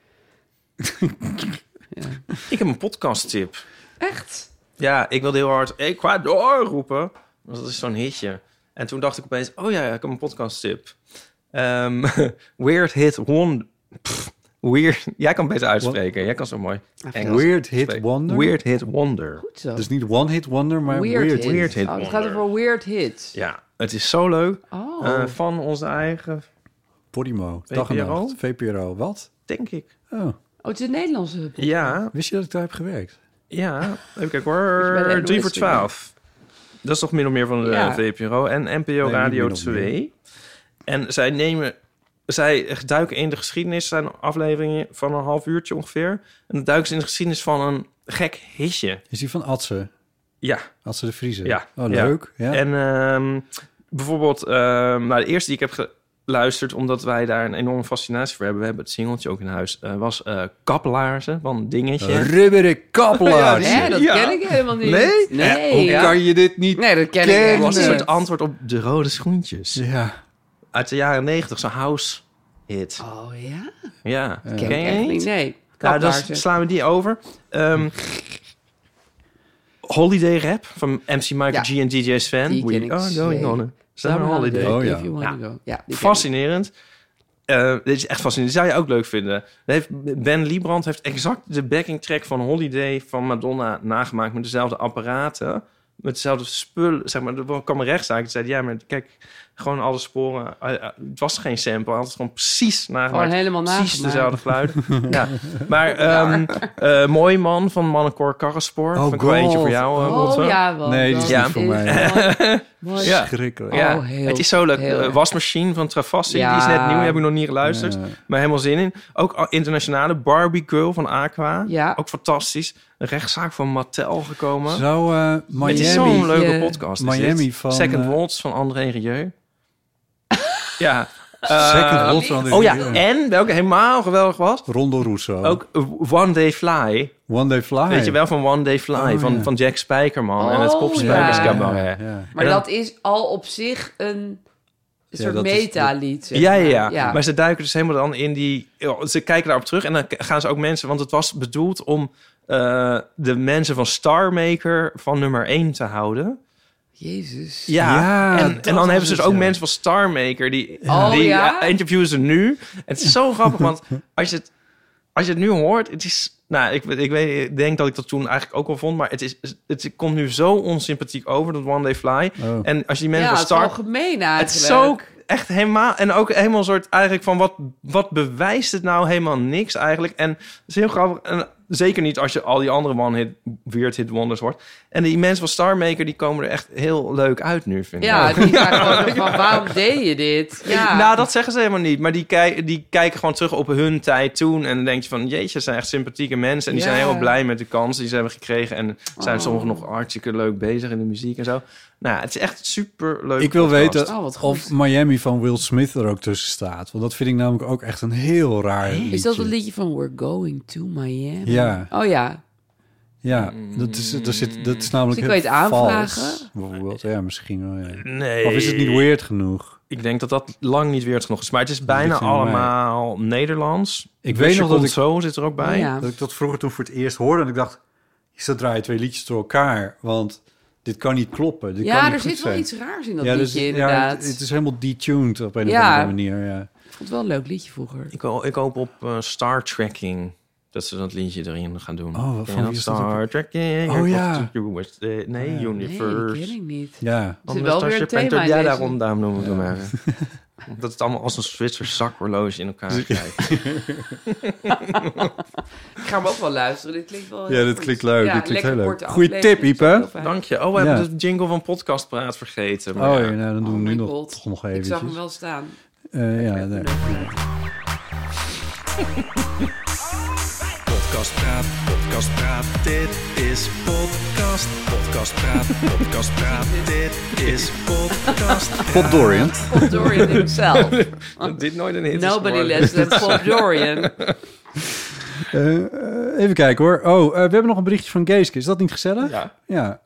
Ja. Ik heb een podcast-tip. Echt? Ja, ik wilde heel hard Ecuador roepen. Want dat is zo'n hitje. En toen dacht ik opeens, oh ja, ik heb een podcast-tip. Ehm, Weird Hit Wonder... Pff, Weird... Jij kan beter uitspreken. Jij kan zo mooi Engels Weird Hit spreken. Wonder? Weird Hit Wonder. Goed zo. Dus niet One Hit Wonder, maar Weird, Weird, hit. Weird Hit Oh, het gaat Wonder. over weird hits. Ja, het is zo leuk. Oh. Eh, van onze eigen, Podimo. V P R O? Dag en nacht. V P R O. Wat? denk ik. Oh. oh, het is een Nederlandse... Ja, Wist je dat ik daar heb gewerkt? ja. Even kijken Dus bij de hoor. N O S drie voor twaalf. Dat is toch min of meer van de Ja. V P R O. En N P O niet Radio min of meer. twee. En zij nemen... Zij duiken in de geschiedenis. zijn afleveringen van een half uurtje ongeveer. En dan duiken ze in de geschiedenis van een gek hitje. Is die van Atze? Ja. Atze de Vriezer? Ja. Oh, Ja. leuk. Ja. En ehm, bijvoorbeeld... ehm, nou, de eerste die ik heb geluisterd... omdat wij daar een enorme fascinatie voor hebben... we hebben het singeltje ook in huis... eh, was eh Kaplaarzen van Dingetje. Rubberen kappelaar. Ja, Hè, dat Ja. ken ik helemaal niet. Nee? Nee. Hoe ja. kan je dit niet Nee, dat ken ik kennen? Het helemaal was een niet. soort antwoord op de rode schoentjes. Ja. Uit de jaren negentig, zo'n house hit. Oh ja? Ja, Ken ken ik je echt niet? niet. Nee. Nou, dan Kaplaarzen. slaan we die over. Ehm, Holiday Rap van M C Michael Ja. G en D J Sven. Die ken We ik are going zeker. on a summer holiday. Oh, ja. If you wanna Ja. go. Ja, die ken ik. Fascinerend. Eh, dit is echt fascinerend. Die zou je ook leuk vinden. Dat heeft, Ben Liebrand heeft exact de backing track van Holiday van Madonna nagemaakt met dezelfde apparaten. Met dezelfde spullen. Zeg maar, er kwam een rechtszaak. Die zei, ja, maar kijk, gewoon alle sporen. Uh, uh, het was geen sample. Het was gewoon precies nagemaakt. Gewoon helemaal Precies nagemaakt. dezelfde geluiden. Ja. Maar ehm eh, Mooi Man van Mannenkoor Karrenspoor. Oh, Van ik wel eentje God. voor jou, uh, Oh Botte. ja, wel. Nee, die is dat niet voor is mij. mooi. Mooi. Ja. Schrikkelijk. Ja, Oh, heel- het is zo leuk. heel Uh, erg. Wasmachine van Travassi, Ja. die is net nieuw. Die heb ik nog niet geluisterd. Ja. Maar helemaal zin in. Ook uh, internationale Barbie Girl van Aqua. Ja. Ook fantastisch. Een rechtszaak van Mattel gekomen. Zo, eh, Miami. Het is zo'n leuke Je- podcast. is Miami dit. van, Second eh, Waltz van André Rieu. Ja. Second Uh, Waltz van Oh ja, André Rieu. en welke helemaal geweldig was... Rondo Russo. Ook uh, One Day Fly. One Day Fly. Weet je wel, van One Day Fly. Oh, van, ja. van Jack Spijkerman en het Oh, Kopspijkers ja. Cabaret. Ja. Maar En dan- dat is al op zich een Ja, soort dat is- meta-lied. zeg Ja, ja, maar. ja, ja. Maar ze duiken dus helemaal dan in die... Ze kijken daarop terug en dan gaan ze ook mensen... Want het was bedoeld om uh, de mensen van Star Maker van nummer één te houden. Jezus. Ja, Ja, en, dat en dan was hebben ze het, dus ook ja. mensen van Star Maker... die, Oh, die ja? uh, interviewen ze nu. Het is zo grappig, want als je, het, als je het nu hoort... Het is... Nou, ik, ik, weet, ik denk dat ik dat toen eigenlijk ook al vond... maar het, is, het komt nu zo onsympathiek over, dat One Day Fly. Oh. En als je die mensen Ja, van het is Star... wel gemeen eigenlijk. Het is zo echt helemaal... En ook helemaal een soort eigenlijk van... Wat, wat bewijst het nou helemaal niks eigenlijk? En het is heel grappig. En zeker niet als je al die andere one-hit... Weird Hit Wonders hoort. En die mensen van Star Maker... die komen er echt heel leuk uit nu, vind ik. Ja, die zijn gewoon van, waarom deed je dit? Ja. Nou, dat zeggen ze helemaal niet. Maar die, kijk, die kijken gewoon terug op hun tijd toen. En dan denk je van... Jeetje, ze zijn echt sympathieke mensen. En die Ja. zijn heel blij met de kans die ze hebben gekregen. En zijn Oh. sommigen nog hartstikke leuk bezig in de muziek en zo. Nou, het is echt super leuk. Ik wil weten Oh, wat goed. of Miami van Will Smith er ook tussen staat. Want dat vind ik namelijk ook echt een heel raar liedje. Is dat het liedje van We're Going to Miami? Ja. Oh ja. Ja, dat is, dat zit, dat is namelijk Misschien kan je het heel aanvragen. vals, bijvoorbeeld. Ja, misschien wel. Ja. Nee. Of is het niet weird genoeg? Ik denk dat dat lang niet weird genoeg is. Maar het is bijna ligt in mij. allemaal Nederlands. Ik weet nog dat komt ik- zo zit er ook bij. Ja. Dat ik dat vroeger toen voor het eerst hoorde en ik dacht... zo draai je twee liedjes door elkaar, want dit kan niet kloppen. Dit Ja, kan niet er goed zit wel zijn. iets raars in dat ja, liedje, dus, inderdaad. Ja, het, het is helemaal detuned op een Ja. of andere manier. Ja. Ik vond het wel een leuk liedje vroeger. Ik, ho- ik hoop op uh, Star Trekking. Dat ze dat liedje erin gaan doen. Oh, wat Ja, van wie is dat Star ook? Trekking. Oh, ja. Of the U S A, nee, Ja. Universe. Nee, die ken ik niet. Ja. Er zit wel weer een thema in Ja, deze. daarom, daarom noemen we hem even. Dat het allemaal als een Zwitsers zakhorloge in elkaar glijdt. Ik ga hem ook wel luisteren. Dit klinkt wel Ja, heel dit goed. klinkt leuk. Ja, dit klinkt lekker heel leuk. korte Goeie aflevering, tip, dat is Ipe. heel fijn. Dank je. Oh, we hebben Ja. de jingle van Podcastpraat vergeten. Maar Oh ja. ja, nou, dan doen Oh we nu my nog, God. toch nog Ik eventjes. zag hem wel staan. Uh, ja, Even nee. leuk. Podcast Praat, Podcast Praat, dit is podcast. Podcast Praat, Podcast Praat, dit is podcast. Pop Dorian. Pop Dorian himself. Dat dit nooit een hit is Nobody geworden. less than Pop Dorian. Uh, uh, even kijken hoor. Oh, uh, we hebben nog een berichtje van Geeske. Is dat niet gezellig? Ja. Ja.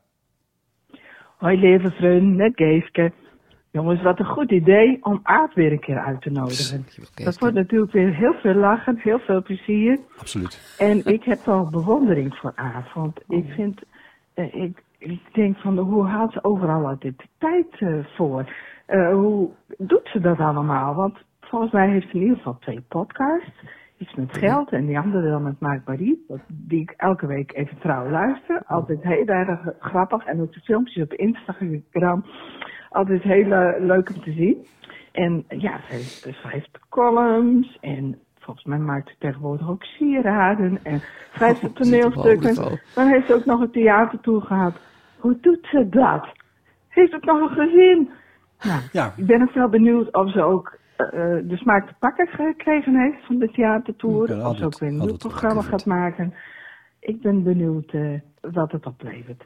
Hoi lieve vrienden, met Geeske. Jongens, wat een goed idee om Aad weer een keer uit te nodigen. Dat wordt natuurlijk weer heel veel lachen, heel veel plezier. Absoluut. En ik heb wel bewondering voor Aad, want ik vind, uh, ik, ik denk van hoe haalt ze overal altijd de tijd uh, voor? Uh, hoe doet ze dat allemaal? Want volgens mij heeft ze in ieder geval twee podcasts. Iets met geld en die andere dan met Mark Marie, die ik elke week even trouw luister. Altijd heel erg grappig en ook de filmpjes op Instagram. Altijd heel uh, leuk om te zien. En ja, ze heeft, ze heeft columns en volgens mij maakt ze tegenwoordig ook sieraden en schrijft ze toneelstukken. Dan heeft ze ook nog een theatertour gehad. Hoe doet ze dat? Heeft ook nog een gezin? Nou, Ja. ik ben ook wel benieuwd of ze ook uh, de smaak te pakken gekregen heeft van de theatertour. Ja, of ze ook weer een nieuw altijd programma wel gaat maken. Ik ben benieuwd uh, wat het oplevert.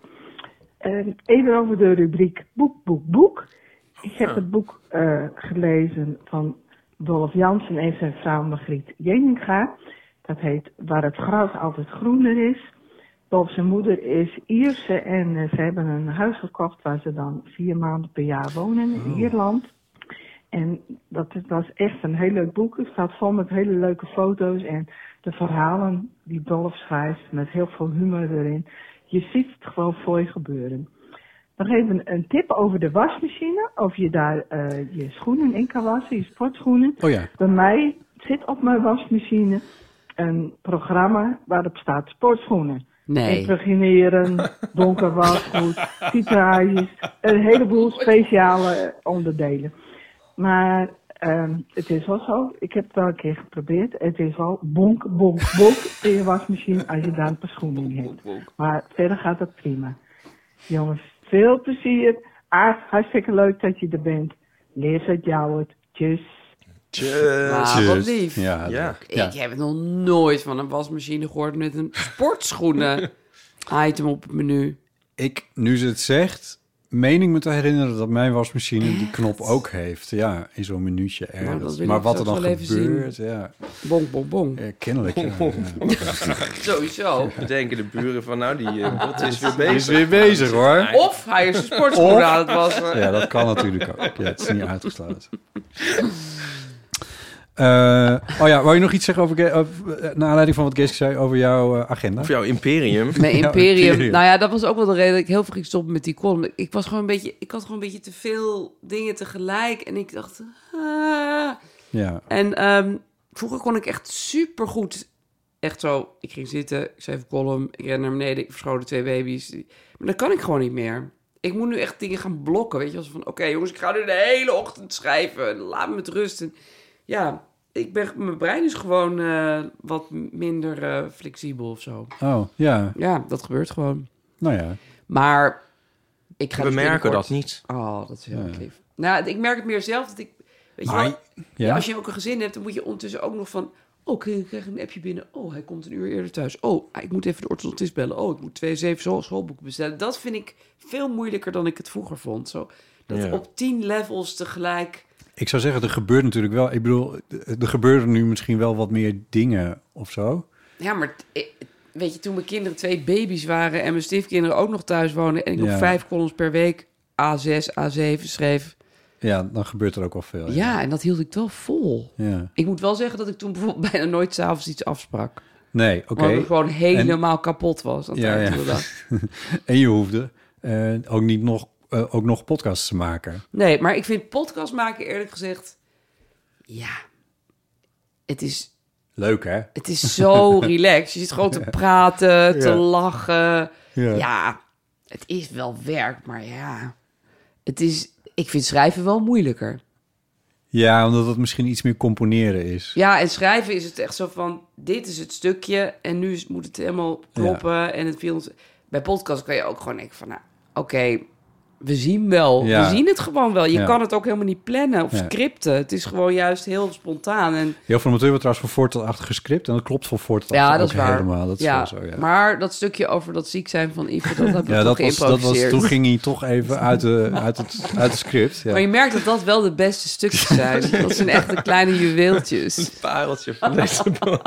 Uh, even over de rubriek boek, boek, boek. Ik heb het boek uh, gelezen van Dolf Jansen en zijn vrouw Margriet Jeninga. Dat heet Waar het gras altijd groener is. Dolf zijn moeder is Ierse en uh, ze hebben een huis gekocht waar ze dan vier maanden per jaar wonen in Ierland. En dat was echt een heel leuk boek. Het staat vol met hele leuke foto's en de verhalen die Dolf schrijft met heel veel humor erin. Je ziet het gewoon voor je gebeuren. Nog even een tip over de wasmachine. Of je daar uh, je schoenen in kan wassen, je sportschoenen. Oh ja. Bij mij zit op mijn wasmachine een programma waarop staat sportschoenen. Nee. Impregneren, donker wasgoed, vitrages, een heleboel speciale onderdelen. Maar um, het is wel zo, ik heb het wel een keer geprobeerd. Het is wel bonk, bonk, bonk in je wasmachine als je daar een paar schoenen in hebt. Maar verder gaat het prima. Jongens, veel plezier. Aard, hartstikke leuk dat je er bent. Leer het jou het. Tjus. Tjus. Ah, wat lief. Ja, Ja. Ik heb het nog nooit van een wasmachine gehoord met een sportschoenen item op het menu. Ik, nu ze het zegt, meen ik me te herinneren dat mijn wasmachine die knop ook heeft. Ja, in zo'n minuutje dat ergens. wil Maar ik wat er straks dan wel even gebeurt, ja. Bong, bong, bong. ja, kennelijk. Ja, ja. Sowieso. Bedenken de buren van, nou, die uh, bot is weer bezig. Is weer bezig hoor. Of hij is zijn sportschoenen Of- aan het wassen. Ja, dat kan natuurlijk ook. Ja, het is niet uitgesloten. Uh, oh ja, wou je nog iets zeggen over, Ge- over uh, naar aanleiding van wat Geeske zei over jouw uh, agenda? Of jouw imperium. Mijn Ja, imperium. imperium. Nou ja, dat was ook wel de reden dat ik heel veel ging stoppen met die column. Ik was gewoon een beetje, ik had gewoon een beetje te veel dingen tegelijk. En ik dacht, ah. Ja, En um, vroeger kon ik echt supergoed, echt zo, ik ging zitten, ik schreef een column, ik ren naar beneden, ik verschoonde twee baby's. Maar dat kan ik gewoon niet meer. Ik moet nu echt dingen gaan blokken, weet je. Als van, oké okay, jongens, ik ga nu de hele ochtend schrijven. Laat me met rust. En ja, ik ben, mijn brein is gewoon uh, wat minder uh, flexibel of zo. oh ja, Ja, dat gebeurt gewoon. nou ja. Maar ik ga We dus merken binnenkort- dat niet. Oh, dat is heel Ja. lief. Nou, ik merk het meer zelf dat ik... Weet je Maar, wel, ja. ja, als je ook een gezin hebt, dan moet je ondertussen ook nog van... Oh, ik krijg een appje binnen. Oh, hij komt een uur eerder thuis. Oh, ik moet even de orthodontist bellen. Oh, ik moet twee zeven school- schoolboeken bestellen. Dat vind ik veel moeilijker dan ik het vroeger vond. Zo, dat Ja. op tien levels tegelijk... Ik zou zeggen, er gebeurt natuurlijk wel... Ik bedoel, er gebeuren nu misschien wel wat meer dingen of zo. Ja, maar t- eh, weet je, toen mijn kinderen twee baby's waren... en mijn stiefkinderen ook nog thuis wonen... en ik Ja. nog vijf columns per week A zes, A zeven schreef... Ja, dan gebeurt er ook wel veel. Ja, en dat hield ik wel vol. Ja. Ik moet wel zeggen dat ik toen bijvoorbeeld bijna nooit 's avonds iets afsprak. Nee, oké. Okay. Waar ik gewoon helemaal en, kapot was. Aan ja, ja. En je hoefde uh, ook niet nog, uh, ook nog podcasts te maken. Nee, maar ik vind podcast maken eerlijk gezegd... Ja, het is... Leuk, hè? Het is zo relaxed. Je zit gewoon te praten, te ja. lachen. Ja. ja, het is wel werk, maar ja... Het is... Ik vind schrijven wel moeilijker. Ja, omdat het misschien iets meer componeren is. Ja, en schrijven is het echt zo van... Dit is het stukje en nu moet het helemaal kloppen. Ja. En het viel... Bij podcast kan je ook gewoon denken van... Nou, oké, okay, we zien wel. Ja. We zien het gewoon wel. Je ja. kan het ook helemaal niet plannen of ja. scripten. Het is gewoon juist heel spontaan. En... Heel veel natuurlijk trouwens van voor tot achter gescript. En dat klopt van voor tot achter ja, dat is waar. helemaal. Dat is ja. zo, ja. Maar dat stukje over dat ziek zijn van Ivo, dat heb ik ja, toch dat was, dat was, toen ging hij toch even uit, de, uit, het, uit het script. Ja. Maar je merkt dat dat wel de beste stukjes zijn. Dat zijn echt de kleine juweeltjes. Een pareltje van deze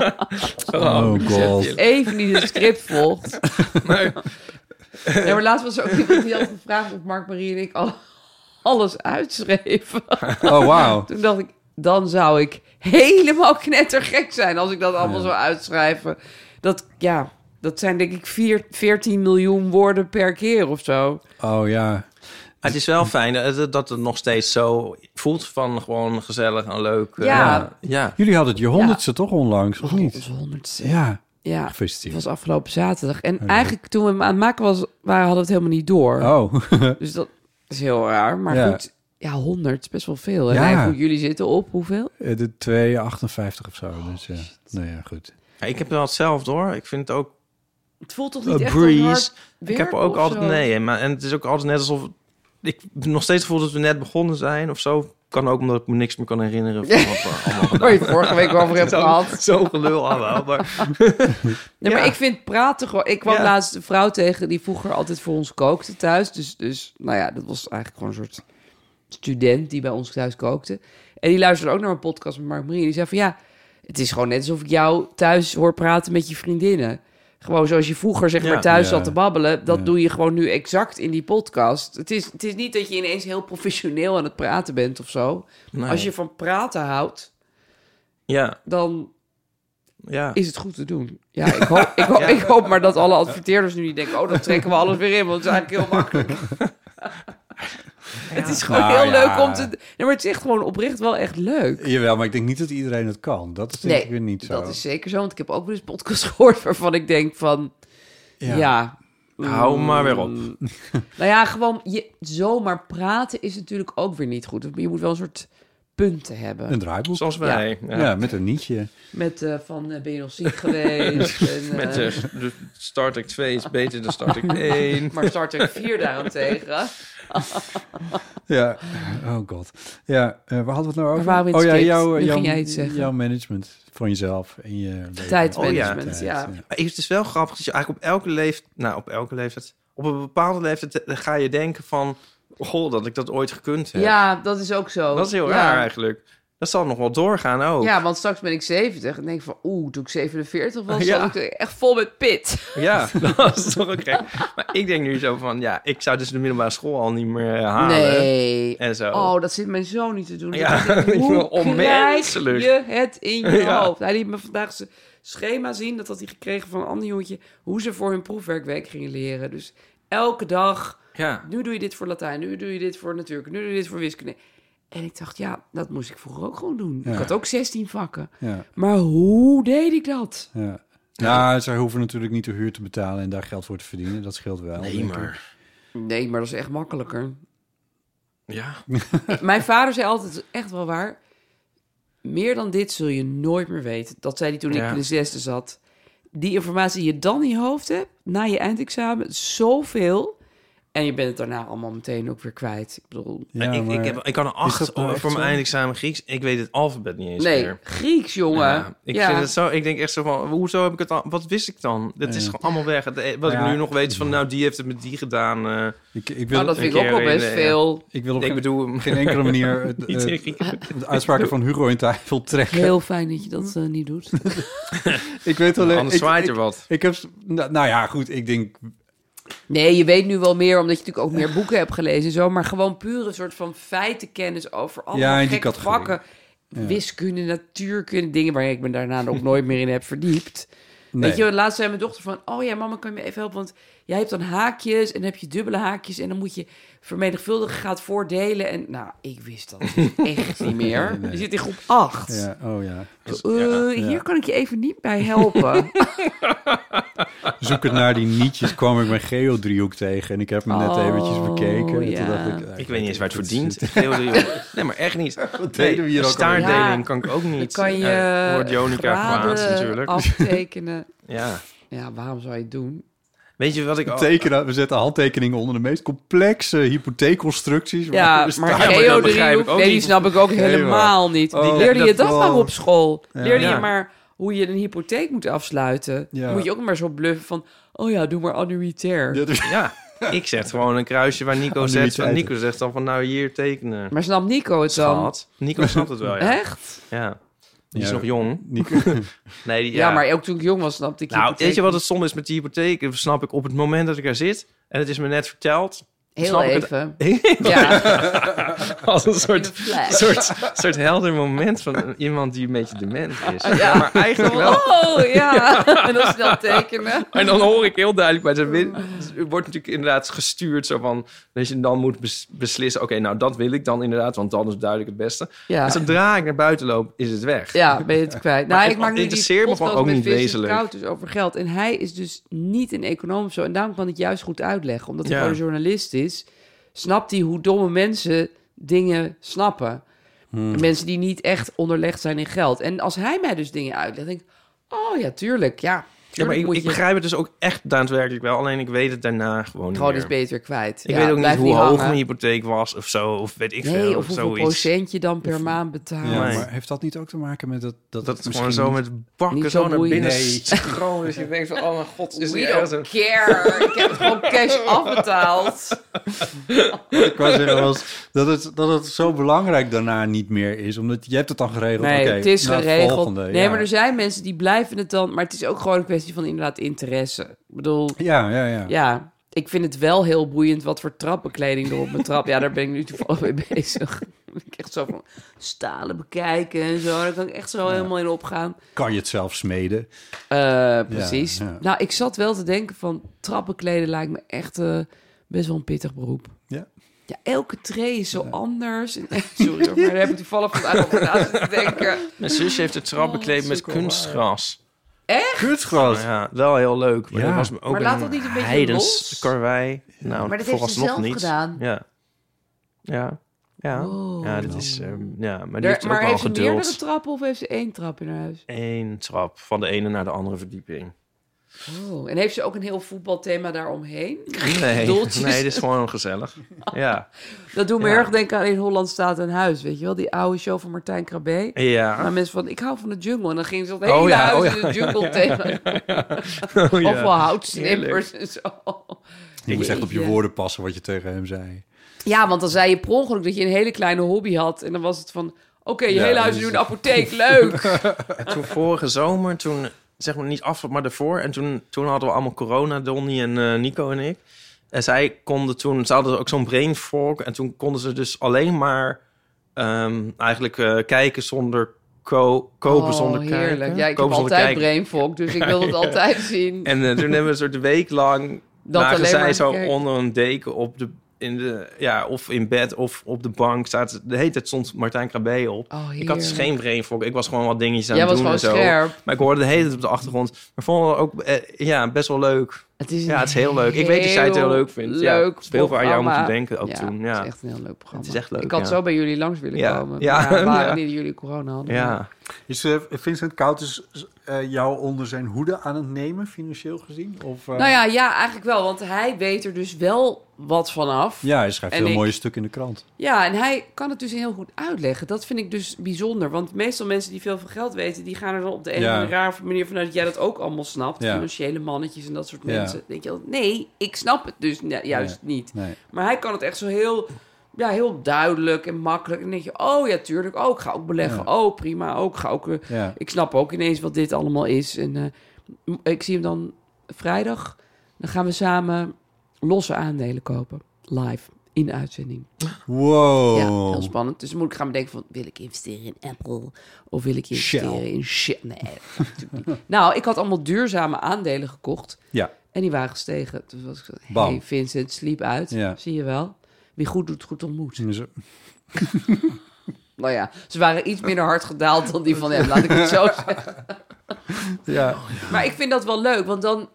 Oh god. Even niet het script volgt. Maar... Ja, maar laatst was er ook iemand die had gevraagd of Mark-Marie en ik al alles uitschreven. Oh, wauw. Toen dacht ik, dan zou ik helemaal knettergek zijn als ik dat allemaal ja. zou uitschrijven. Dat, ja, dat zijn denk ik vier, veertien miljoen woorden per keer of zo. Oh ja. Het is wel fijn dat, dat het nog steeds zo voelt van gewoon gezellig en leuk. Ja. Uh, ja. Jullie hadden het je honderdste ja. toch onlangs, of niet? Onze honderdste. Ja. Ja, gefeliciteerd. Het was afgelopen zaterdag. En okay. eigenlijk toen we hem aan het maken was, waren, hadden we het helemaal niet door. Oh. Dus dat is heel raar. Maar ja. goed, ja, honderd is best wel veel. En ja. goed, jullie zitten op hoeveel? De twee komma achtenvijftig of zo. Dus ja, nou ja, goed. Ja, ik heb wel hetzelfde hoor. Ik vind het ook... Het voelt toch niet uh, echt breeze. hard Ik heb er ook altijd... Zo? Nee, maar en het is ook altijd net alsof... Ik nog steeds gevoel dat we net begonnen zijn of zo. Kan ook omdat ik me niks meer kan herinneren van wat we allemaal gedaan. Waar je het vorige week over hebt gehad. Zo gelul allemaal. Maar... nee, maar ja. ik vind praten gewoon... Ik kwam ja. laatst een vrouw tegen die vroeger altijd voor ons kookte thuis. Dus, dus nou ja, dat was eigenlijk gewoon een soort student die bij ons thuis kookte. En die luisterde ook naar een podcast met Mark-Marie. En die zei van ja, het is gewoon net alsof ik jou thuis hoor praten met je vriendinnen. Gewoon zoals je vroeger zeg maar ja, thuis ja. zat te babbelen. Dat ja. doe je gewoon nu exact in die podcast. Het is, het is niet dat je ineens heel professioneel aan het praten bent of zo. Nee. Als je van praten houdt, ja. dan ja. is het goed te doen. Ja, ik hoop, ik, hoop, ja. ik hoop maar dat alle adverteerders nu niet denken... oh, dan trekken we alles weer in, want het is eigenlijk heel makkelijk. Ja. Het is gewoon nou, heel ja. leuk om te... Nee, maar het is echt gewoon oprecht wel echt leuk. Jawel, maar ik denk niet dat iedereen het kan. Dat is denk nee, ik weer niet zo. Dat is zeker zo, want ik heb ook wel eens podcasts gehoord... waarvan ik denk van... Ja, ja hou maar weer op. Nou ja, gewoon je, zomaar praten is natuurlijk ook weer niet goed. Je moet wel een soort punten hebben. Een draaiboek. Zoals wij. Ja, ja. ja met een nietje. Met uh, van, uh, ben je nog ziek geweest? en, uh, met de, de Star Trek twee is beter dan Star Trek één. Maar Star Trek vier daarentegen... ja, oh god. Ja, uh, waar hadden we het nou over? Oh ja, jouw, jouw, jouw management van jezelf en je tijdsmanagement. Oh, ja. ja. ja. Het is wel grappig dat je eigenlijk op elke leeftijd, nou op elke leeftijd, op een bepaalde leeftijd ga je denken van, goh, dat ik dat ooit gekund heb. Ja, dat is ook zo. Dat is heel ja. raar eigenlijk. Dat zal nog wel doorgaan ook. Ja, want straks ben ik zeventig en denk van... oeh, toen ik zevenenveertig was, ja. zat ik echt vol met pit. Ja, dat is toch oké. Maar ik denk nu zo van... ja, ik zou dus de middelbare school al niet meer halen. Nee. En zo. Oh, dat zit mijn zoon niet te doen. Ja, ik denk, hoe onmenselijk. krijg je het in je ja. hoofd? Hij liet me vandaag zijn schema zien. Dat had hij gekregen van een ander jongetje. Hoe ze voor hun proefwerkweek gingen leren. Dus elke dag... Ja. Nu doe je dit voor Latijn. Nu doe je dit voor natuurkunde. Nu doe je dit voor wiskunde. En ik dacht, ja, dat moest ik vroeger ook gewoon doen. Ja. Ik had ook zestien vakken. Ja. Maar hoe deed ik dat? Ja. Nou, zij hoeven natuurlijk niet de huur te betalen en daar geld voor te verdienen. Dat scheelt wel. Nee, maar... Nee, maar dat is echt makkelijker. Ja. Mijn vader zei altijd, echt wel waar... meer dan dit zul je nooit meer weten. Dat zei hij toen ja. ik in de zesde zat. Die informatie die je dan in je hoofd hebt, na je eindexamen, zoveel... En je bent het daarna allemaal meteen ook weer kwijt. Ik bedoel... Ja, ik, ik, heb, ik kan een acht nou voor mijn eindexamen Grieks. Ik weet het alfabet niet eens nee, meer. Grieks, jongen. Ja, ik, ja. vind het zo, ik denk echt zo van, hoezo heb ik het al... Wat wist ik dan? Dat ja. is gewoon allemaal weg. Het, wat ja. ik nu nog weet is van, nou, die heeft het met die gedaan. Uh, ik, ik wil nou, dat vind ik ook wel best in, veel. Ik wil op ik geen, bedoel, geen enkele manier het, uh, de uitspraken van Hugo in twijfel trekken. Heel fijn dat je dat uh, niet doet. ik weet alleen... Anders zwaait er wat. Ik heb... Nou, nou ja, goed, ik denk... Nee, je weet nu wel meer, omdat je natuurlijk ook meer boeken hebt gelezen en zo. Maar gewoon puur een soort van feitenkennis over allemaal ja, gekke vakken. Ja. Wiskunde, natuurkunde, dingen waar ik me daarna ook nooit meer in heb verdiept. Nee. Weet je, laatst zei mijn dochter van... oh ja, mama, kan je me even helpen? Want jij hebt dan haakjes en dan heb je dubbele haakjes... en dan moet je vermenigvuldigen gaat voordelen. En nou, ik wist dat echt niet meer. Nee, nee. Je zit in groep acht. Ja, oh ja. Zo, uh, Ja. hier kan ik je even niet bij helpen. Zoekend naar die nietjes kwam ik mijn geodriehoek tegen. En ik heb hem net Oh, eventjes bekeken. En ja. toen dacht ik, Ik weet niet eens waar het dit verdient. is- Nee, maar echt niet. Wat deden we hier ook staartdeling alweer? kan ik ook niet. Dan kan je Eh, Hoort Jonica graden kwaad natuurlijk. aftekenen. Ja. Ja, waarom zou je het doen? Weet je wat ik... al- Tekenen, we zetten handtekeningen onder de meest complexe hypotheekconstructies. Ja, we maar staan- maar dat begrijp ik geodriehoek, ook nee, die niet. snap ik ook Nee, helemaal niet. Oh, Leerde je dat dat wel. maar op school? Ja. Leerde je Ja. maar hoe je een hypotheek moet afsluiten? Ja. Dan moet je ook maar zo bluffen van... oh ja, doe maar annuitair. Ja, dus- Ja, ik zet gewoon een kruisje waar Nico zet. Van Annuïteiten. Nico zegt dan van nou hier tekenen. Maar snapt Nico het dan? Schat. Nico snapt het wel, ja. Echt? Ja. Die is Ja. nog jong. Nico- Nee, die, Ja. ja. maar ook toen ik jong was, snapte ik Nou, hypotheek weet je wat het niet. stom is met die hypotheek? Dat snap ik op het moment dat ik er zit. En het is me net verteld. Heel snap ik het- even. Ja, Als een in soort, een flash. soort, soort helder moment van iemand die een beetje dement is. Ja. Maar eigenlijk wel. Oh, ja. En dan snel tekenen. En dan hoor ik heel duidelijk bij zijn win. Het wordt natuurlijk inderdaad gestuurd zo van dat je dan moet bes- beslissen. Oké, nou dat wil ik dan inderdaad, want dan is duidelijk het beste. Ja. En zodra ik naar buiten loop, is het weg. Ja, ben je het kwijt. Maar Nou, het ik maak nu die interesseert me podcast gewoon ook met niet Vincent wezenlijk. Koud dus over geld. En hij is dus niet een econoom of zo. En daarom kan hij het juist goed uitleggen. Omdat hij Ja. gewoon een journalist is, snapt hij hoe domme mensen dingen snappen. Hmm. Mensen die niet echt onderlegd zijn in geld. En als hij mij dus dingen uitlegt, denk ik... oh ja, tuurlijk, ja. Ja, maar ik, moet ik je begrijp het dus ook echt daadwerkelijk wel. Alleen ik weet het daarna gewoon niet gewoon meer. eens beter kwijt. Ik Ja, weet ook niet blijf hoe hoog hangen. mijn hypotheek was of zo. Of weet ik Nee, veel. of hoeveel zoiets. procent je dan per maand betaalt. Ja, Nee. maar heeft dat niet ook te maken met dat... Dat, Dat het het gewoon misschien zo niet- met bakken niet zo zo naar boeiend. binnen Nee. stroom. Dus je denkt van, oh mijn god, is We dit don't echt een... care. Ik heb het gewoon cash afbetaald. Ik wou zeggen was dat het, dat het zo belangrijk daarna niet meer is. Omdat je hebt het dan geregeld. Nee, Oké, het is nou, het geregeld. volgende, nee, ja. maar er zijn mensen die blijven het dan... maar het is ook gewoon een kwestie van inderdaad interesse. Ik bedoel, Ja, ja, ja. ja, ik vind het wel heel boeiend... wat voor trappenkleding er op mijn trap... ja, daar ben ik nu toevallig mee bezig. Ik echt zo van stalen bekijken en zo. Daar kan ik echt zo helemaal in opgaan. Kan je het zelf smeden? Uh, precies. Ja, ja. Nou, ik zat wel te denken van... trappenkleden lijkt me echt uh, best wel een pittig beroep. Ja. Ja, elke tree is zo anders. En, sorry hoor, maar daar heb ik toevallig vandaag over na zitten denken. Mijn zusje heeft het trap bekleed Oh, met sukkel, kunstgras. Kunstgras. Ja, wel heel leuk. Maar Ja. dat was me ook Maar laat een dat niet een beetje heidens los? karwei. Nou, Maar dat heeft ze vooralsnog zelf niet. gedaan? Ja. Ja. Ja. Oh. Ja, dit is... ehm, ja, maar die Der- heeft ook maar wel heeft ze geduld. meerdere trappen of heeft ze één trap in haar huis? Eén trap. Van de ene naar de andere verdieping. Oh, en heeft ze ook een heel voetbalthema daaromheen? Nee, Doeltjes? nee, dit is gewoon gezellig. Ja. Dat doet me Ja. erg denken aan In Holland staat een huis, weet je wel? Die oude show van Martijn Krabbe. Ja. Maar mensen van, ik hou van de jungle. En dan gingen ze dat hele Oh ja, huis oh in ja, de jungle ja, thema. Oh, ja. Of wel houtsnippers en zo. Je moest echt op je Jeetje. woorden passen wat je tegen hem zei. Ja, want dan zei je per ongeluk dat je een hele kleine hobby had. En dan was het van, oké, je Ja, hele huis is dus- nu een apotheek, leuk. En toen vorige zomer, toen, zeg maar niet af, maar daarvoor. En toen, toen hadden we allemaal corona, Donnie en eh, Nico en ik. En zij konden toen, ze hadden ook zo'n brain fog. En toen konden ze dus alleen maar ehm, eigenlijk eh, kijken zonder ko- kopen, Oh, zonder heerlijk. kijken. Ja, ik Kopen heb zonder altijd kijken. brain fog, dus ik wil het Ja. altijd zien. En eh, toen hebben we een soort week lang Dat lagen alleen zij maar zo kijken. onder een deken op de, in de, ja, of in bed of op de bank. Staat, de hele tijd stond Martijn Krabbe op. Oh, Ik had dus heerlijk. geen brain fog. Ik was gewoon wat dingetjes aan Jij het was doen en gewoon zo. scherp. Maar ik hoorde de hele tijd op de achtergrond. Maar vond het ook eh, ja, best wel leuk. Het is Ja, het is heel leuk. Ik weet dat jij het heel leuk vindt. Ja, Leuk veel voor aan jou programma. moeten denken ook ja, toen. het Ja, is echt een heel leuk programma. Het is echt leuk, Ik had ja. zo bij jullie langs willen Ja, komen. ja, Maar waren ja. niet dat jullie corona hadden. ja. Is uh, Vincent Koud dus uh, jou onder zijn hoede aan het nemen, financieel gezien? Of, uh... Nou ja, ja, eigenlijk wel. Want hij weet er dus wel wat vanaf. Ja, hij schrijft En heel ik- mooie stukken in de krant. Ja, en hij kan het dus heel goed uitleggen. Dat vind ik dus bijzonder. Want meestal mensen die veel van geld weten... die gaan er dan op de een Ja. of andere rare manier vanuit... dat jij dat ook allemaal snapt. Ja. Financiële mannetjes en dat soort Ja. mensen. Dan denk je, altijd, nee, ik snap het dus ja, juist niet. Nee. Maar hij kan het echt zo heel, ja, heel duidelijk en makkelijk. En dan denk je, oh ja, tuurlijk. Oh, ik ga ook beleggen. Ja. Oh, prima. Oh, ik ga ook... eh, Ja. Ik snap ook ineens wat dit allemaal is. En eh, m- ik zie hem dan vrijdag. Dan gaan we samen losse aandelen kopen. Live. in de uitzending. Wow. Ja, heel spannend. Dus dan moet ik gaan bedenken van, wil ik investeren in Apple? Of wil ik investeren Shell. in Shell? Nee, dat kan natuurlijk niet. Nou, ik had allemaal duurzame aandelen gekocht. Ja. En die waren gestegen. Dus was ik zo, Bam. hey Vincent, sliep uit. Ja. Zie je wel? Wie goed doet, goed ontmoet. Dus, Nou ja, ze waren iets minder hard gedaald dan die van hem, laat ik het zo zeggen. ja. Maar ik vind dat wel leuk, want dan,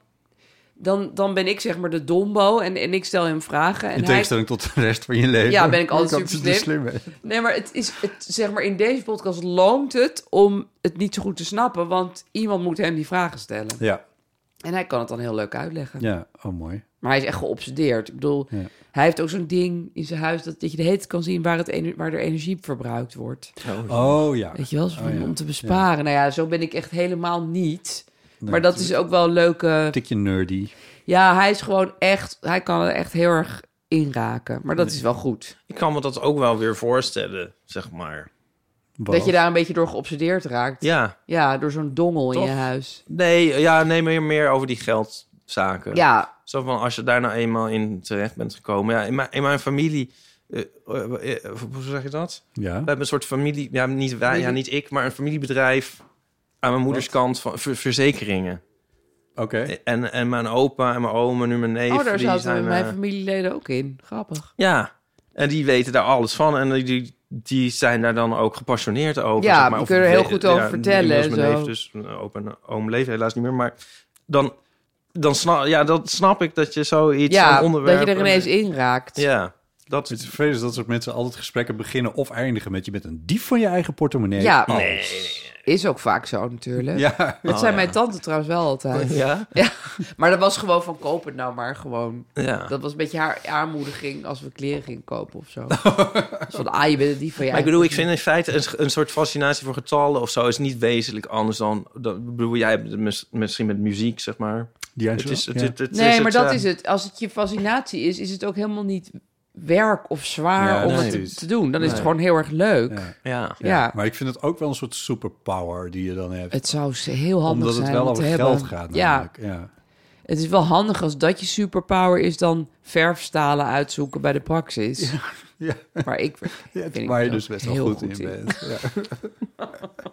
dan, dan ben ik zeg maar de dombo en, en ik stel hem vragen. En In hij, tegenstelling tot de rest van je leven. Ja, ben ik altijd Dat super is de slim. slimme. Nee, maar het is, het, zeg maar in deze podcast loont het om het niet zo goed te snappen, want iemand moet hem die vragen stellen. Ja. En hij kan het dan heel leuk uitleggen. Ja, oh mooi. Maar hij is echt geobsedeerd. Ik bedoel, Ja. hij heeft ook zo'n ding in zijn huis dat, dat je de hele tijd kan zien waar, het ener- waar er energie verbruikt wordt. Oh ja. Weet je wel, zo Oh, ja. om te besparen. Nou ja, zo ben ik echt helemaal niet. Nee, maar dat het is ook wel een leuke... tikje nerdy. Ja, hij is gewoon echt... Hij kan er echt heel erg inraken. Maar dat is wel goed. Ik kan me dat ook wel weer voorstellen, zeg maar. Wat? Dat je daar een beetje door geobsedeerd raakt. Ja. Ja, door zo'n dongel in Toch? je huis. Nee, ja, nee, meer, meer over die geldzaken. Ja. Zo van, als je daar nou eenmaal in terecht bent gekomen. Ja, in mijn, in mijn familie... Uh, uh, uh, hoe zeg je dat? Ja. We hebben een soort familie... Ja, niet, wij, ja, niet ik, maar een familiebedrijf... aan mijn moeders kant van ver- verzekeringen. Oké. Okay. En, en mijn opa en mijn oom en nu mijn neef... Oh, daar die zaten zijn, mijn uh, familieleden ook in. Grappig. Ja, en die weten daar alles van. En die, die, die zijn daar dan ook gepassioneerd over. Ja, zeg maar. die Of kunnen er heel we- goed over ja, vertellen inmiddels en mijn zo. neef, dus mijn opa en oom leven helaas niet meer. Maar dan, dan snap, ja, dat snap ik dat je zoiets Ja, van onderwerp... dat je er ineens in raakt. Ja, dat... Het is vervelend dat soort mensen altijd gesprekken beginnen of eindigen met je bent een dief van je eigen portemonnee. Ja, Oh. Nee, is ook vaak zo natuurlijk. Ja. Dat Oh, zijn ja. mijn tante trouwens wel altijd. Ja? Ja, maar dat was gewoon van koop het nou maar gewoon. Ja. Dat was een beetje haar aanmoediging als we kleren gingen kopen of zo. Dus van, ah, je bent het die van je Maar ik eigen bedoel, ik vind in feite een, een soort fascinatie voor getallen of zo... is niet wezenlijk anders dan... dan ik bedoel, jij hebt het mis- misschien met muziek, zeg maar. Ja, Het is, het, ja. het, het Nee, is maar het, dat uh, is het. Als het je fascinatie is, is het ook helemaal niet werk of zwaar Ja, om nee. het te, te doen. Dan is het Nee. gewoon heel erg leuk. Ja. Ja. Ja. Ja. Maar ik vind het ook wel een soort superpower die je dan hebt. Het zou heel handig Omdat het zijn wel om te over hebben. geld gaat Ja, namelijk. Ja. het is wel handig als dat je superpower is dan verfstalen uitzoeken bij de Praxis. Ja. Maar ik Ja, vind ik waar je dat dus best wel heel goed, goed in in. bent. Ja.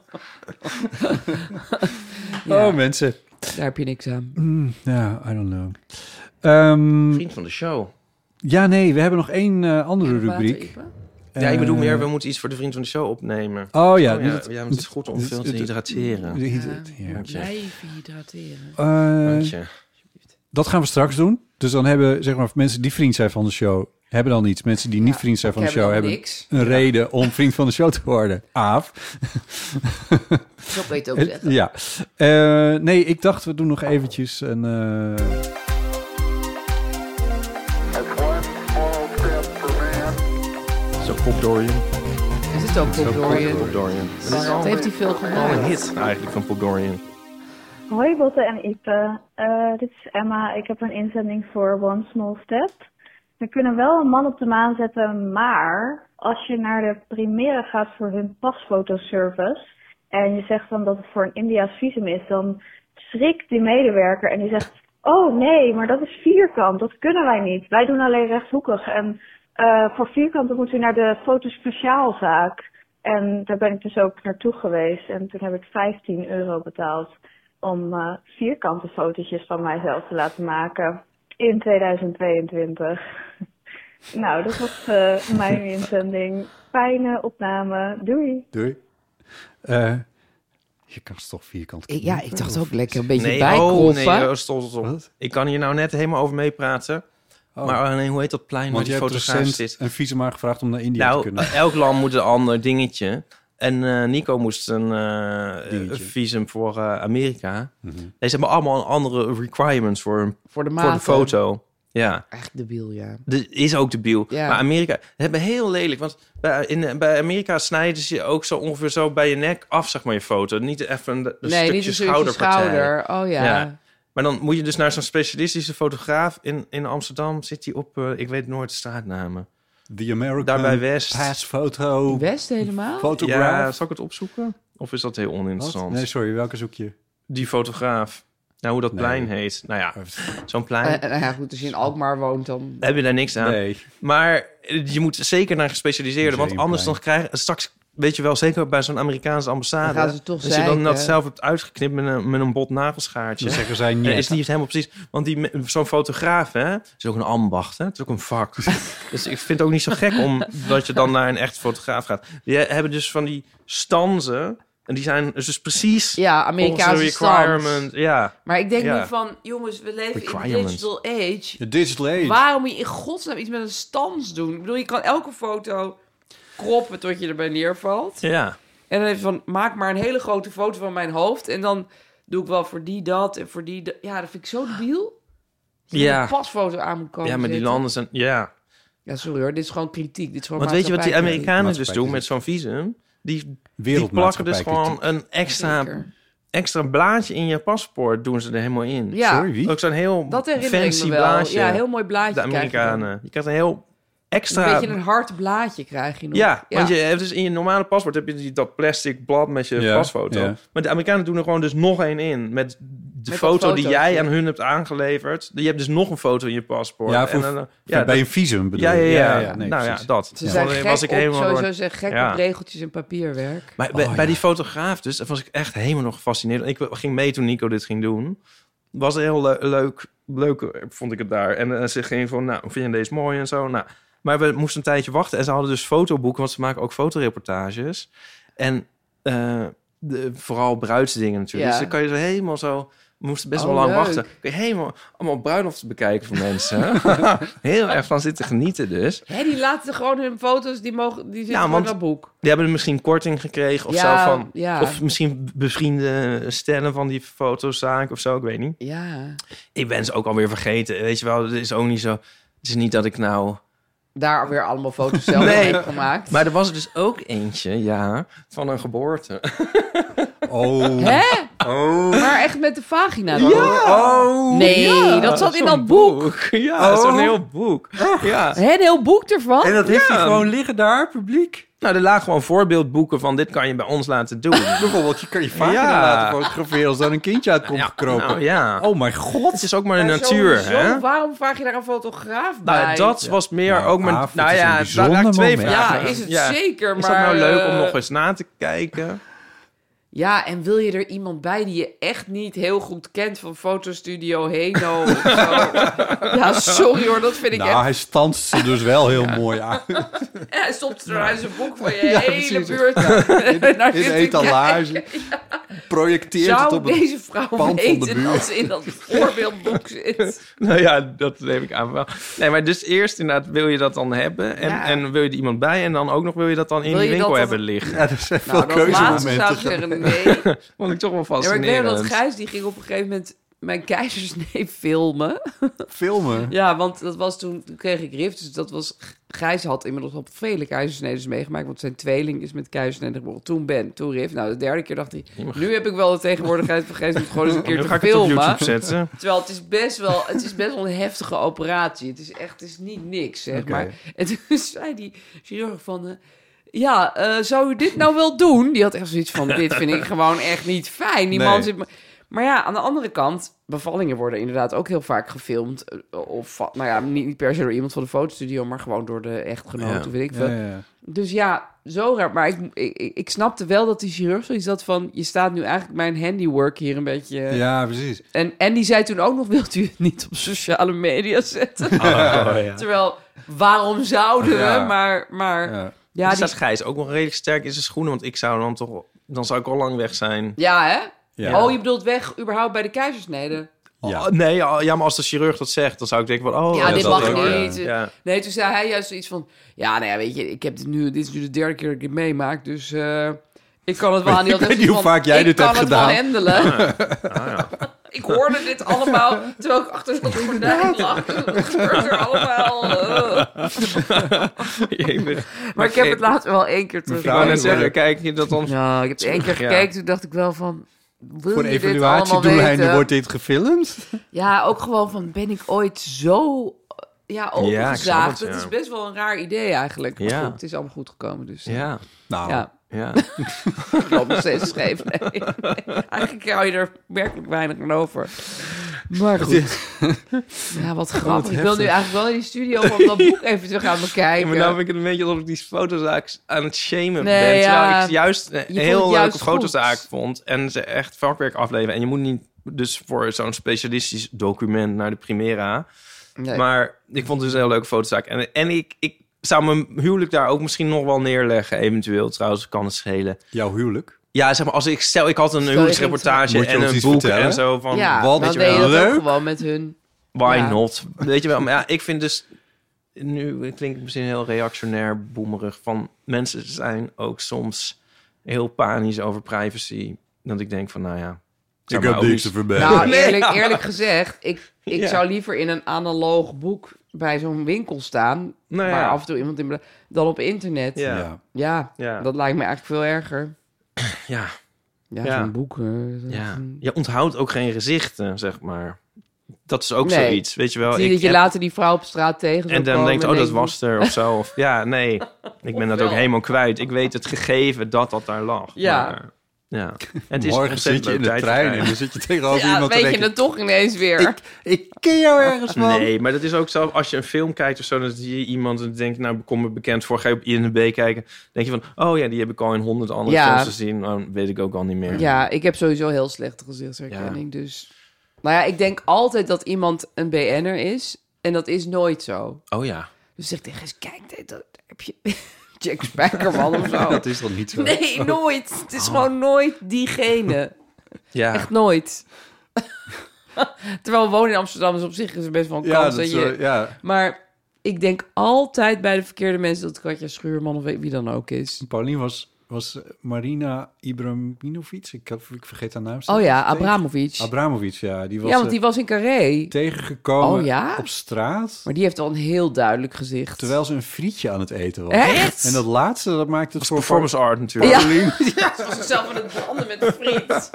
Ja. Oh, mensen. Daar heb je niks aan. Mm, ja, I don't know. Ehm, Vriend van de show. ja, nee, we hebben nog één eh, andere rubriek. Ja, ik bedoel Eh, meer, we moeten iets voor de Vriend van de Show opnemen. Oh ja, Oh, ja, dit- ja, want het is goed om dit- veel te dit- hydrateren. dit- Ja. ja. Dank je. Blijven hydrateren. Eh, Dank je. dat gaan we straks doen. Dus dan hebben, zeg maar, mensen die vriend zijn van de show, hebben dan iets. Mensen die niet Ja, vriend zijn van de ik show, heb dan hebben niks. een reden om vriend van de show te worden. Aaf. Zo kan je het ook zeggen. Ja. Eh, nee, ik dacht, we doen nog eventjes een... eh, Zo Pop Dorian. Is het ook Pop Dorian? Pop Dorian. Het is Dat al heeft hij veel al een gemaakt. hit eigenlijk van Pop Dorian. Hoi Botte en Ipe, Eh, dit is Emma. Ik heb een inzending voor One Small Step. We kunnen wel een man op de maan zetten, maar als je naar de Primera gaat voor hun pasfotoservice en je zegt dan dat het voor een Indiaas visum is, dan schrikt die medewerker en die zegt, oh nee, maar dat is vierkant, dat kunnen wij niet. Wij doen alleen rechthoekig en uh, voor vierkanten moet u naar de fotospeciaalzaak. En daar ben ik dus ook naartoe geweest en toen heb ik vijftien euro betaald om uh, vierkante fotootjes van mijzelf te laten maken in tweeduizend tweeëntwintig. Nou, dat was uh, mijn inzending. Fijne opname. Doei. Doei. Eh, je kan ze toch vierkant Ik- ja, ik dacht ook lekker een beetje Nee, bijkroppen. oh nee, oh, stop, stop, stop. Wat? Ik kan hier nou net helemaal over meepraten. Oh. Maar oh, nee, hoe heet dat plein waar Want je die hebt fotograaf recent zit? een visum gevraagd om naar India te Nou, kunnen. elk land moet een ander dingetje. En uh, Nico moest een, uh, Dingetje. een visum voor uh, Amerika. Mhm. Deze hebben allemaal andere requirements voor, een- Voor de voor maten. de foto. Ja, Echt debiel, ja. dat is ook debiel. Ja. Maar Amerika, dat hebben heel lelijk. Want bij, in, bij Amerika snijden ze je ook zo ongeveer zo bij je nek af, zeg maar, je foto. Niet even een, een Nee, stukje niet een stukje schouderpartij. schouder. Oh ja. Ja. Maar dan moet je dus naar zo'n specialistische fotograaf in, in Amsterdam. Zit hij op, uh, ik weet nooit de straatnamen. The American Daarbij West. Pass Photo West helemaal? Photograph. Ja, zal ik het opzoeken? Of is dat heel Wat? oninteressant? Nee, sorry, welke zoek je? Die fotograaf. Nou, hoe dat Nee. plein heet. Nou ja, zo'n plein. Uh, nou ja, goed, als je in Alkmaar woont, dan... heb je daar niks aan. Nee. Maar je moet zeker naar gespecialiseerde, want Museumplein. anders dan krijg je straks, weet je wel, zeker bij zo'n Amerikaanse ambassade. Dan gaan ze toch als je dan dat zeiken. zelf hebt uitgeknipt met een, met een bot nagelschaartje. Dan zeggen zij Ja, niet. is niet helemaal precies. Want die, zo'n fotograaf, hè, is ook een ambacht, hè? Het is ook een vak. Dus ik vind het ook niet zo gek om dat je dan naar een echt fotograaf gaat. Die hebben dus van die stanzen. En die zijn dus precies Ja, Amerikaanse volgens de requirement. stand. Ja. Maar ik denk Ja. nu van, jongens, we leven in de Requirements. digital age. De digital age. Waarom moet je in godsnaam iets met een stans doen? Ik bedoel, je kan elke foto kroppen tot je erbij neervalt. Ja. En dan even van, maak maar een hele grote foto van mijn hoofd. En dan doe ik wel voor die dat en voor die dat. Ja, dat vind ik zo debiel. Dat je Ja. een pasfoto aan moet komen Ja, maar die zetten. landen zijn... Ja. Ja, sorry hoor, dit is gewoon kritiek. Dit is gewoon Want weet je wat die maatschappijkritiek. Amerikanen dus doen Maatschappij- met zo'n visum? Die, die Wereldmaatschappij- plakken dus gewoon een extra, Zeker. extra blaadje in je paspoort. Doen ze er helemaal in. Ja, Sorry, wie? Ook zo'n heel dat herinner ik fancy me wel. blaadje. Ja, heel mooi blaadje De krijg je dan. Amerikanen. Je krijgt een heel extra... Een beetje een hard blaadje krijg je nog. Ja, want je hebt dus in je normale paspoort heb je die, dat plastic blad met je Ja, pasfoto. ja. Maar de Amerikanen doen er gewoon dus nog één in. Met de dat foto die fotootje. jij aan hun hebt aangeleverd. Je hebt dus nog een foto in je paspoort. Ja, voor, en dan, ja, bij dat- een visum bedoel ja, ja, je? ja. nee, nou precies. ja, dat. Ze Dan zijn was gek ik helemaal op, sowieso door- zijn gek Ja. op regeltjes en papierwerk. Maar bij, Oh, bij ja. die fotograaf dus, dat was ik echt helemaal nog gefascineerd. Ik ging mee toen Nico dit ging doen. Was heel le- leuk, leuk vond ik het daar. En uh, ze ging van, nou, vind je deze mooi en zo? Nou, maar we moesten een tijdje wachten. En ze hadden dus fotoboeken, want ze maken ook fotoreportages. En uh, de, vooral bruidsdingen natuurlijk. Ja. Dus dan kan je zo helemaal zo... We moesten best Oh, wel lang leuk. wachten. Kun je helemaal allemaal bruiloften bekijken van mensen. Heel erg van zitten genieten dus. Hé, die laten gewoon hun foto's, die mogen, die zitten Ja, gewoon want- in dat boek. Die hebben misschien korting gekregen of Ja, zo van... ja. Of misschien bevriende stellen van die fotozaak of zo, ik weet niet. Ja, Ik ben ze ook alweer vergeten, weet je wel. Het is ook niet zo... Het is niet dat ik nou... daar weer allemaal foto's zelf Nee. heb gemaakt. Maar er was er dus ook eentje, ja, van een geboorte. Oh. Hè? Oh. Maar echt met de vagina? Ja! Oh, Nee, ja, dat zat in zo'n dat boek. Ja, Oh. zo'n heel boek. Ja. Hè, een heel boek ervan? En dat heeft Ja. hij gewoon liggen daar, publiek? Nou, er lagen gewoon voorbeeldboeken van... dit kan je bij ons laten doen. Bijvoorbeeld, je kan je vagina Ja. laten fotograferen als er een kindje uitkomt Ja, gekropen. nou ja. Oh mijn god. Het is ook maar de Maar natuur, sowieso, hè? waarom vraag je daar een fotograaf bij? Nou, dat was meer Nou, ook mijn... Aaf, het nou is een ja, bijzonder daar laat ik twee moment. Ja, vragen. is het Ja. zeker, maar... Is dat nou leuk om eh, nog eens na te kijken? Ja, en wil je er iemand bij die je echt niet heel goed kent van Fotostudio Heno of zo? Ja, sorry hoor, dat vind ik Nou, echt... hij stanst ze dus wel heel mooi aan. Ja, hij stopt er uit zijn boek van je Ja, hele precies. buurt naar In de etalage. Projecteert het Zou op het... deze vrouw pand van de weten buurt. dat ze in dat voorbeeldboek zit? Nou ja, dat neem ik aan wel. Nee, maar dus eerst inderdaad wil je dat dan hebben. En, Ja. en wil je er iemand bij. En dan ook nog wil je dat dan in Wil die je winkel dat dan- hebben liggen. Ja, er zijn veel Nou, dat laatste zou ik keuzemomenten. zeggen nee. Vond ik toch wel Ja, maar ik weet fascinerend. dat Gijs, die ging op een gegeven moment mijn keizersnee filmen. Filmen. Ja, want dat was toen, toen kreeg ik rift. Dus dat was, Gijs had inmiddels al vele keizersneden meegemaakt. Want zijn tweeling is met keizersneden geboren. Toen Ben, toen rift. Nou, de derde keer dacht hij, nu heb ik wel de tegenwoordigheid van Gijs om het gewoon eens een keer Nu te ga ik het op filmen. YouTube zetten. Terwijl het is best wel, het is best wel een heftige operatie. Het is echt, het is niet niks, zeg Oké. maar. En toen zei die chirurg van... eh, ja, eh, zou u dit nou wel doen? Die had echt zoiets van, dit vind ik gewoon echt niet fijn. Die Nee. man zit... Maar, maar ja, aan de andere kant, bevallingen worden inderdaad ook heel vaak gefilmd. eh, Of, nou ja, niet, niet per se door iemand van de fotostudio, maar gewoon door de echtgenoot, Ja. weet ik veel. Ja, ja. Dus ja, zo raar. Maar ik, ik, ik snapte wel dat die chirurg zoiets had van... je staat nu eigenlijk mijn handiwork hier een beetje... Ja, precies. En, en die zei toen ook nog, wilt u het niet op sociale media zetten? Oh, ja. Terwijl, waarom zouden we? Ja. Maar, maar ja, Ja. Dus die, staat Gijs ook nog redelijk sterk in zijn schoenen. Want ik zou dan toch... Dan zou ik al lang weg zijn. ja hè? Ja. Oh, je bedoelt weg überhaupt bij de keizersnede? Ja. Oh, nee, ja, ja, maar als de chirurg dat zegt... Dan zou ik denken van... Oh, Ja, dat dit zal mag ook, niet. Ja. Ja. Nee, toen zei hij juist zoiets van... Ja, nou ja, weet je, ik heb dit nu... Dit is nu de derde keer dat ik het meemaak, dus... eh, ik kan het wel aan. Die had Ik weet echt niet hoe van, vaak jij ik dit kan hebt het gedaan. wel handelen. Ah, ja. Ik hoorde dit allemaal, terwijl ik achter dat gordijn lag. Dat gebeurt er allemaal. uh. Maar ik heb het later wel één keer terug. Ik wou net zeggen, kijk je dat dan... Ja, ik heb het één keer Ja. gekeken. Toen dacht ik wel van... Wil Voor je dit allemaal evaluatiedoeleinden weten? wordt dit gefilmd. Ja, ook gewoon van... Ben ik ooit zo ja, Ja, ik snap opengezaagd. het, Dat ja. is best wel een raar idee eigenlijk. Maar Ja. goed, het is allemaal goed gekomen. Dus, eh, Ja. Nou, ja. Ja. Ik loop nog steeds scheef. Nee, nee. Eigenlijk hou je er werkelijk weinig aan over. Maar goed. Ja, wat grappig. Ik wil nu eigenlijk wel in die studio om dat boek even te gaan Ja, bekijken. maar nou vind ik het een beetje alsof ik die fotozaak aan het shamen Nee, ben. Terwijl ja. ik juist een vond heel het leuke juist fotozaak goed. vond. En ze echt vakwerk afleveren. En je moet niet dus voor zo'n specialistisch document naar de Primera. Nee. Maar ik vond het dus een heel leuke fotozaak. En, en ik, ik zou mijn huwelijk daar ook misschien nog wel neerleggen. Eventueel, trouwens, kan het schelen. jouw huwelijk? Ja, zeg maar, als ik stel, ik had een je huwelijksreportage Moet je en ons een iets boek vertellen? en zo van, ja, wat, dan weet je deed je wel. dat ook Leuk. gewoon met hun. Why Ja. not? Weet je wel, maar ja, ik vind dus... Nu klinkt het misschien heel reactionair, boemerig. Van mensen zijn ook soms heel panisch over privacy. Dat ik denk van, nou ja... zou Ik mij heb ook niks te niet- verbergen. Nou, Nee, eerlijk, ja. eerlijk gezegd, ik, ik Ja. zou liever in een analoog boek bij zo'n winkel staan, Nou waar ja. af en toe iemand in bela- dan op internet. Ja. Ja. Ja, Ja. dat lijkt me eigenlijk veel erger. Ja. Ja, Ja. zo'n boek. eh, dat Ja. is een- Je onthoudt ook geen gezichten, zeg maar. Dat is ook Nee. zoiets, weet je wel. Zie Ik dat je heb- later die vrouw op straat tegen zou En dan komen denkt, en oh, dat denk je, was er of zo. Of, ja, nee. Ik ben dat ook wel. helemaal kwijt. Ik weet het gegeven dat dat daar lag. Ja. Maar, ja. Het is Morgen ontzettend zit je in de leuk trein en tijdverdrijf. dan zit je tegenover Ja, iemand weet en je denk het toch ineens weer. Ik, ik ken jou ergens van. Nee, maar dat is ook zo. Als je een film kijkt of zo, dan zie je iemand en denkt, nou, kom me bekend voor. Ga je op I M D B kijken. denk je van, oh ja, die heb ik al in honderd andere Ja. films gezien. Nou, weet ik ook al niet meer. Ja, ik heb sowieso heel slechte gezichtsherkenning. Dus, nou ja, ik denk altijd dat iemand een B N'er is. En dat is nookt zo. Oh ja. Dus zeg tegen eens, kijk, dit- dat heb je Jack Spijkerman of zo. Dat is toch niet zo? Nee, nooit. Het is gewoon nooit diegene. Ja. Echt nooit. Terwijl we wonen in Amsterdam, dus op zich is er best wel een Ja, kans dat dat is, je... eh, ja. Maar ik denk altijd bij de verkeerde mensen dat Katja Schuurman of wie dan ook is. Paulien was, was Marina Ibraminovic. Ik, heb, ik vergeet haar naam. Oh ja, Abramovic. Abramovic, ja. Die was Ja, want eh, die was in Carré. tegengekomen Oh ja? op straat. Maar die heeft wel een heel duidelijk gezicht. Terwijl ze een frietje aan het eten was. Echt? En dat laatste, dat maakt het voor Performance art natuurlijk. Ja, Paulien. ja, ze was zichzelf aan het branden met de friet.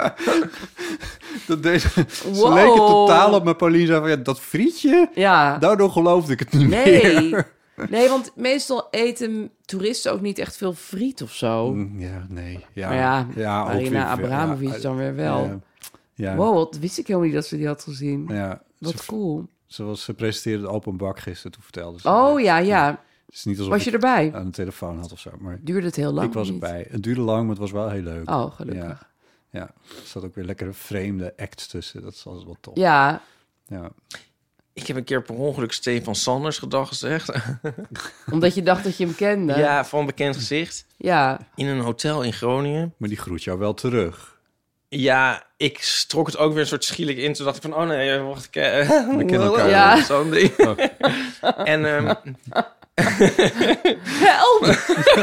Dat deed, ze Wow. leek het totaal op, maar Paulien zei van, ja, dat frietje, Ja. daardoor geloofde ik het niet Nee. meer. Nee, want meestal eten toeristen ook niet echt veel friet of zo. Mm, Ja, nee. Ja, Maar ja, ja ook Marina weer- Abramovic ja, dan weer wel. Ja, ja, Wow, wat wist ik helemaal niet dat ze die had gezien. ja. Wat Ze, cool. ze, was, ze presenteerde de open bak gisteren, toen vertelde ze. Oh dat. ja, ja. Het is niet alsof Was je ik erbij? aan de telefoon had of zo, maar Duurde het heel lang? ik was of niet? erbij. Het duurde lang, maar het was wel heel leuk. Oh, gelukkig. Ja, ja. Er zat ook weer lekkere vreemde acts tussen. Dat is altijd wel tof. Ja, Ja. Ik heb een keer per ongeluk Stefan Sanders gedag gezegd. omdat je dacht dat je hem kende. Ja, van bekend gezicht. Ja. In een hotel in Groningen. Maar die groet jou wel terug. Ja, ik trok het ook weer een soort schielijk in. Toen dacht ik van, oh nee, wacht, ik... Uh, We kennen elkaar Ja. wel. Zo'n ding. Oh. En... ehm, Help!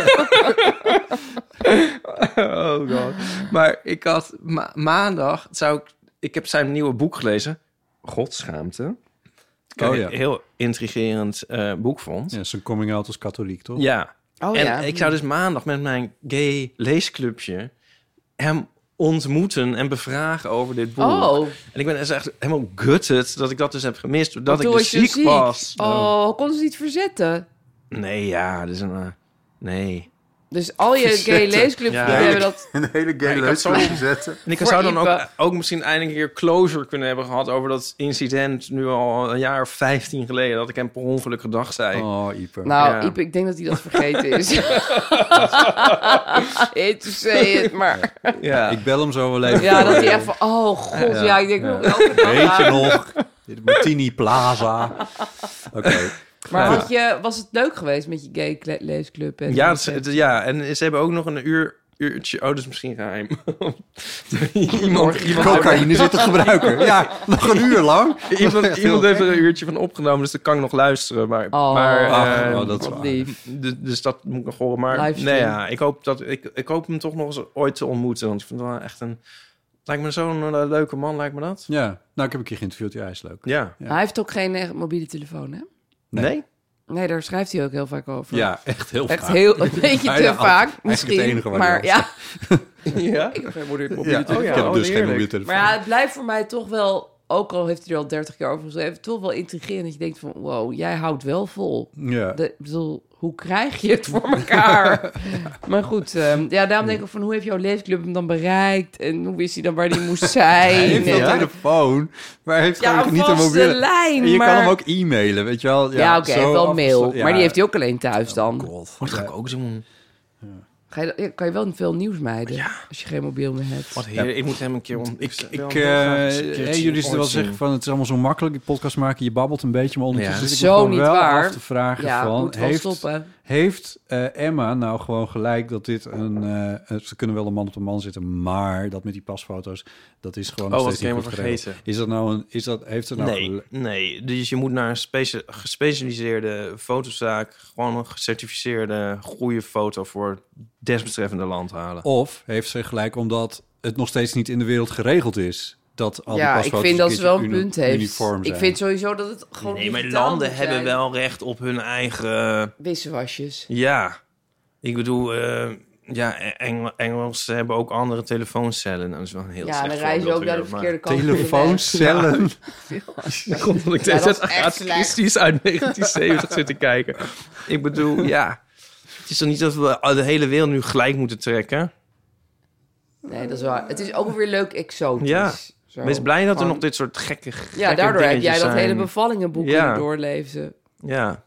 oh god. Maar ik had ma- maandag... Zou ik, ik heb zijn nieuwe boek gelezen. Godschaamte. Ik Oh een ja. heel intrigerend eh, boek vond. Ja, zijn coming out als katholiek, toch? Ja. Oh en ja. ik zou dus maandag met mijn gay leesclubje hem ontmoeten en bevragen over dit boek. Oh. En ik ben dus echt helemaal gutted dat ik dat dus heb gemist, doordat Want ik toen dus was je ziek was. Oh, konden ze niet verzetten? Nee, ja, dat is een... eh, nee. Dus al je gay Verzetten. leesclubs Ja. hebben dat... Een hele Ja, ik had zo- leesclub zetten. En ik Voor zou dan ook, Ipe. ook misschien eindelijk een keer closure kunnen hebben gehad over dat incident nu al een jaar of vijftien geleden, dat ik hem per ongeluk gedag zei. Oh, Ipe. Nou, Ja. Ipe, ik denk dat hij dat vergeten is. Hate to say it, maar... Ja. Ik bel hem zo wel even. Ja, dat voor hij je. echt van... Oh, god, ja, Ja. ik denk... Ja. nog elke dag Weet je aan. nog? Dit Martini Plaza. Oké. Maar Ja. had je, was het leuk geweest met je gay kle- leesclub? En Ja, het, is- het- ja, en ze hebben ook nog een uur, uurtje... Oh, dat is misschien geheim. iemand, iemand, Cocaïne zit te gebruiken. Ja, nog een uur lang. iemand, Echt iemand heel heeft er gek. een uurtje van opgenomen, dus dan kan ik nog luisteren. Maar, Oh, maar Ach, eh, oh, dat is wat waar. lief. dus, dus dat moet ik nog horen. Maar Livestream. nee, ja, ik hoop, dat, ik, ik hoop hem toch nog eens ooit te ontmoeten. Want ik vind het wel echt een... Lijkt me zo'n eh, leuke man, lijkt me dat. Ja, nou, ik heb een keer geïnterviewd. Ja, hij is leuk. Ja. Ja. Hij heeft ook geen eh, mobiele telefoon, hè? Nee. Nee? Nee, daar schrijft hij ook heel vaak over. Ja, echt heel Echt vaak. heel, een beetje Ja, te ja, vaak, eigenlijk misschien. het enige waar maar hij ja, Ja? ik heb geen mobiele Ja, mobiele ik telefoon. ja, heb oh, dus geen heerlijk. mobiele telefoon. Maar ja, het blijft voor mij toch wel ook al heeft hij er al dertig jaar over geschreven, toch wel intrigerend dat je denkt van, wow, jij houdt wel vol. Ja. De, ik bedoel, hoe krijg je het voor elkaar? ja. Maar goed, um, ja, daarom denk ik van, hoe heeft jouw leesclub hem dan bereikt? En hoe wist hij dan waar hij moest zijn? Hij heeft wel en, een telefoon, maar hij heeft ja, gewoon een niet een vaste mobiele lijn. En je maar... kan hem ook e-mailen, weet je wel? Ja, Ja, oké, okay, wel mail. Ja. Maar die heeft hij ook alleen thuis dan. Oh god. Dat ga ik ook doen. Ja. Ga je, ja, kan je wel veel nieuws mijden ja. als je geen mobiel meer hebt. Wat heer, ja. Ik moet hem een keer om. Ik, ik, ik uh, hey, jullie zullen wel zeggen van het is allemaal zo makkelijk die podcast maken. Je babbelt een beetje, maar ondertussen ja. zit ik zo me niet wel waar. af te vragen ja, van moet wel heeft, stoppen. heeft uh, Emma nou gewoon gelijk dat dit een uh, ze kunnen wel een man op een man zitten, maar dat met die pasfoto's dat is gewoon oh, nog steeds niet goed vergeten. Is dat nou een is dat heeft er nou nee gele- nee dus je moet naar een specia- gespecialiseerde fotozaak gewoon een gecertificeerde goede foto voor desbetreffende land halen. Of heeft ze gelijk omdat het nog steeds niet in de wereld geregeld is. Dat al ja, die ik vind dat ze wel een uni- punt heeft. Uniform zijn. Ik vind sowieso dat het gewoon nee, maar landen hebben wel recht op hun eigen wisselwasjes. Ja, ik bedoel, uh, ja, Engel- Engelsen hebben ook andere telefooncellen. Nou, dat is wel een heel ja, slecht dan reizen ze ook naar de verkeerde kant. Telefooncellen. Ja, komt dat ik ja, dat Agatha Christie's uit negentien zeventig zit te kijken. Ik bedoel, ja, het is toch niet dat we de hele wereld nu gelijk moeten trekken? Nee, dat is waar. Het is ook weer leuk exotisch. Ja. Zo. Wees blij dat er nog dit soort gekke, gekke Ja, daardoor heb jij dat zijn. hele bevallingenboek ja. kunnen doorlezen. Ja.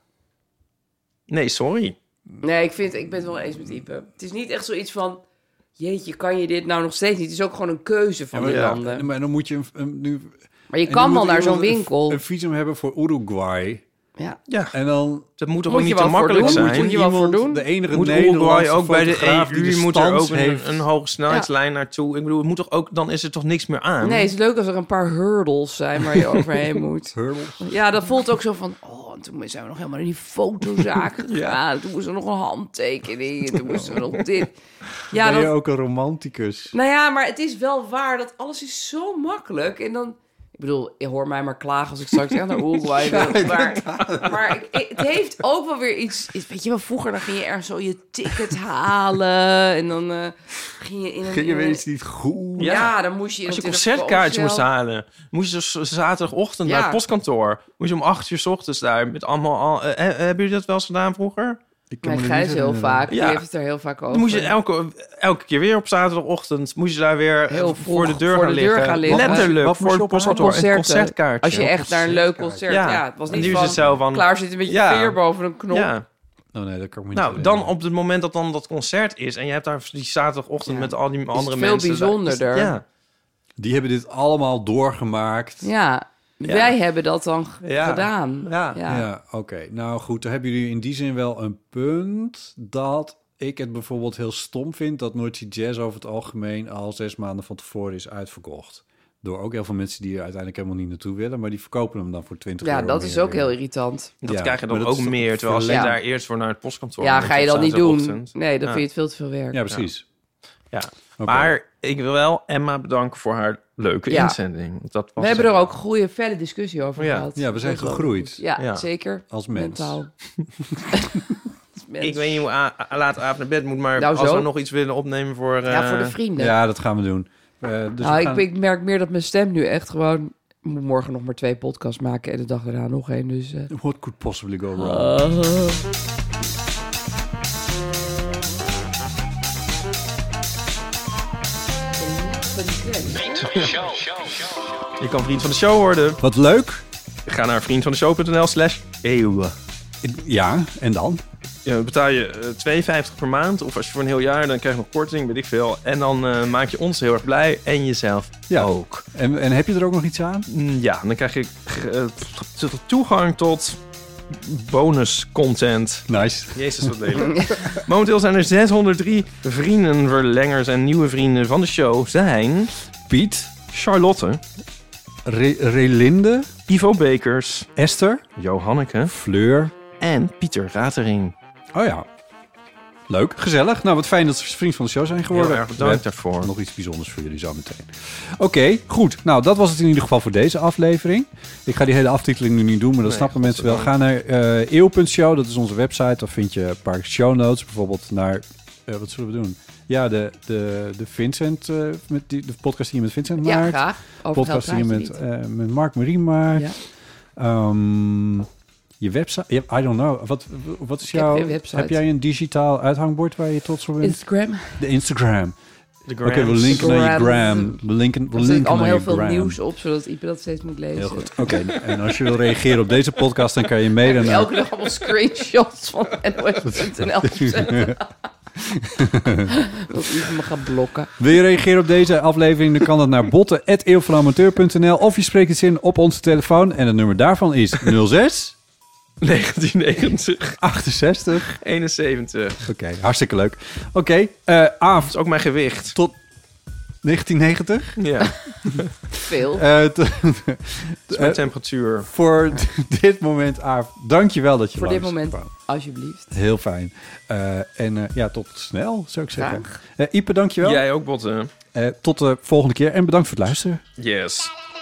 Nee, sorry. Nee, ik, vind, ik ben het wel eens met Ipe. Het is niet echt zoiets van, jeetje, kan je dit nou nog steeds niet? Het is ook gewoon een keuze van ja, die ja. landen. Maar dan moet je een, een, nu... Maar je kan wel naar zo'n winkel. Een, een visum hebben voor Uruguay. Ja. ja. En dan... Dat moet toch moet ook niet te te makkelijk zijn? Moet je, moet je wel voor doen? De enige moet Nederlandse ook bij de E U de moet er ook een, heeft. een hoge snelheidslijn ja. naartoe. Ik bedoel, het moet toch ook, dan is er toch niks meer aan? Nee, het is leuk als er een paar hurdles zijn waar je overheen moet. Hurdles? Ja, dat voelt ook zo van, oh, en toen zijn we nog helemaal in die fotozaak gegaan. ja. Toen moesten we nog een handtekening. En toen moesten we nog dit. Ja, ben je dat... ook een romanticus? Nou ja, maar het is wel waar dat alles is zo makkelijk. En dan... Ik bedoel, je hoort mij maar klagen als ik straks echt naar Uruguay wil. Ja, maar maar ik, ik, het heeft ook wel weer iets... Weet je wel, vroeger dan ging je ergens zo je ticket halen. En dan uh, ging je in een... Ging je weer iets niet goed? Ja, ja, dan moest je... Als je concertkaartje moest halen, moest je dus zaterdagochtend ja. naar het postkantoor. Moest je om acht uur 's ochtends daar met allemaal... Al, uh, hebben jullie dat wel eens gedaan vroeger? Ik Mijn Gijs heel vaak. Ja. Die heeft het er heel vaak over. Dan moest je elke, elke keer weer op zaterdagochtend... moest je daar weer heel voor de deur, voor gaan, de deur liggen. gaan liggen. Letterlijk, wat voor het postkantoor. Een concertkaartje. Als je echt naar een leuk concert... Ja, ja het was niet van, zo van klaar zitten met je ja. veer boven een knop. Ja. Oh nee, dat kan ik me nou, niet dan op het moment dat dan dat concert is... en je hebt daar die zaterdagochtend ja. met al die andere veel mensen... veel bijzonderder. Ja. Die hebben dit allemaal doorgemaakt. Ja. Ja. Wij hebben dat dan ja. gedaan. Ja, ja. ja oké. Okay. Nou goed, dan hebben jullie in die zin wel een punt... dat ik het bijvoorbeeld heel stom vind... dat Noordse Jazz over het algemeen... al zes maanden van tevoren is uitverkocht. Door ook heel veel mensen die er uiteindelijk helemaal niet naartoe willen... maar die verkopen hem dan voor twintig ja, euro. Ja, dat is ook weer. heel irritant. Dat ja, krijg je dan ook meer... terwijl als je ja. daar eerst voor naar het postkantoor... Ja, ga je dat niet doen. Nee, dan ja. vind je het veel te veel werk. Ja, precies. Ja, okay. Maar ik wil wel Emma bedanken voor haar leuke ja. inzending. Dat was we hebben er ook een goede, felle discussie over ja. gehad. Ja, we zijn gegroeid. Ja, ja, zeker. Als mens. Mentaal. Mens. Ik weet niet hoe a- a- laat avond naar bed moet, maar nou, als we nog iets willen opnemen voor... Uh... Ja, voor de vrienden. Ja, dat gaan we doen. Uh, dus nou, we gaan... ik, ik merk meer dat mijn stem nu echt gewoon... Ik moet morgen nog maar twee podcasts maken en de dag daarna nog één, dus... Uh... What could possibly go wrong? Uh... Je kan vriend van de show worden. Wat leuk. Ga naar vriendvandeshow.nl slash eeuwen. Ja, en dan? Ja, dan betaal je uh, twee euro vijftig per maand. Of als je voor een heel jaar, dan krijg je nog korting, weet ik veel. En dan uh, maak je ons heel erg blij. En jezelf ja. ook. En, en heb je er ook nog iets aan? Mm, ja, dan krijg je uh, toegang tot bonus content. Nice. Jezus, wat lelijk. Momenteel zijn er zeshonderddrie vriendenverlengers en nieuwe vrienden van de show zijn... Piet, Charlotte, Re- Relinde, Ivo Bekers, Esther, Johanneke, Fleur en Pieter Ratering. Oh ja. Leuk, gezellig. Nou, wat fijn dat ze vriend van de show zijn geworden. Heel erg bedankt daarvoor. Nog iets bijzonders voor jullie zo meteen. Oké, okay, goed. Nou, dat was het in ieder geval voor deze aflevering. Ik ga die hele aftiteling nu niet doen, maar dat nee, snappen mensen wel. Ga naar uh, eeuw punt show, dat is onze website. Daar vind je een paar show notes. Bijvoorbeeld naar uh, wat zullen we doen? Ja, de, de, de Vincent, uh, met die, de podcast die je met Vincent Ja, maakt. graag. De Over podcast die je geld met, praat je uh, met Mark Marien maakt. Ja. Um, je website, I don't know. Wat, wat is Ik heb jouw... geen website. Heb jij een digitaal uithangbord waar je trots op bent? Instagram. De Instagram. De Oké, we linken naar je gram. We linken, we Er zit linken allemaal naar heel je veel gram. nieuws op, zodat Ipe dat steeds moet lezen. Heel goed. Oké, okay, en als je wil reageren op deze podcast, dan kan je mailen Ik naar... elke dag allemaal screenshots van N O S punt N L zetten. Dat Ipe me gaat blokken. Wil je reageren op deze aflevering, dan kan dat naar botten apenstaartje eeuw van amateur punt n l of je spreekt het in op onze telefoon en het nummer daarvan is nul zes negentien negentig achtenzestig eenenzeventig. Oké, okay, hartstikke leuk. Oké, okay, uh, Aaf. Dat is ook mijn gewicht. Tot negentien negentig? Ja. Veel. Uh, t- Dat is mijn uh, temperatuur. Voor dit moment, Aaf, dank je wel dat je Voor langs dit moment, kwam. alsjeblieft. Heel fijn. Uh, en uh, ja, tot snel, zou ik zeggen. Graag. Uh, Ipe, dank je wel. Jij ook, Botte. Uh, tot de volgende keer en bedankt voor het luisteren. Yes.